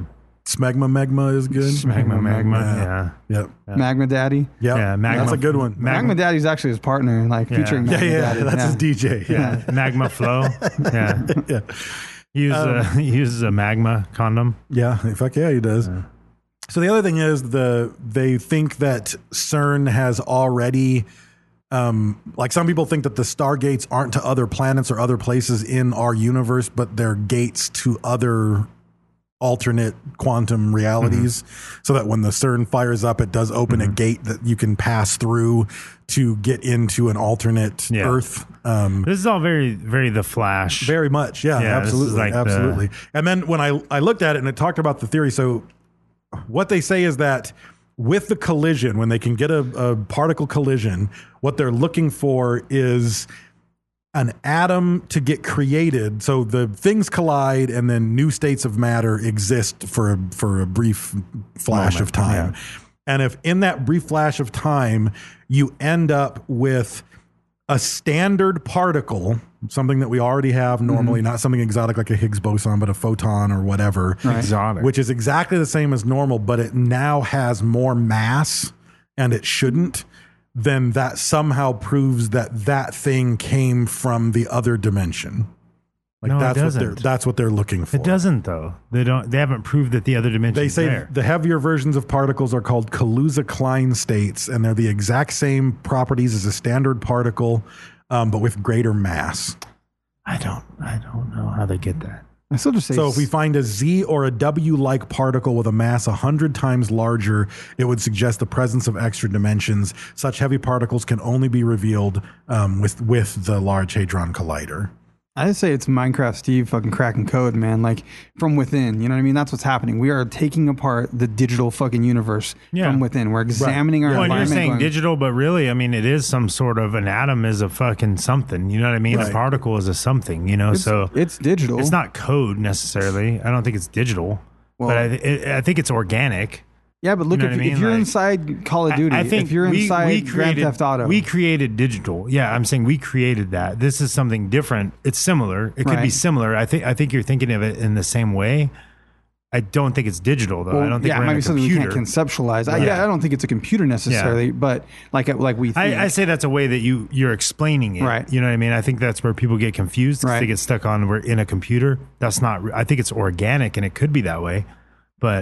Speaker 10: Smegma Megma is good.
Speaker 8: Magma, magma.
Speaker 10: Yeah.
Speaker 8: Yeah.
Speaker 10: Yep.
Speaker 9: Magma Daddy.
Speaker 10: Yep.
Speaker 8: Yeah, Magma-
Speaker 10: That's a good one.
Speaker 8: Magma-
Speaker 9: Magma Daddy's actually his partner, like
Speaker 8: Yeah.
Speaker 9: featuring
Speaker 10: yeah,
Speaker 9: Magma
Speaker 10: yeah,
Speaker 9: Daddy.
Speaker 10: that's
Speaker 9: yeah.
Speaker 10: his D J. Yeah.
Speaker 8: Yeah. Magma flow. Yeah.
Speaker 10: Yeah.
Speaker 8: He uses,
Speaker 10: Um,
Speaker 8: a, he uses a magma condom.
Speaker 10: Yeah, fuck yeah, he does. So the other thing is the they think that CERN has already, um, like some people think that the stargates aren't to other planets or other places in our universe, but they're gates to other alternate quantum realities. So that when the CERN fires up, it does open a gate that you can pass through to get into an alternate
Speaker 8: Yeah.
Speaker 10: Earth. Um,
Speaker 8: This is all very, very The Flash.
Speaker 10: Very much, yeah,
Speaker 8: Yeah, this is
Speaker 10: absolutely,
Speaker 8: like the-
Speaker 10: absolutely. And then when I I looked at it and it talked about the theory, so what they say is that with the collision, when they can get a, a particle collision, what they're looking for is an atom to get created. So the things collide, and then new states of matter exist for a, for a brief flash
Speaker 8: Moment,
Speaker 10: of time. And if in that brief flash of time you end up with a standard particle, something that we already have normally, not something exotic like a Higgs boson, but a photon or whatever,
Speaker 8: Exotic.
Speaker 10: which is exactly the same as normal, but it now has more mass and it shouldn't, then that somehow proves that that thing came from the other dimension. Like
Speaker 8: No, it
Speaker 10: that's what they're
Speaker 8: doesn't.
Speaker 10: that's what they're looking for.
Speaker 8: It doesn't though. They don't. They haven't proved that the other dimension.
Speaker 10: They say
Speaker 8: there.
Speaker 10: the heavier versions of particles are called Kaluza-Klein states, and they're the exact same properties as a standard particle, um, but with greater mass.
Speaker 8: I don't. I don't know how they get that.
Speaker 9: I still just say
Speaker 10: So if we find a Z or a W-like particle with a mass one hundred times larger, it would suggest the presence of extra dimensions. Such heavy particles can only be revealed um, with, with the Large Hadron Collider.
Speaker 9: I say it's Minecraft Steve fucking cracking code, man. Like from within, you know what I mean? That's what's happening. We are taking apart the digital fucking universe
Speaker 8: Yeah.
Speaker 9: from within. We're examining our
Speaker 8: Well, and you're
Speaker 9: environment.
Speaker 8: saying
Speaker 9: going,
Speaker 8: digital, but really, I mean, it is some sort of an atom is a fucking something. You know what I mean?
Speaker 10: Right.
Speaker 8: A particle is a something. You know,
Speaker 9: It's-
Speaker 8: so
Speaker 9: it's digital.
Speaker 8: It's not code necessarily. I don't think it's digital,
Speaker 9: Well-
Speaker 8: but I, it, I think it's organic.
Speaker 9: yeah, but look,
Speaker 8: You know
Speaker 9: if,
Speaker 8: what I mean?
Speaker 9: if you're
Speaker 8: Like,
Speaker 9: inside Call of Duty,
Speaker 8: I, I think
Speaker 9: if you're
Speaker 8: we,
Speaker 9: inside
Speaker 8: we
Speaker 9: Grand
Speaker 8: created,
Speaker 9: Theft Auto,
Speaker 8: we created digital. Yeah, I'm saying we created that. This is something different. It's similar. It could be
Speaker 9: Right.
Speaker 8: similar. I think. I think you're thinking of it in the same way. I don't think it's digital though.
Speaker 9: well,
Speaker 8: I don't think
Speaker 9: yeah, it
Speaker 8: we're
Speaker 9: might
Speaker 8: in
Speaker 9: be
Speaker 8: a
Speaker 9: something we
Speaker 8: computer.
Speaker 9: can't conceptualize. I,
Speaker 8: Yeah.
Speaker 9: yeah, I don't think it's a computer necessarily, but like like we think.
Speaker 8: I, I say that's a way that you you're explaining it.
Speaker 9: Right.
Speaker 8: You know what I mean? I think that's where people get confused because
Speaker 9: Right.
Speaker 8: they get stuck on we're in a computer. That's not. I think it's organic and it could be that way, but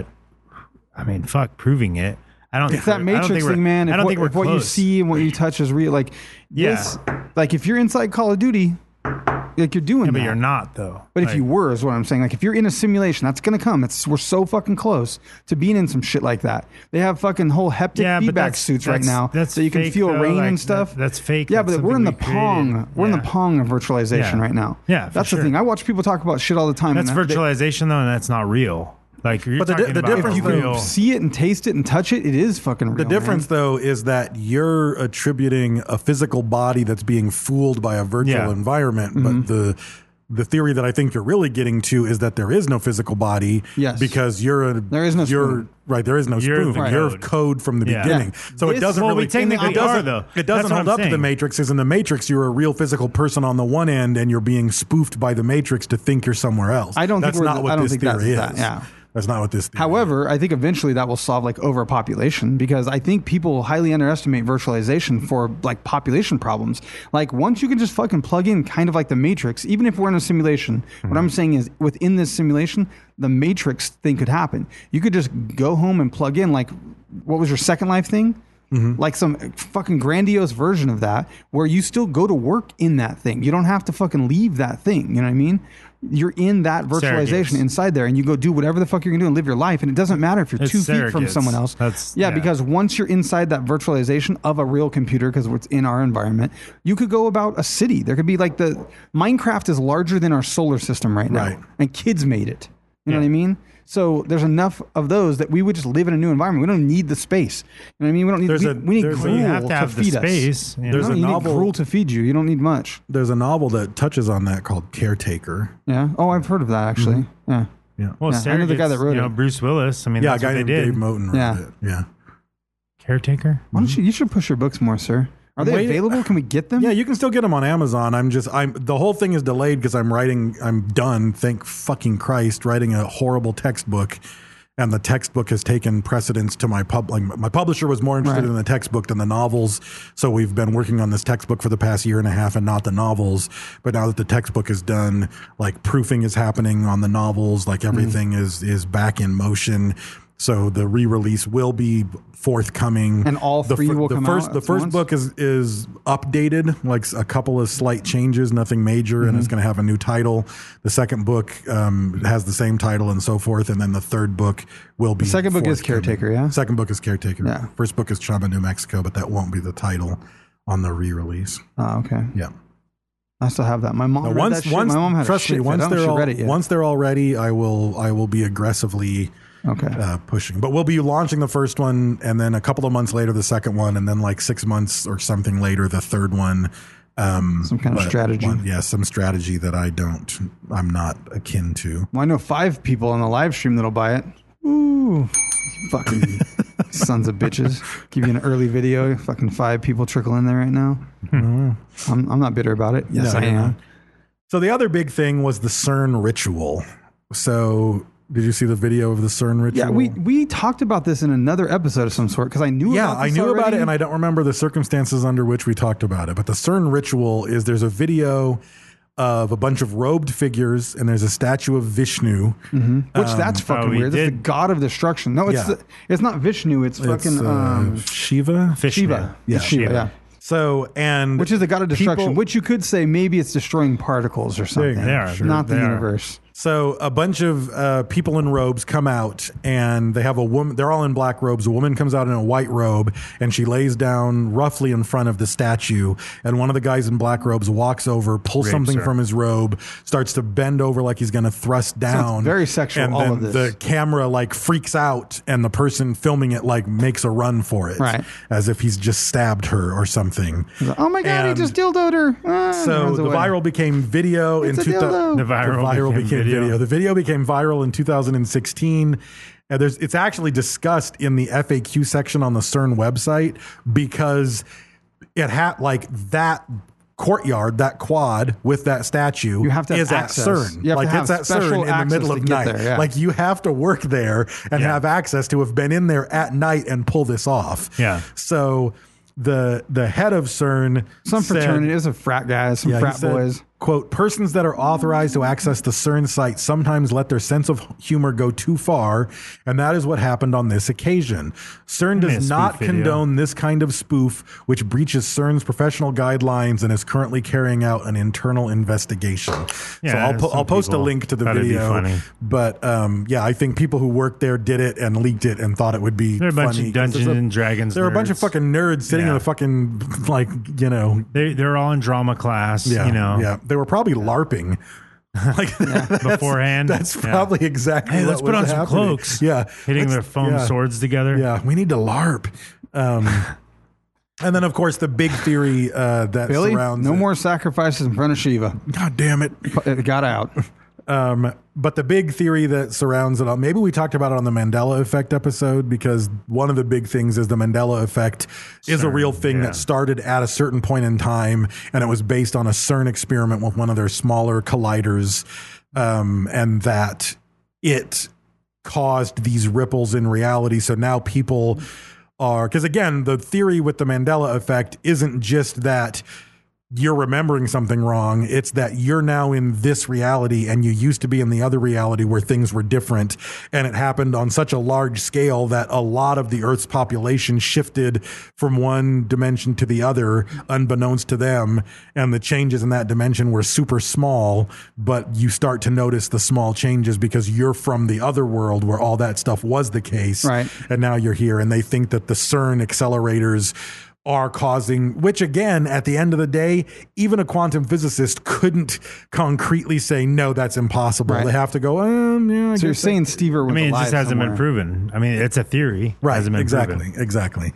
Speaker 8: I mean, fuck, proving it. I don't.
Speaker 9: It's
Speaker 8: think
Speaker 9: that
Speaker 8: we're- I don't
Speaker 9: Matrix
Speaker 8: think we're-
Speaker 9: thing, man. If
Speaker 8: I don't
Speaker 9: what,
Speaker 8: think we're
Speaker 9: if what you
Speaker 8: close.
Speaker 9: see and what you touch is real. Like
Speaker 8: Yeah.
Speaker 9: this, like if you're inside Call of Duty, like you're doing
Speaker 8: Yeah, but
Speaker 9: that.
Speaker 8: you're not though.
Speaker 9: But if
Speaker 8: Like,
Speaker 9: you were, is what I'm saying. Like if you're in a simulation, that's gonna come. It's we're so fucking close to being in some shit like that. They have fucking whole heptic
Speaker 8: Yeah, but
Speaker 9: feedback
Speaker 8: that's-
Speaker 9: suits right
Speaker 8: that's-
Speaker 9: now,
Speaker 8: that's
Speaker 9: so you can
Speaker 8: fake,
Speaker 9: feel
Speaker 8: though.
Speaker 9: rain
Speaker 8: Like,
Speaker 9: and stuff.
Speaker 8: that- that's fake.
Speaker 9: Yeah,
Speaker 8: That's
Speaker 9: but we're in the
Speaker 8: something we
Speaker 9: pong.
Speaker 8: created.
Speaker 9: We're in the
Speaker 8: Yeah.
Speaker 9: pong of virtualization
Speaker 8: Yeah.
Speaker 9: right now.
Speaker 8: Yeah, for
Speaker 9: that's
Speaker 8: sure.
Speaker 9: the thing. I watch people talk about shit all the time.
Speaker 8: that's
Speaker 9: and that- they-
Speaker 8: virtualization though, and that's not real. Like you're
Speaker 10: But the di-
Speaker 8: talking
Speaker 10: the
Speaker 8: about
Speaker 10: difference
Speaker 9: If you
Speaker 8: real.
Speaker 9: can see it and taste it and touch it, it is fucking real.
Speaker 10: The difference,
Speaker 9: man.
Speaker 10: though, is that you're attributing a physical body that's being fooled by a virtual
Speaker 8: Yeah.
Speaker 10: environment.
Speaker 9: Mm-hmm.
Speaker 10: But the the theory that I think you're really getting to is that there is no physical body.
Speaker 9: Yes.
Speaker 10: Because you're a
Speaker 9: There is no
Speaker 10: you're
Speaker 9: spoon.
Speaker 10: right. There is no
Speaker 8: You're
Speaker 10: spoon.
Speaker 8: the
Speaker 10: You're
Speaker 8: code.
Speaker 10: code from the
Speaker 8: Yeah.
Speaker 10: beginning.
Speaker 9: Yeah.
Speaker 10: So it
Speaker 9: This-
Speaker 10: doesn't
Speaker 8: well, we
Speaker 10: really.
Speaker 8: technically
Speaker 10: it doesn't,
Speaker 8: are, though.
Speaker 10: It
Speaker 8: That's
Speaker 10: doesn't
Speaker 8: what
Speaker 10: hold
Speaker 8: I'm
Speaker 10: up to the
Speaker 8: saying.
Speaker 10: Matrix. Because in the Matrix, you're a real physical person on the one end, and you're being spoofed by the Matrix to think you're somewhere else.
Speaker 9: I don't think
Speaker 10: That's
Speaker 9: we're
Speaker 10: not
Speaker 9: the-
Speaker 10: what
Speaker 9: I don't
Speaker 10: this
Speaker 9: think that's
Speaker 10: theory
Speaker 9: that,
Speaker 10: is.
Speaker 9: yeah.
Speaker 10: That's not what this theory is.
Speaker 9: However, I think eventually that will solve like overpopulation because I think people highly underestimate virtualization for like population problems. Like once you can just fucking plug in kind of like the Matrix, even if we're in a simulation,
Speaker 10: Mm-hmm.
Speaker 9: what I'm saying is within this simulation, the Matrix thing could happen. You could just go home and plug in like, what was your Second Life thing?
Speaker 10: Mm-hmm.
Speaker 9: Like some fucking grandiose version of that where you still go to work in that thing. You don't have to fucking leave that thing. You know what I mean? You're in that virtualization
Speaker 8: Surrogates.
Speaker 9: inside there and you go do whatever the fuck you're gonna do and live your life. And it doesn't matter if you're
Speaker 8: It's
Speaker 9: two feet from
Speaker 8: surrogates.
Speaker 9: someone else.
Speaker 8: That's-
Speaker 9: yeah,
Speaker 8: yeah.
Speaker 9: because once you're inside that virtualization of a real computer, because it's in our environment, you could go about a city. There could be like the Minecraft is larger than our solar system right now.
Speaker 10: Right.
Speaker 9: And kids made it. You know
Speaker 8: Yeah.
Speaker 9: what I mean? So there's enough of those that we would just live in a new environment. We don't need the space. You know what I mean? We don't need.
Speaker 10: There's
Speaker 9: we,
Speaker 10: a-
Speaker 9: we need
Speaker 10: there's a-
Speaker 9: gruel
Speaker 8: you have to have the
Speaker 9: feed
Speaker 8: space.
Speaker 9: us.
Speaker 8: you
Speaker 10: There's
Speaker 8: know?
Speaker 10: a
Speaker 9: you
Speaker 10: novel-
Speaker 9: need gruel to feed you. You don't need much.
Speaker 10: There's a novel that touches on that called Caretaker.
Speaker 9: Yeah. Oh, I've heard of that actually. Yeah.
Speaker 10: Yeah.
Speaker 8: Well,
Speaker 9: Yeah, I know the guy that
Speaker 8: surrogates,
Speaker 9: wrote
Speaker 8: you know,
Speaker 9: it.
Speaker 8: Bruce Willis. I mean,
Speaker 10: Yeah, a
Speaker 8: that's
Speaker 10: guy
Speaker 8: what they
Speaker 10: named
Speaker 8: did.
Speaker 10: Dave Moten wrote
Speaker 9: Yeah.
Speaker 10: it. Yeah.
Speaker 8: Caretaker.
Speaker 9: Why don't you? You should push your books more, sir. Are they
Speaker 10: Wait-
Speaker 9: available? Can we get them?
Speaker 10: Yeah, you can still get them on Amazon. I'm just, I'm, the whole thing is delayed because I'm writing, I'm done, thank fucking Christ, writing a horrible textbook. And the textbook has taken precedence to my pub. Like my publisher was more interested
Speaker 9: Right.
Speaker 10: in the textbook than the novels. So we've been working on this textbook for the past year and a half and not the novels. But now that the textbook is done, like proofing is happening on the novels, like everything
Speaker 9: Mm.
Speaker 10: is, is back in motion. So the re-release will be forthcoming,
Speaker 9: And all
Speaker 10: the,
Speaker 9: three
Speaker 10: fir-
Speaker 9: will
Speaker 10: the
Speaker 9: come
Speaker 10: first,
Speaker 9: out
Speaker 10: The
Speaker 9: at
Speaker 10: first
Speaker 9: once?
Speaker 10: book is is updated, like a couple of slight changes, nothing major, and
Speaker 9: Mm-hmm.
Speaker 10: it's going to have a new title. The second book um, has the same title and so forth, and then the third book will be.
Speaker 9: The second book is
Speaker 10: forthcoming.
Speaker 9: Caretaker, yeah?
Speaker 10: Second book is Caretaker.
Speaker 9: Yeah.
Speaker 10: First book is Chamba, New Mexico, but that won't be the title on the re-release.
Speaker 9: Oh, okay.
Speaker 10: Yeah.
Speaker 9: I still have that. My mom.
Speaker 10: Now,
Speaker 9: read
Speaker 10: once,
Speaker 9: that shit.
Speaker 10: once,
Speaker 9: My mom had
Speaker 10: trust
Speaker 9: a shit
Speaker 10: me,
Speaker 9: fit.
Speaker 10: once
Speaker 9: I don't know if
Speaker 10: they're
Speaker 9: she
Speaker 10: all
Speaker 9: read it yet.
Speaker 10: once they're all ready, I will I will be aggressively
Speaker 9: Okay.
Speaker 10: uh, pushing. But we'll be launching the first one, and then a couple of months later, the second one, and then like six months or something later, the third one. Um,
Speaker 9: Some kind of
Speaker 10: but
Speaker 9: strategy.
Speaker 10: one- yeah, some strategy that I don't, I'm not akin to.
Speaker 9: Well, I know five people on the live stream that'll buy it. Ooh, fucking sons of bitches! Give you an early video. Fucking five people trickle in there right now. I'm, I'm not bitter about it. Yes,
Speaker 10: No,
Speaker 9: I
Speaker 10: you're
Speaker 9: am.
Speaker 10: not. So the other big thing was the CERN ritual. So did you see the video of the CERN ritual?
Speaker 9: Yeah, we we talked about this in another episode of some sort because I knew.
Speaker 10: Yeah,
Speaker 9: about
Speaker 10: I
Speaker 9: this
Speaker 10: knew about
Speaker 9: already.
Speaker 10: it, and I don't remember the circumstances under which we talked about it. But the CERN ritual is there's a video of a bunch of robed figures, and there's a statue of Vishnu.
Speaker 9: Which that's fucking
Speaker 8: oh, we
Speaker 9: weird. That's the
Speaker 8: did-
Speaker 9: god of destruction. No, it's
Speaker 10: Yeah.
Speaker 9: the, it's not Vishnu. It's fucking
Speaker 10: It's, uh,
Speaker 9: um,
Speaker 10: Shiva.
Speaker 9: Shiva.
Speaker 10: Yeah.
Speaker 9: It's Shiva. Yeah.
Speaker 10: So and
Speaker 9: Which is the god of destruction.
Speaker 10: people-
Speaker 9: which you could say maybe it's destroying particles or something.
Speaker 8: They are.
Speaker 9: Not the
Speaker 8: They are.
Speaker 9: universe.
Speaker 10: So a bunch of uh, people in robes come out, and they have a woman. They're all in black robes. A woman comes out in a white robe, and she lays down roughly in front of the statue. And one of the guys in black robes walks over, pulls
Speaker 8: Rapes
Speaker 10: something
Speaker 8: her.
Speaker 10: from his robe, starts to bend over like he's going to thrust down.
Speaker 9: very sexual,
Speaker 10: And
Speaker 9: all
Speaker 10: then
Speaker 9: of this.
Speaker 10: the camera like freaks out, and the person filming it like makes a run for it,
Speaker 9: Right.
Speaker 10: as if he's just stabbed her or something.
Speaker 9: He's like, oh my God,
Speaker 10: And
Speaker 9: he just dildoed her. Ah, and he
Speaker 10: So
Speaker 9: runs
Speaker 10: the
Speaker 9: away.
Speaker 10: viral became video
Speaker 9: It's
Speaker 10: in
Speaker 9: a
Speaker 10: two thousand.
Speaker 9: dildo.
Speaker 8: The viral became video.
Speaker 10: The video became viral in two thousand sixteen. And there's, it's actually discussed in the F A Q section on the CERN website because it had like that courtyard, that quad with that statue
Speaker 9: You have to have
Speaker 10: is
Speaker 9: access.
Speaker 10: at CERN.
Speaker 9: You have to
Speaker 10: like
Speaker 9: have
Speaker 10: it's at
Speaker 9: special
Speaker 10: CERN in the
Speaker 9: access
Speaker 10: middle
Speaker 9: to
Speaker 10: of
Speaker 9: get
Speaker 10: night.
Speaker 9: there, yeah.
Speaker 10: Like you have to work there and
Speaker 8: Yeah.
Speaker 10: have access to have been in there at night and pull this off.
Speaker 8: Yeah.
Speaker 10: So the the head of CERN
Speaker 9: Some
Speaker 10: said-
Speaker 9: fraternity, there's a frat guys, some
Speaker 10: yeah, he
Speaker 9: frat
Speaker 10: said,
Speaker 9: boys.
Speaker 10: quote, persons that are authorized to access the CERN site sometimes let their sense of humor go too far, and that is what happened on this occasion. CERN
Speaker 8: Yeah,
Speaker 10: does
Speaker 8: spoof
Speaker 10: not
Speaker 8: video.
Speaker 10: condone this kind of spoof, which breaches CERN's professional guidelines and is currently carrying out an internal investigation.
Speaker 8: Yeah,
Speaker 10: so I'll, po-
Speaker 8: some
Speaker 10: I'll post a
Speaker 8: people
Speaker 10: link to the
Speaker 8: thought it'd be
Speaker 10: video.
Speaker 8: funny.
Speaker 10: But um, yeah, I think people who worked there did it and leaked it and thought it would be
Speaker 8: They're a bunch
Speaker 10: funny.
Speaker 8: of
Speaker 10: 'Cause
Speaker 8: Dungeons
Speaker 10: there's a-
Speaker 8: and Dragons
Speaker 10: There are a bunch of
Speaker 8: nerds.
Speaker 10: fucking nerds sitting
Speaker 8: Yeah.
Speaker 10: in a fucking, like, you know,
Speaker 8: They they're all in drama class.
Speaker 10: yeah,
Speaker 8: You know.
Speaker 10: yeah. They were probably LARPing. Like that's,
Speaker 8: Beforehand.
Speaker 10: That's
Speaker 8: Yeah.
Speaker 10: probably exactly.
Speaker 8: Hey,
Speaker 10: what
Speaker 8: let's put
Speaker 10: was
Speaker 8: on some
Speaker 10: happening.
Speaker 8: cloaks.
Speaker 10: Yeah,
Speaker 8: Hitting
Speaker 10: Let's-
Speaker 8: their foam
Speaker 10: yeah.
Speaker 8: swords together.
Speaker 10: Yeah, we need to LARP. Um, and then, of course, the big theory uh, that
Speaker 9: Billy,
Speaker 10: surrounds
Speaker 9: no
Speaker 10: it-
Speaker 9: more sacrifices in front of Shiva.
Speaker 10: God damn it!
Speaker 9: It got out.
Speaker 10: Um, but the big theory that surrounds it all, maybe we talked about it on the Mandela Effect episode, because one of the big things is the Mandela Effect is a
Speaker 8: CERN,
Speaker 10: real thing
Speaker 8: yeah.
Speaker 10: that started at a certain point in time, and it was based on a CERN experiment with one of their smaller colliders, um, and that it caused these ripples in reality. So now people are, because again, the theory with the Mandela Effect isn't just that you're remembering something wrong. It's that you're now in this reality and you used to be in the other reality where things were different. And it happened on such a large scale that a lot of the Earth's population shifted from one dimension to the other, unbeknownst to them. And the changes in that dimension were super small, but you start to notice the small changes because you're from the other world where all that stuff was the case.
Speaker 9: Right.
Speaker 10: And now you're here. And they think that the CERN accelerators are causing, which again, at the end of the day, even a quantum physicist couldn't concretely say, no, that's impossible.
Speaker 9: Right.
Speaker 10: They have to go, um, yeah, I
Speaker 9: So you're
Speaker 10: guess
Speaker 9: saying
Speaker 10: that-
Speaker 9: Steve Irwin's
Speaker 8: I mean, it
Speaker 9: alive
Speaker 8: just hasn't
Speaker 9: somewhere.
Speaker 8: been proven. I mean, it's a theory.
Speaker 10: right,
Speaker 8: Hasn't been
Speaker 10: exactly,
Speaker 8: proven.
Speaker 10: exactly.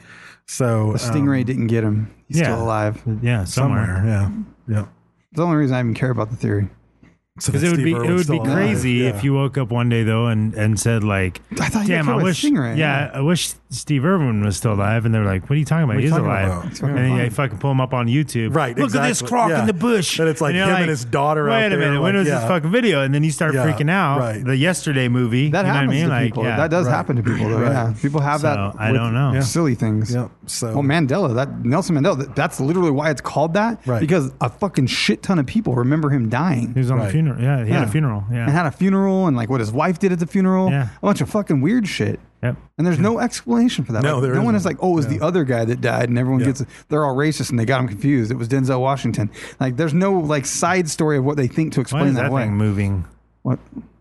Speaker 10: So
Speaker 9: The Stingray
Speaker 10: um,
Speaker 9: didn't get him. He's
Speaker 8: yeah.
Speaker 9: still alive.
Speaker 8: Yeah, somewhere.
Speaker 10: somewhere, yeah, yeah.
Speaker 9: It's the only reason I even care about the theory.
Speaker 10: So
Speaker 8: Because
Speaker 10: that
Speaker 8: it would
Speaker 10: Steve
Speaker 8: be it
Speaker 10: Irwin's
Speaker 8: would be
Speaker 10: still alive.
Speaker 8: crazy
Speaker 10: Yeah.
Speaker 8: if you woke up one day though and, and said like,
Speaker 9: I thought you
Speaker 8: "Damn,
Speaker 9: were
Speaker 8: I
Speaker 9: talking
Speaker 8: wish,
Speaker 9: about Stingray,
Speaker 8: yeah,
Speaker 9: yeah.
Speaker 8: I wish Steve Irwin was still alive." And they're like, "What are you talking about?
Speaker 10: What are you
Speaker 8: He's
Speaker 10: talking
Speaker 8: alive."
Speaker 10: about?
Speaker 9: It's
Speaker 8: And then
Speaker 9: fucking
Speaker 8: you
Speaker 9: fine.
Speaker 8: fucking pull him up on YouTube.
Speaker 10: Right,
Speaker 8: Look at this
Speaker 10: exactly.
Speaker 8: croc
Speaker 10: Yeah.
Speaker 8: in the bush.
Speaker 10: And it's like
Speaker 8: you're
Speaker 10: him and his daughter
Speaker 8: Wait
Speaker 10: out
Speaker 8: a
Speaker 10: there,
Speaker 8: minute. when
Speaker 10: like,
Speaker 8: is
Speaker 10: yeah.
Speaker 8: this fucking video? And then you start
Speaker 10: Yeah,
Speaker 8: freaking out.
Speaker 10: right.
Speaker 8: The Yesterday movie.
Speaker 9: That
Speaker 8: you know
Speaker 9: happens
Speaker 8: what I mean?
Speaker 9: to
Speaker 8: Like,
Speaker 9: people.
Speaker 8: yeah.
Speaker 9: That does
Speaker 10: Right.
Speaker 9: happen to people, though.
Speaker 10: Right.
Speaker 9: Yeah, people have
Speaker 8: So,
Speaker 9: that.
Speaker 8: I
Speaker 9: with
Speaker 8: don't know. Yeah.
Speaker 9: Silly things.
Speaker 10: Yeah, so-
Speaker 9: well, Mandela, that Nelson Mandela, that, that's literally why it's called that.
Speaker 10: Right.
Speaker 9: Because a fucking shit ton of people remember him dying.
Speaker 8: He was on
Speaker 10: Right.
Speaker 8: the funeral. Yeah, he had a funeral. Yeah.
Speaker 9: and had a funeral, and like what his wife did at the funeral.
Speaker 8: Yeah.
Speaker 9: A bunch of fucking weird shit.
Speaker 8: Yep.
Speaker 9: And there's no explanation for that.
Speaker 10: No,
Speaker 9: Like,
Speaker 10: there
Speaker 9: no one is
Speaker 10: isn't.
Speaker 9: like, oh, it was
Speaker 10: Yeah.
Speaker 9: the other guy that died, and everyone
Speaker 10: Yeah.
Speaker 9: gets they're all racist and they got him confused. It was Denzel Washington. Like, there's no like side story of what they think to
Speaker 8: Why
Speaker 9: explain
Speaker 8: is
Speaker 9: that,
Speaker 8: that
Speaker 9: way.
Speaker 8: thing moving?
Speaker 9: What?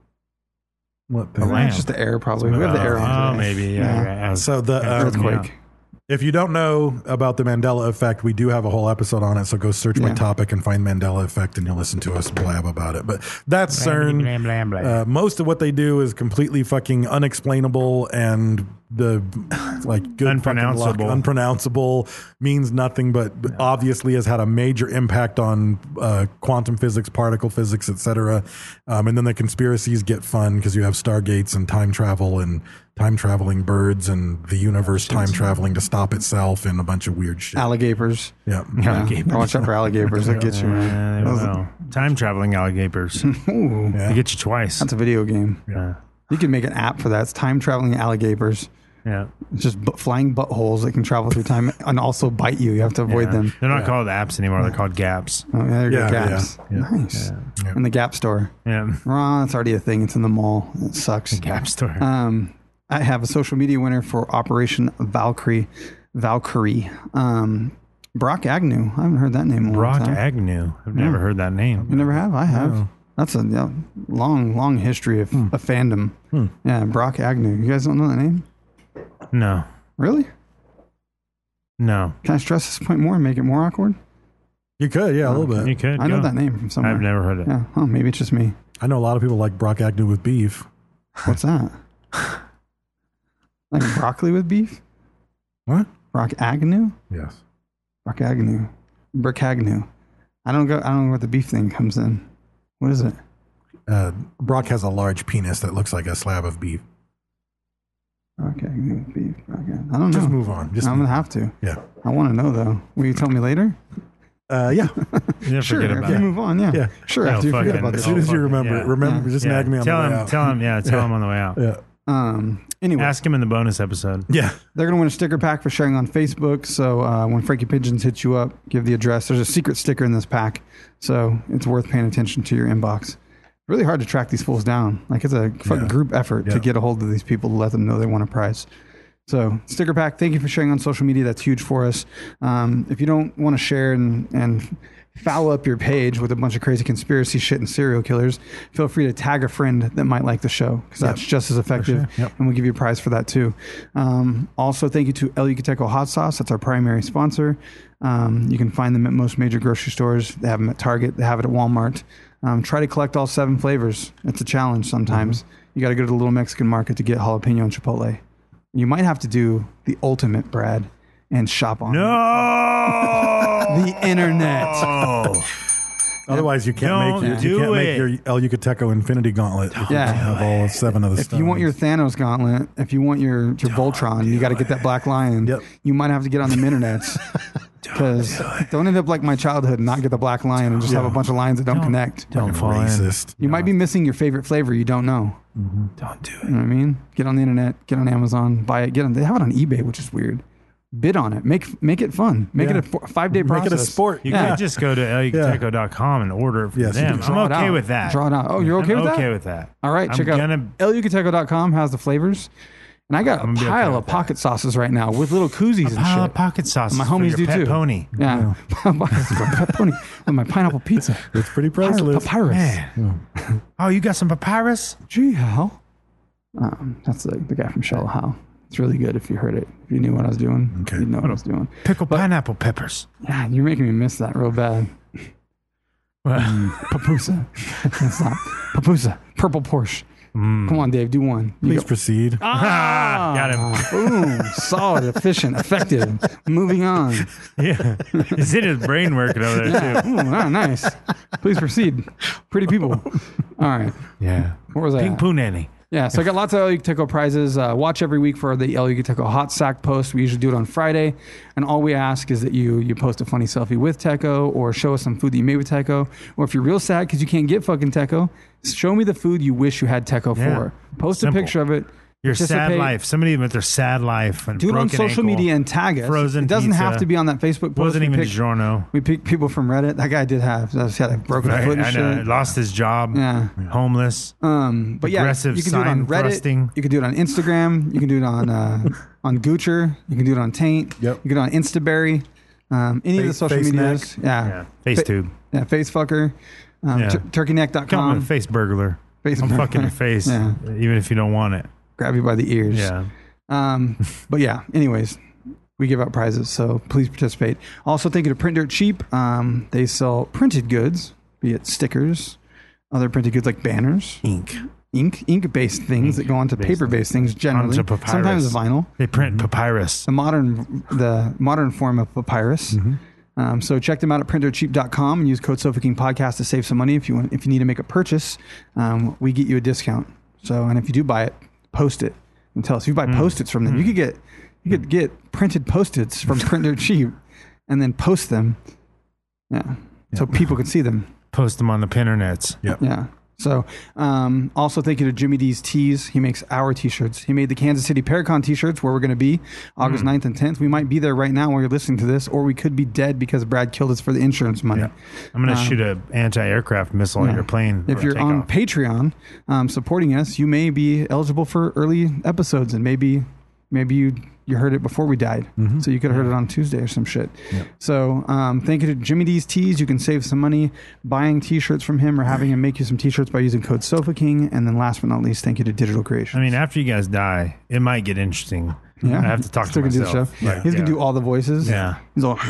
Speaker 10: What
Speaker 9: Oh,
Speaker 10: the-
Speaker 8: lamp.
Speaker 9: it's just the air, probably. We have the air
Speaker 8: Oh,
Speaker 9: on today.
Speaker 8: maybe. Yeah.
Speaker 9: Yeah.
Speaker 8: yeah.
Speaker 10: So the um,
Speaker 9: Earthquake.
Speaker 10: if you don't know about the Mandela Effect, we do have a whole episode on it. So go search my
Speaker 9: Yeah.
Speaker 10: topic and find Mandela Effect, and you'll listen to us blab about it. But that's CERN.
Speaker 8: Blam, blam, blam.
Speaker 10: Uh, most of what they do is completely fucking unexplainable, and the like good fucking luck,
Speaker 8: Unpronounceable.
Speaker 10: unpronounceable means nothing, but obviously has had a major impact on uh, quantum physics, particle physics, et cetera. Um, and then the conspiracies get fun because you have stargates and time travel and time traveling birds and the universe time traveling to stop itself and a bunch of weird shit.
Speaker 9: Alligators.
Speaker 10: Yeah.
Speaker 9: Yeah.
Speaker 8: Alligators.
Speaker 9: Watch out for alligators. That gets you,
Speaker 8: Uh,
Speaker 9: man. That was-
Speaker 8: well, time traveling alligators.
Speaker 9: Ooh,
Speaker 8: They get you twice.
Speaker 9: that's a video game.
Speaker 8: yeah.
Speaker 9: You can make an app for that. It's time traveling alligators.
Speaker 8: Yeah.
Speaker 9: It's just bu- flying buttholes that can travel through time and also bite you. You have to avoid
Speaker 8: Yeah.
Speaker 9: them.
Speaker 8: They're not called apps anymore. They're called gaps.
Speaker 9: Oh, yeah, there you
Speaker 10: Yeah,
Speaker 9: go. Gaps.
Speaker 10: yeah, yeah.
Speaker 9: Nice.
Speaker 10: Yeah.
Speaker 9: In the Gap store.
Speaker 8: Yeah.
Speaker 9: Ron, it's already a thing. It's in the mall. It sucks.
Speaker 8: Gap store.
Speaker 9: Um, I have a social media winner for Operation Valkyrie. Valkyrie. Um, Brock Agnew. I haven't heard that name in a long
Speaker 8: Brock
Speaker 9: time.
Speaker 8: Agnew. I've never heard that name.
Speaker 9: You never have? I have. That's a yeah, long, long history of,
Speaker 10: Hmm.
Speaker 9: of fandom.
Speaker 10: Hmm.
Speaker 9: Yeah, Brock Agnew. You guys don't know that name?
Speaker 8: No.
Speaker 9: Really?
Speaker 8: No.
Speaker 9: Can I stress this point more and make it more awkward?
Speaker 10: You could, yeah, a little bit.
Speaker 8: You could.
Speaker 9: I know
Speaker 8: go.
Speaker 9: that name from somewhere.
Speaker 8: I've never heard it.
Speaker 9: Yeah. Oh, maybe it's just me.
Speaker 10: I know a lot of people like Brock Agnew with beef.
Speaker 9: What's that? Like broccoli with beef?
Speaker 10: What?
Speaker 9: Brock Agnew?
Speaker 10: Yes.
Speaker 9: Brock Agnew. Brock Agnew. I don't go. I don't know where the beef thing comes in. What is it?
Speaker 10: Uh, Brock has a large penis that looks like a slab of beef.
Speaker 9: Brock Agnew with beef. Brock Agnew. I don't know.
Speaker 10: Just move on. Just
Speaker 9: I'm
Speaker 10: move
Speaker 9: gonna have to.
Speaker 10: Yeah.
Speaker 9: I want to know though. Will you tell me later?
Speaker 10: Uh, yeah.
Speaker 8: You never
Speaker 9: Sure.
Speaker 8: forget
Speaker 9: If
Speaker 8: about
Speaker 9: you
Speaker 8: it.
Speaker 9: move on, yeah.
Speaker 10: Yeah.
Speaker 9: Sure.
Speaker 8: No,
Speaker 9: After you forget
Speaker 8: fucking-
Speaker 9: about
Speaker 10: As
Speaker 9: this.
Speaker 10: soon as you
Speaker 8: fucking-
Speaker 10: remember,
Speaker 8: yeah.
Speaker 10: remember,
Speaker 9: Yeah.
Speaker 10: just
Speaker 8: Yeah.
Speaker 10: nag me on
Speaker 8: tell
Speaker 10: the way
Speaker 8: him,
Speaker 10: out.
Speaker 8: Tell him, yeah, tell
Speaker 10: Yeah.
Speaker 8: him on the way out.
Speaker 10: Yeah.
Speaker 9: Um. Anyway,
Speaker 8: Ask him in the bonus episode.
Speaker 10: Yeah.
Speaker 9: they're gonna win a sticker pack for sharing on Facebook. So uh, when Frankie Pigeons hits you up, give the address. There's a secret sticker in this pack, so it's worth paying attention to your inbox. Really hard to track these fools down. Like it's a fucking
Speaker 10: Yeah.
Speaker 9: group effort
Speaker 10: Yeah.
Speaker 9: to get a hold of these people to let them know they want a prize. So sticker pack. Thank you for sharing on social media. That's huge for us. Um, if you don't want to share and and foul up your page with a bunch of crazy conspiracy shit and serial killers, feel free to tag a friend that might like the show because that's
Speaker 10: Yep.
Speaker 9: just as effective.
Speaker 10: sure. Yep.
Speaker 9: And we'll give you a prize for that too. Um, also, thank you to El Yucateco Hot Sauce. That's our primary sponsor. Um, you can find them at most major grocery stores. They have them at Target. They have it at Walmart. Um, try to collect all seven flavors. It's a challenge sometimes. You got to go to the little Mexican market to get jalapeno and chipotle. You might have to do the ultimate, Brad, and shop on
Speaker 8: No.
Speaker 9: the internet.
Speaker 8: Oh.
Speaker 10: Otherwise, you can't
Speaker 8: Don't
Speaker 10: make your,
Speaker 8: do
Speaker 10: you can't make
Speaker 8: it.
Speaker 10: your El Yucateco Infinity Gauntlet. If
Speaker 9: Yeah.
Speaker 10: you have all seven of the
Speaker 9: If you want your
Speaker 10: stones.
Speaker 9: Thanos gauntlet, if you want your, your Voltron, you got to get that black lion.
Speaker 10: Yep.
Speaker 9: You might have to get on the internets. Because don't end up like my childhood and not get the black lion and just have a bunch of lions that don't, connect.
Speaker 8: Don't
Speaker 10: Fucking
Speaker 8: fall in.
Speaker 10: racist.
Speaker 9: You might be missing your favorite flavor you don't know.
Speaker 8: Don't do
Speaker 9: You
Speaker 8: it.
Speaker 9: know what I mean? Get on the internet, get on Amazon, buy it. Get on. They have it on eBay, which is weird. Bid on it. Make make it fun. Make
Speaker 10: Yeah.
Speaker 9: it a four, five day
Speaker 10: Make
Speaker 9: process.
Speaker 10: it a sport.
Speaker 8: You
Speaker 9: Yeah.
Speaker 8: could just go to el yucateco dot com and order it from
Speaker 10: Yes, you
Speaker 8: them.
Speaker 10: can
Speaker 8: I'm
Speaker 9: draw it
Speaker 8: okay
Speaker 9: out.
Speaker 8: with that.
Speaker 9: Draw it out. Oh, you're okay
Speaker 8: I'm
Speaker 9: with that?
Speaker 8: okay with that.
Speaker 9: All right,
Speaker 8: I'm
Speaker 9: check out
Speaker 8: gonna-
Speaker 9: el yucateco dot com has the flavors. And I got a
Speaker 8: I'm gonna be okay
Speaker 9: pile
Speaker 8: with
Speaker 9: of
Speaker 8: that.
Speaker 9: pocket sauces right now with little koozies and
Speaker 8: Pile
Speaker 9: shit.
Speaker 8: of pocket sauce.
Speaker 9: My homies
Speaker 8: for
Speaker 9: do
Speaker 8: your pet
Speaker 9: too.
Speaker 8: Pony.
Speaker 9: Yeah. Pet pony with my pineapple pizza.
Speaker 10: It's pretty priceless.
Speaker 9: Papyrus.
Speaker 8: Man. Oh, you got some papyrus?
Speaker 9: Gee, Hal. Um, that's the, the guy from Shallow Hal. It's really good if you heard it. If you knew what I was doing,
Speaker 10: Okay.
Speaker 9: you'd know what I was doing.
Speaker 8: Pickled pineapple peppers.
Speaker 9: Yeah, you're making me miss that real bad. Papusa. That's not. Papusa. Purple Porsche. Come on, Dave, do one. You
Speaker 10: Please
Speaker 9: go.
Speaker 10: proceed.
Speaker 9: Ah,
Speaker 8: Got him.
Speaker 9: Boom. Solid, efficient, effective. Moving on.
Speaker 8: Yeah. He's in his brain working over there, too.
Speaker 9: Ooh, ah, nice. Please proceed. Pretty people. All right.
Speaker 8: Yeah.
Speaker 9: Where was I
Speaker 8: Ping
Speaker 9: at?
Speaker 8: Poo Nanny.
Speaker 9: Yeah, so I got lots of El Yucateco prizes. Uh, watch every week for the El Yucateco Hot Sack post. We usually do it on Friday. And all we ask is that you you post a funny selfie with Teco or show us some food that you made with Teco. Or if you're real sad because you can't get fucking Teco, show me the food you wish you had Teco
Speaker 8: Yeah.
Speaker 9: for. Post
Speaker 8: Simple.
Speaker 9: a picture of it.
Speaker 8: Your sad
Speaker 9: Participate.
Speaker 8: life. Somebody with their sad life and
Speaker 9: Do it on
Speaker 8: broken
Speaker 9: social
Speaker 8: ankle.
Speaker 9: media and tag us.
Speaker 8: Frozen
Speaker 9: It doesn't
Speaker 8: pizza.
Speaker 9: have to be on that Facebook post.
Speaker 8: Wasn't
Speaker 9: we
Speaker 8: even
Speaker 9: pick,
Speaker 8: DiGiorno.
Speaker 9: We pick people from Reddit. That guy did have. He had a broken
Speaker 8: Right,
Speaker 9: foot and
Speaker 8: I know.
Speaker 9: shit.
Speaker 8: Lost his job.
Speaker 9: Yeah.
Speaker 8: Homeless.
Speaker 9: Um, but yeah,
Speaker 8: Aggressive
Speaker 9: you can do it on
Speaker 8: sign
Speaker 9: Reddit.
Speaker 8: thrusting.
Speaker 9: You can do it on Instagram. You can do it on uh, on Goocher. You can do it on Taint.
Speaker 10: Yep.
Speaker 9: You can do it on Instaberry. Um, any of the
Speaker 10: Face-
Speaker 9: social
Speaker 10: Face
Speaker 9: medias. Yeah.
Speaker 8: Yeah. FaceTube.
Speaker 9: Fa- yeah. Facefucker. Um,
Speaker 8: Yeah.
Speaker 9: tur- turkeyneck dot
Speaker 8: Come on,
Speaker 9: com.
Speaker 8: face burglar.
Speaker 9: Face
Speaker 8: I'm
Speaker 9: burglar.
Speaker 8: fucking your face,
Speaker 9: Yeah.
Speaker 8: even if you don't want it.
Speaker 9: Grab you by the ears.
Speaker 8: Yeah.
Speaker 9: Um, but yeah, anyways, we give out prizes, so please participate. Also, thank you to Print Dirt Cheap. Um, they sell printed goods, be it stickers, other printed goods like banners,
Speaker 8: Ink.
Speaker 9: ink, ink-based things that go onto
Speaker 8: Ink-based
Speaker 9: paper-based things generally.
Speaker 8: Onto papyrus.
Speaker 9: Sometimes vinyl.
Speaker 8: They print papyrus.
Speaker 9: The modern, the modern form of papyrus. Um, so check them out at print dirt cheap dot com and use code Sofa King Podcast to save some money. If you want, if you need to make a purchase, um, we get you a discount. So, and if you do buy it, post it and tell us. If you buy post-its from them, you could get you could get printed post-its from Print Dirt Cheap, and then post them. Yeah, so people can see them.
Speaker 8: Post them on the pinternets.
Speaker 10: Yep.
Speaker 9: Yeah. So, um, also thank you to Jimmy D's Tees. He makes our t-shirts. He made the Kansas City Paracon t-shirts where we're going to be August ninth and tenth. We might be there right now while you're listening to this, or we could be dead because Brad killed us for the insurance money.
Speaker 8: Yeah. I'm going to
Speaker 9: Um,
Speaker 8: shoot an anti-aircraft missile
Speaker 9: Yeah.
Speaker 8: at your plane.
Speaker 9: If you're on
Speaker 8: takeoff.
Speaker 9: Patreon um, supporting us, you may be eligible for early episodes and maybe maybe you you heard it before we died,
Speaker 10: Mm-hmm.
Speaker 9: so you could have heard it on Tuesday or some shit. So um, thank you to Jimmy D's Tees. You can save some money buying T-shirts from him or having him make you some T-shirts by using code Sofa King. And then last but not least, thank you to Digital Creation.
Speaker 8: I mean, after you guys die, it might get interesting.
Speaker 9: Yeah,
Speaker 8: I have to talk
Speaker 9: Still
Speaker 8: to
Speaker 9: gonna
Speaker 8: myself.
Speaker 9: do the show. He's gonna do all the voices.
Speaker 8: Yeah.
Speaker 9: He's all.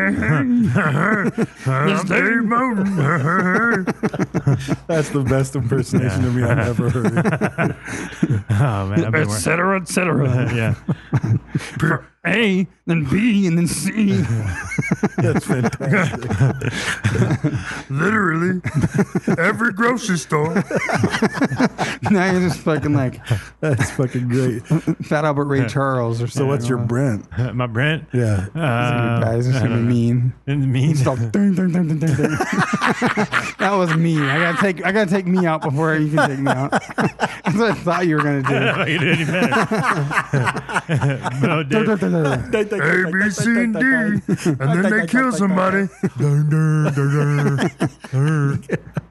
Speaker 10: That's the best impersonation of me I've ever heard.
Speaker 8: Oh man, I've been
Speaker 9: Et
Speaker 8: wor-
Speaker 9: cetera, et cetera.
Speaker 8: yeah.
Speaker 9: A, then B, and then C.
Speaker 10: That's fantastic.
Speaker 11: Literally, every grocery store.
Speaker 9: Now you're just fucking like
Speaker 10: That's fucking great.
Speaker 9: Fat Albert Ray Charles or something.
Speaker 10: So what's your Brent?
Speaker 8: My Brent.
Speaker 10: Yeah.
Speaker 8: Uh,
Speaker 9: Guys, it's gonna be mean.
Speaker 8: mean.
Speaker 9: It's all dun, dun, dun, dun, dun, dun. That was me. I gotta take. I gotta take me out before you can take me out. That's what I thought you were gonna do.
Speaker 8: I can do any better. No,
Speaker 9: Dun, dun,
Speaker 8: Dave.
Speaker 9: dun, dun, dun.
Speaker 11: A, B, C, and D. And then they kill somebody. Dun, dun, dun, dun.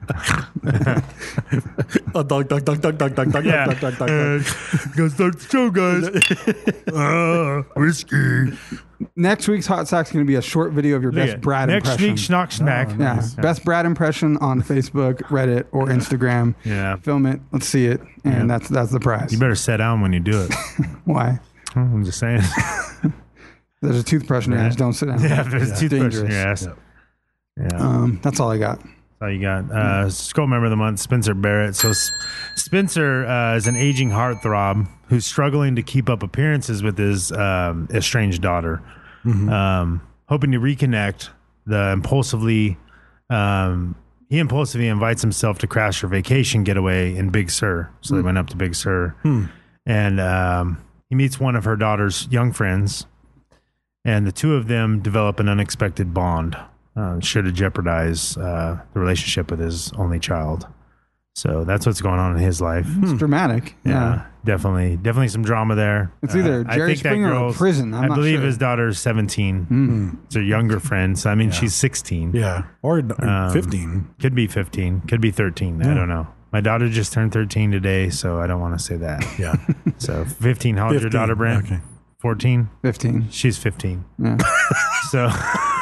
Speaker 10: Oh, dog, dog, dog, dog, dog, dog, dog,
Speaker 8: Yeah.
Speaker 10: dog, dog, dog,
Speaker 11: Uh,
Speaker 10: dog.
Speaker 11: Gonna start the show, guys. Uh, whiskey.
Speaker 9: Next week's Hot Sack's gonna be a short video of your
Speaker 8: Look
Speaker 9: best
Speaker 8: at-
Speaker 9: Brad
Speaker 8: Next
Speaker 9: impression.
Speaker 8: week, Schnock Smack.
Speaker 9: Yeah, best Brad impression on Facebook, Reddit, or Instagram.
Speaker 8: Yeah.
Speaker 9: Film it. Let's see it, and that's that's the prize.
Speaker 8: You better sit down when you do it.
Speaker 9: Why?
Speaker 8: I'm just saying.
Speaker 9: There's a toothbrush in your ass. Don't sit down.
Speaker 8: Yeah, there's a toothbrush in
Speaker 9: Dangerous.
Speaker 8: your ass. Yeah.
Speaker 9: Um, that's all I got.
Speaker 8: That's all you got. Uh, Skull member of the month, Spencer Barrett. So S- Spencer uh, is an aging heartthrob who's struggling to keep up appearances with his um, estranged daughter. Um, hoping to reconnect, the impulsively, um, he impulsively invites himself to crash her vacation getaway in Big Sur. So they went up to Big Sur, and um, he meets one of her daughter's young friends, and the two of them develop an unexpected bond. Uh, sure to jeopardize uh, the relationship with his only child. So that's what's going on in his life.
Speaker 9: It's dramatic.
Speaker 8: Yeah,
Speaker 9: Yeah.
Speaker 8: definitely, definitely some drama there.
Speaker 9: It's either
Speaker 8: I
Speaker 9: Jerry
Speaker 8: think that
Speaker 9: Springer or
Speaker 8: girl's-
Speaker 9: prison. I'm
Speaker 8: I
Speaker 9: not
Speaker 8: believe
Speaker 9: sure.
Speaker 8: his daughter's seventeen. It's her younger friend. So I mean, she's sixteen.
Speaker 10: Yeah. Or
Speaker 8: Um,
Speaker 10: fifteen.
Speaker 8: Could be fifteen. Could be thirteen. I
Speaker 10: Yeah.
Speaker 8: don't know. My daughter just turned thirteen today, so I don't want to say that.
Speaker 10: Yeah.
Speaker 8: So fifteen. How old is your
Speaker 10: fifteen.
Speaker 8: daughter, Brent?
Speaker 10: Okay.
Speaker 8: fourteen.
Speaker 9: Fifteen.
Speaker 8: She's fifteen.
Speaker 9: Yeah.
Speaker 8: So.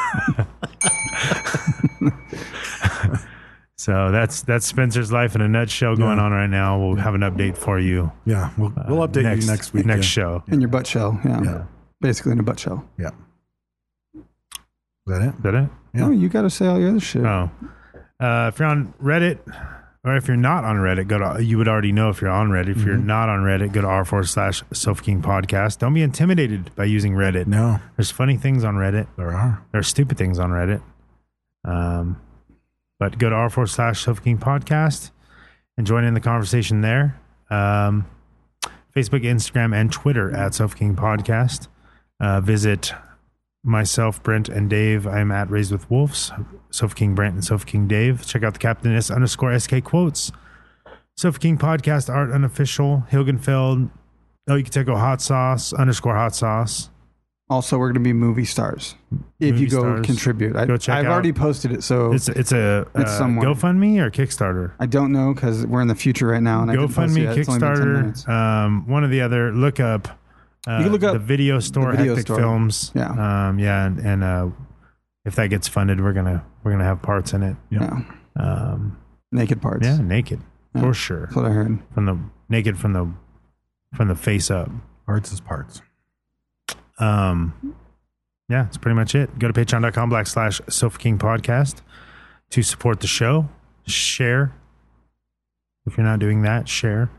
Speaker 8: So that's that's Spencer's life in a nutshell going
Speaker 10: Yeah.
Speaker 8: on right now. We'll have an update for you.
Speaker 10: Yeah. We'll, we'll update
Speaker 8: next,
Speaker 10: you next week.
Speaker 8: Next
Speaker 10: yeah.
Speaker 8: show.
Speaker 9: In your butt shell. Yeah.
Speaker 10: Yeah.
Speaker 9: Basically in a butt shell.
Speaker 10: Yeah. Is that it?
Speaker 8: Is that it?
Speaker 10: Yeah.
Speaker 9: Oh, you got to say all your other shit.
Speaker 8: Oh. Uh, if you're on Reddit, or if you're not on Reddit, go to, you would already know if you're on Reddit. If you're not on Reddit, go to r four slash Sofa King Podcast. Don't be intimidated by using Reddit.
Speaker 10: No,
Speaker 8: There's funny things on Reddit.
Speaker 10: there are.
Speaker 8: There are stupid things on Reddit. Um, but go to r four slash Sofa King Podcast and join in the conversation there. Um, Facebook, Instagram, and Twitter at Sofa King Podcast. Uh, visit myself, Brent, and Dave. I'm at Raised with Wolves. Sofa King Brent and Sofa King Dave. Check out the Captain S underscore S K quotes. Sofa King Podcast art unofficial. Hilgenfeld. Oh, you can take a hot sauce underscore hot sauce.
Speaker 9: Also, we're going to be movie stars if
Speaker 8: Movie
Speaker 9: you go
Speaker 8: stars.
Speaker 9: contribute. I,
Speaker 8: Go check
Speaker 9: I've
Speaker 8: out-
Speaker 9: already posted it, so
Speaker 8: It's it's a
Speaker 9: It's
Speaker 8: uh,
Speaker 9: somewhere.
Speaker 8: GoFundMe or Kickstarter.
Speaker 9: I don't know because we're in the future right now. And I didn't post it
Speaker 8: GoFundMe,
Speaker 9: yet. It's only been ten minutes.
Speaker 8: Kickstarter, um, one or the other. Look up. Uh,
Speaker 9: You can look up
Speaker 8: the video store,
Speaker 9: the video
Speaker 8: Hectic
Speaker 9: store.
Speaker 8: Films.
Speaker 9: Yeah.
Speaker 8: um, yeah, and, and uh, if that gets funded, we're gonna we're gonna have parts in it.
Speaker 9: Yeah.
Speaker 8: Um,
Speaker 9: Naked parts.
Speaker 8: yeah, naked
Speaker 9: Yeah.
Speaker 8: for sure.
Speaker 9: That's what I heard.
Speaker 8: From the naked from the from the face up.
Speaker 10: Parts is parts.
Speaker 8: Um, yeah, that's pretty much it. Go to patreon.com black slash Sofa King Podcast to support the show. Share. If you're not doing that, share.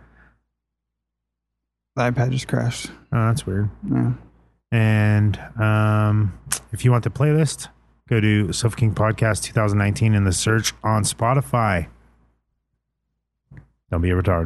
Speaker 9: The iPad just crashed.
Speaker 8: Oh, that's weird.
Speaker 9: Yeah.
Speaker 8: And um, if you want the playlist, go to Sofa King Podcast twenty nineteen in the search on Spotify. Don't be a retard.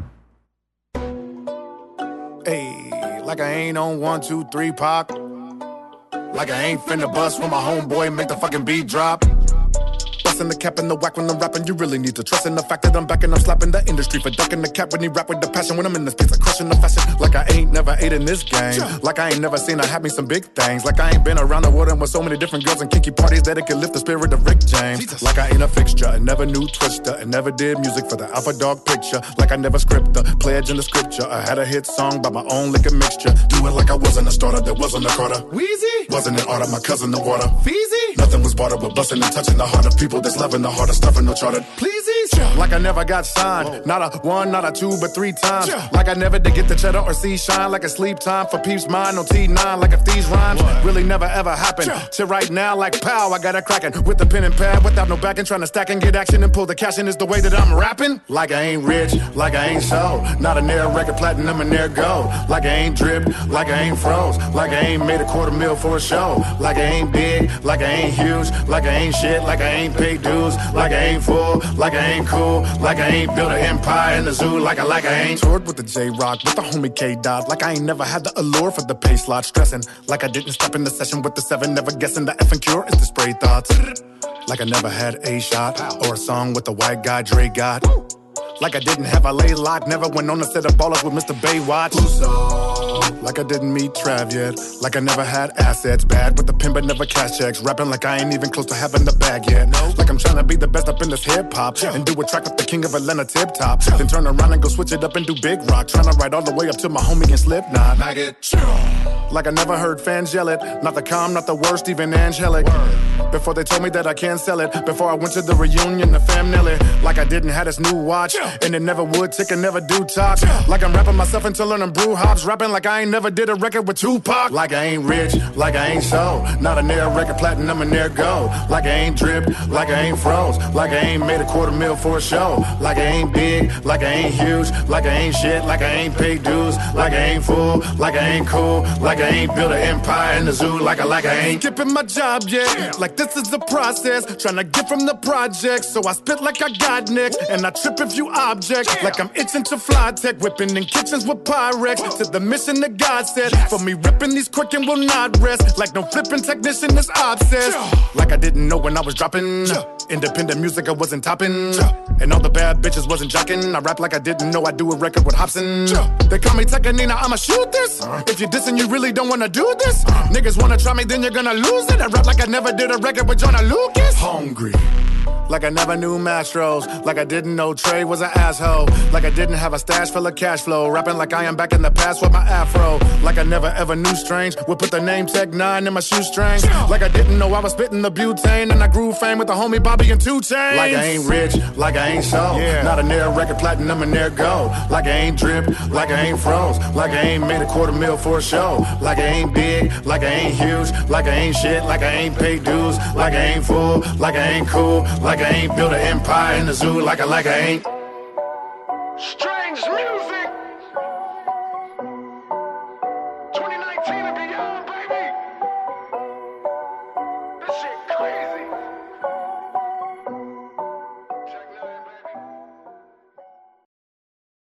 Speaker 12: Hey, like I ain't on one, two, three, pop. Like I ain't finna bust when my homeboy make the fucking beat drop. busting the cap and the whack when I'm rapping. You really need to trust in the fact that I'm back and I'm slapping the industry for ducking the cap when he rap with the passion. When I'm in this piece, I'm crushing the fashion like I ain't never ate in this game. Like I ain't never seen her have me some big things. Like I ain't been around the world and with so many different girls and kinky parties that it can lift the spirit of Rick James. Like I ain't a fixture and never knew Twister and never did music for the Alpha Dog picture. Like I never script the pledge in the scripture. I had a hit song by my own liquor mixture. Do it like I wasn't a starter, there wasn't a Carter. Wheezy wasn't an order, my cousin the water. Feezy nothing was bartered but busting and touching the heart of people that's loving the heart of stuffing no chartered. Pleasies like I never got signed. Not a one, not a two, but three times. Like I never did get the cheddar or see shine. Like a sleep time for peeps mine. No T nine like if these rhymes really never ever happened. To right now like pow, I got it cracking with the pen and pad without no backing. Trying to stack and get action and pull the cash in is the way that I'm rapping. Like I ain't rich, like I ain't sold. Not a near record platinum and near gold. Like I ain't drip, like I ain't froze. Like I ain't made a quarter mil for a show. Like I ain't big, like I ain't huge. Like I ain't shit, like I ain't paid dues. Like I ain't full, like I ain't cool. Like I ain't built an empire in the zoo. Like I like I ain't toured with the J-Rock, with the homie K-Dot. Like I ain't never had the allure for the pay slot. Stressing, like I didn't step in the session with the seven. Never guessing the effing cure is the spray thoughts. Like I never had a shot or a song with the white guy Dre got. Like I didn't have a lay lock. Never went on a set of ballers with Mister Baywatch. Like I didn't meet Trav yet. Like I never had assets. Bad with the pin but never cash checks. Rapping like I ain't even close to having the bag yet. Like I'm trying to be the best up in this hip hop and do a track with the king of Atlanta Tip Top. Then turn around and go switch it up and do Big Rock. Trying to ride all the way up to my homie and Slipknot. Like I never heard fans yell it. Not the calm, not the worst, even angelic. Before they told me that I can't sell it. Before I went to the reunion, the fam Nelly. Like I didn't have this new watch. And it never would tick and never do talk. Like I'm rapping myself into learning brew hops. Rapping like I ain't never did a record with Tupac. Like I ain't rich, like I ain't sold. Not a near record platinum and near gold. Like I ain't drip, like I ain't froze. Like I ain't made a quarter mil for a show. Like I ain't big, like I ain't huge. Like I ain't shit, like I ain't paid dues. Like I ain't full, like I ain't cool. Like I ain't built an empire in the zoo. Like I like I ain't skipping my job yet. Like this is the process. Trying to get from the project. So I spit like I got next. And I trip if you object. Like I'm itching to fly tech. Whipping in kitchens with Pyrex. To the mission that God said. For me ripping these quick and will not rest. Like no flipping technician is obsessed. Like I didn't know when I was dropping. Independent music I wasn't topping. And all the bad bitches wasn't jocking. I rap like I didn't know I do a record with Hobson. They call me Tekanina, I'ma shoot this. If you dissing you really don't wanna do this. Niggas wanna try me then you're gonna lose it. I rap like I never did a record with Jonah Lucas. Hungry. Like I never knew Mastros. Like I didn't know Trey was an asshole. Like I didn't have a stash full of cash flow. Rapping like I am back in the past with my afro. Like I never ever knew Strange would put the name Tech nine in my shoestrings. Like I didn't know I was spitting the butane. And I grew fame with the homie Bobby and two Chainz. Like I ain't rich, like I ain't sold. Yeah. Not a near record platinum and near gold. Like I ain't drip, like I ain't froze. Like I ain't made a quarter mil for a show. Like I ain't big, like I ain't huge. Like I ain't shit, like I ain't paid dues. Like I ain't full, like I ain't cool. Like I ain't built an empire in the zoo. Like I like I ain't.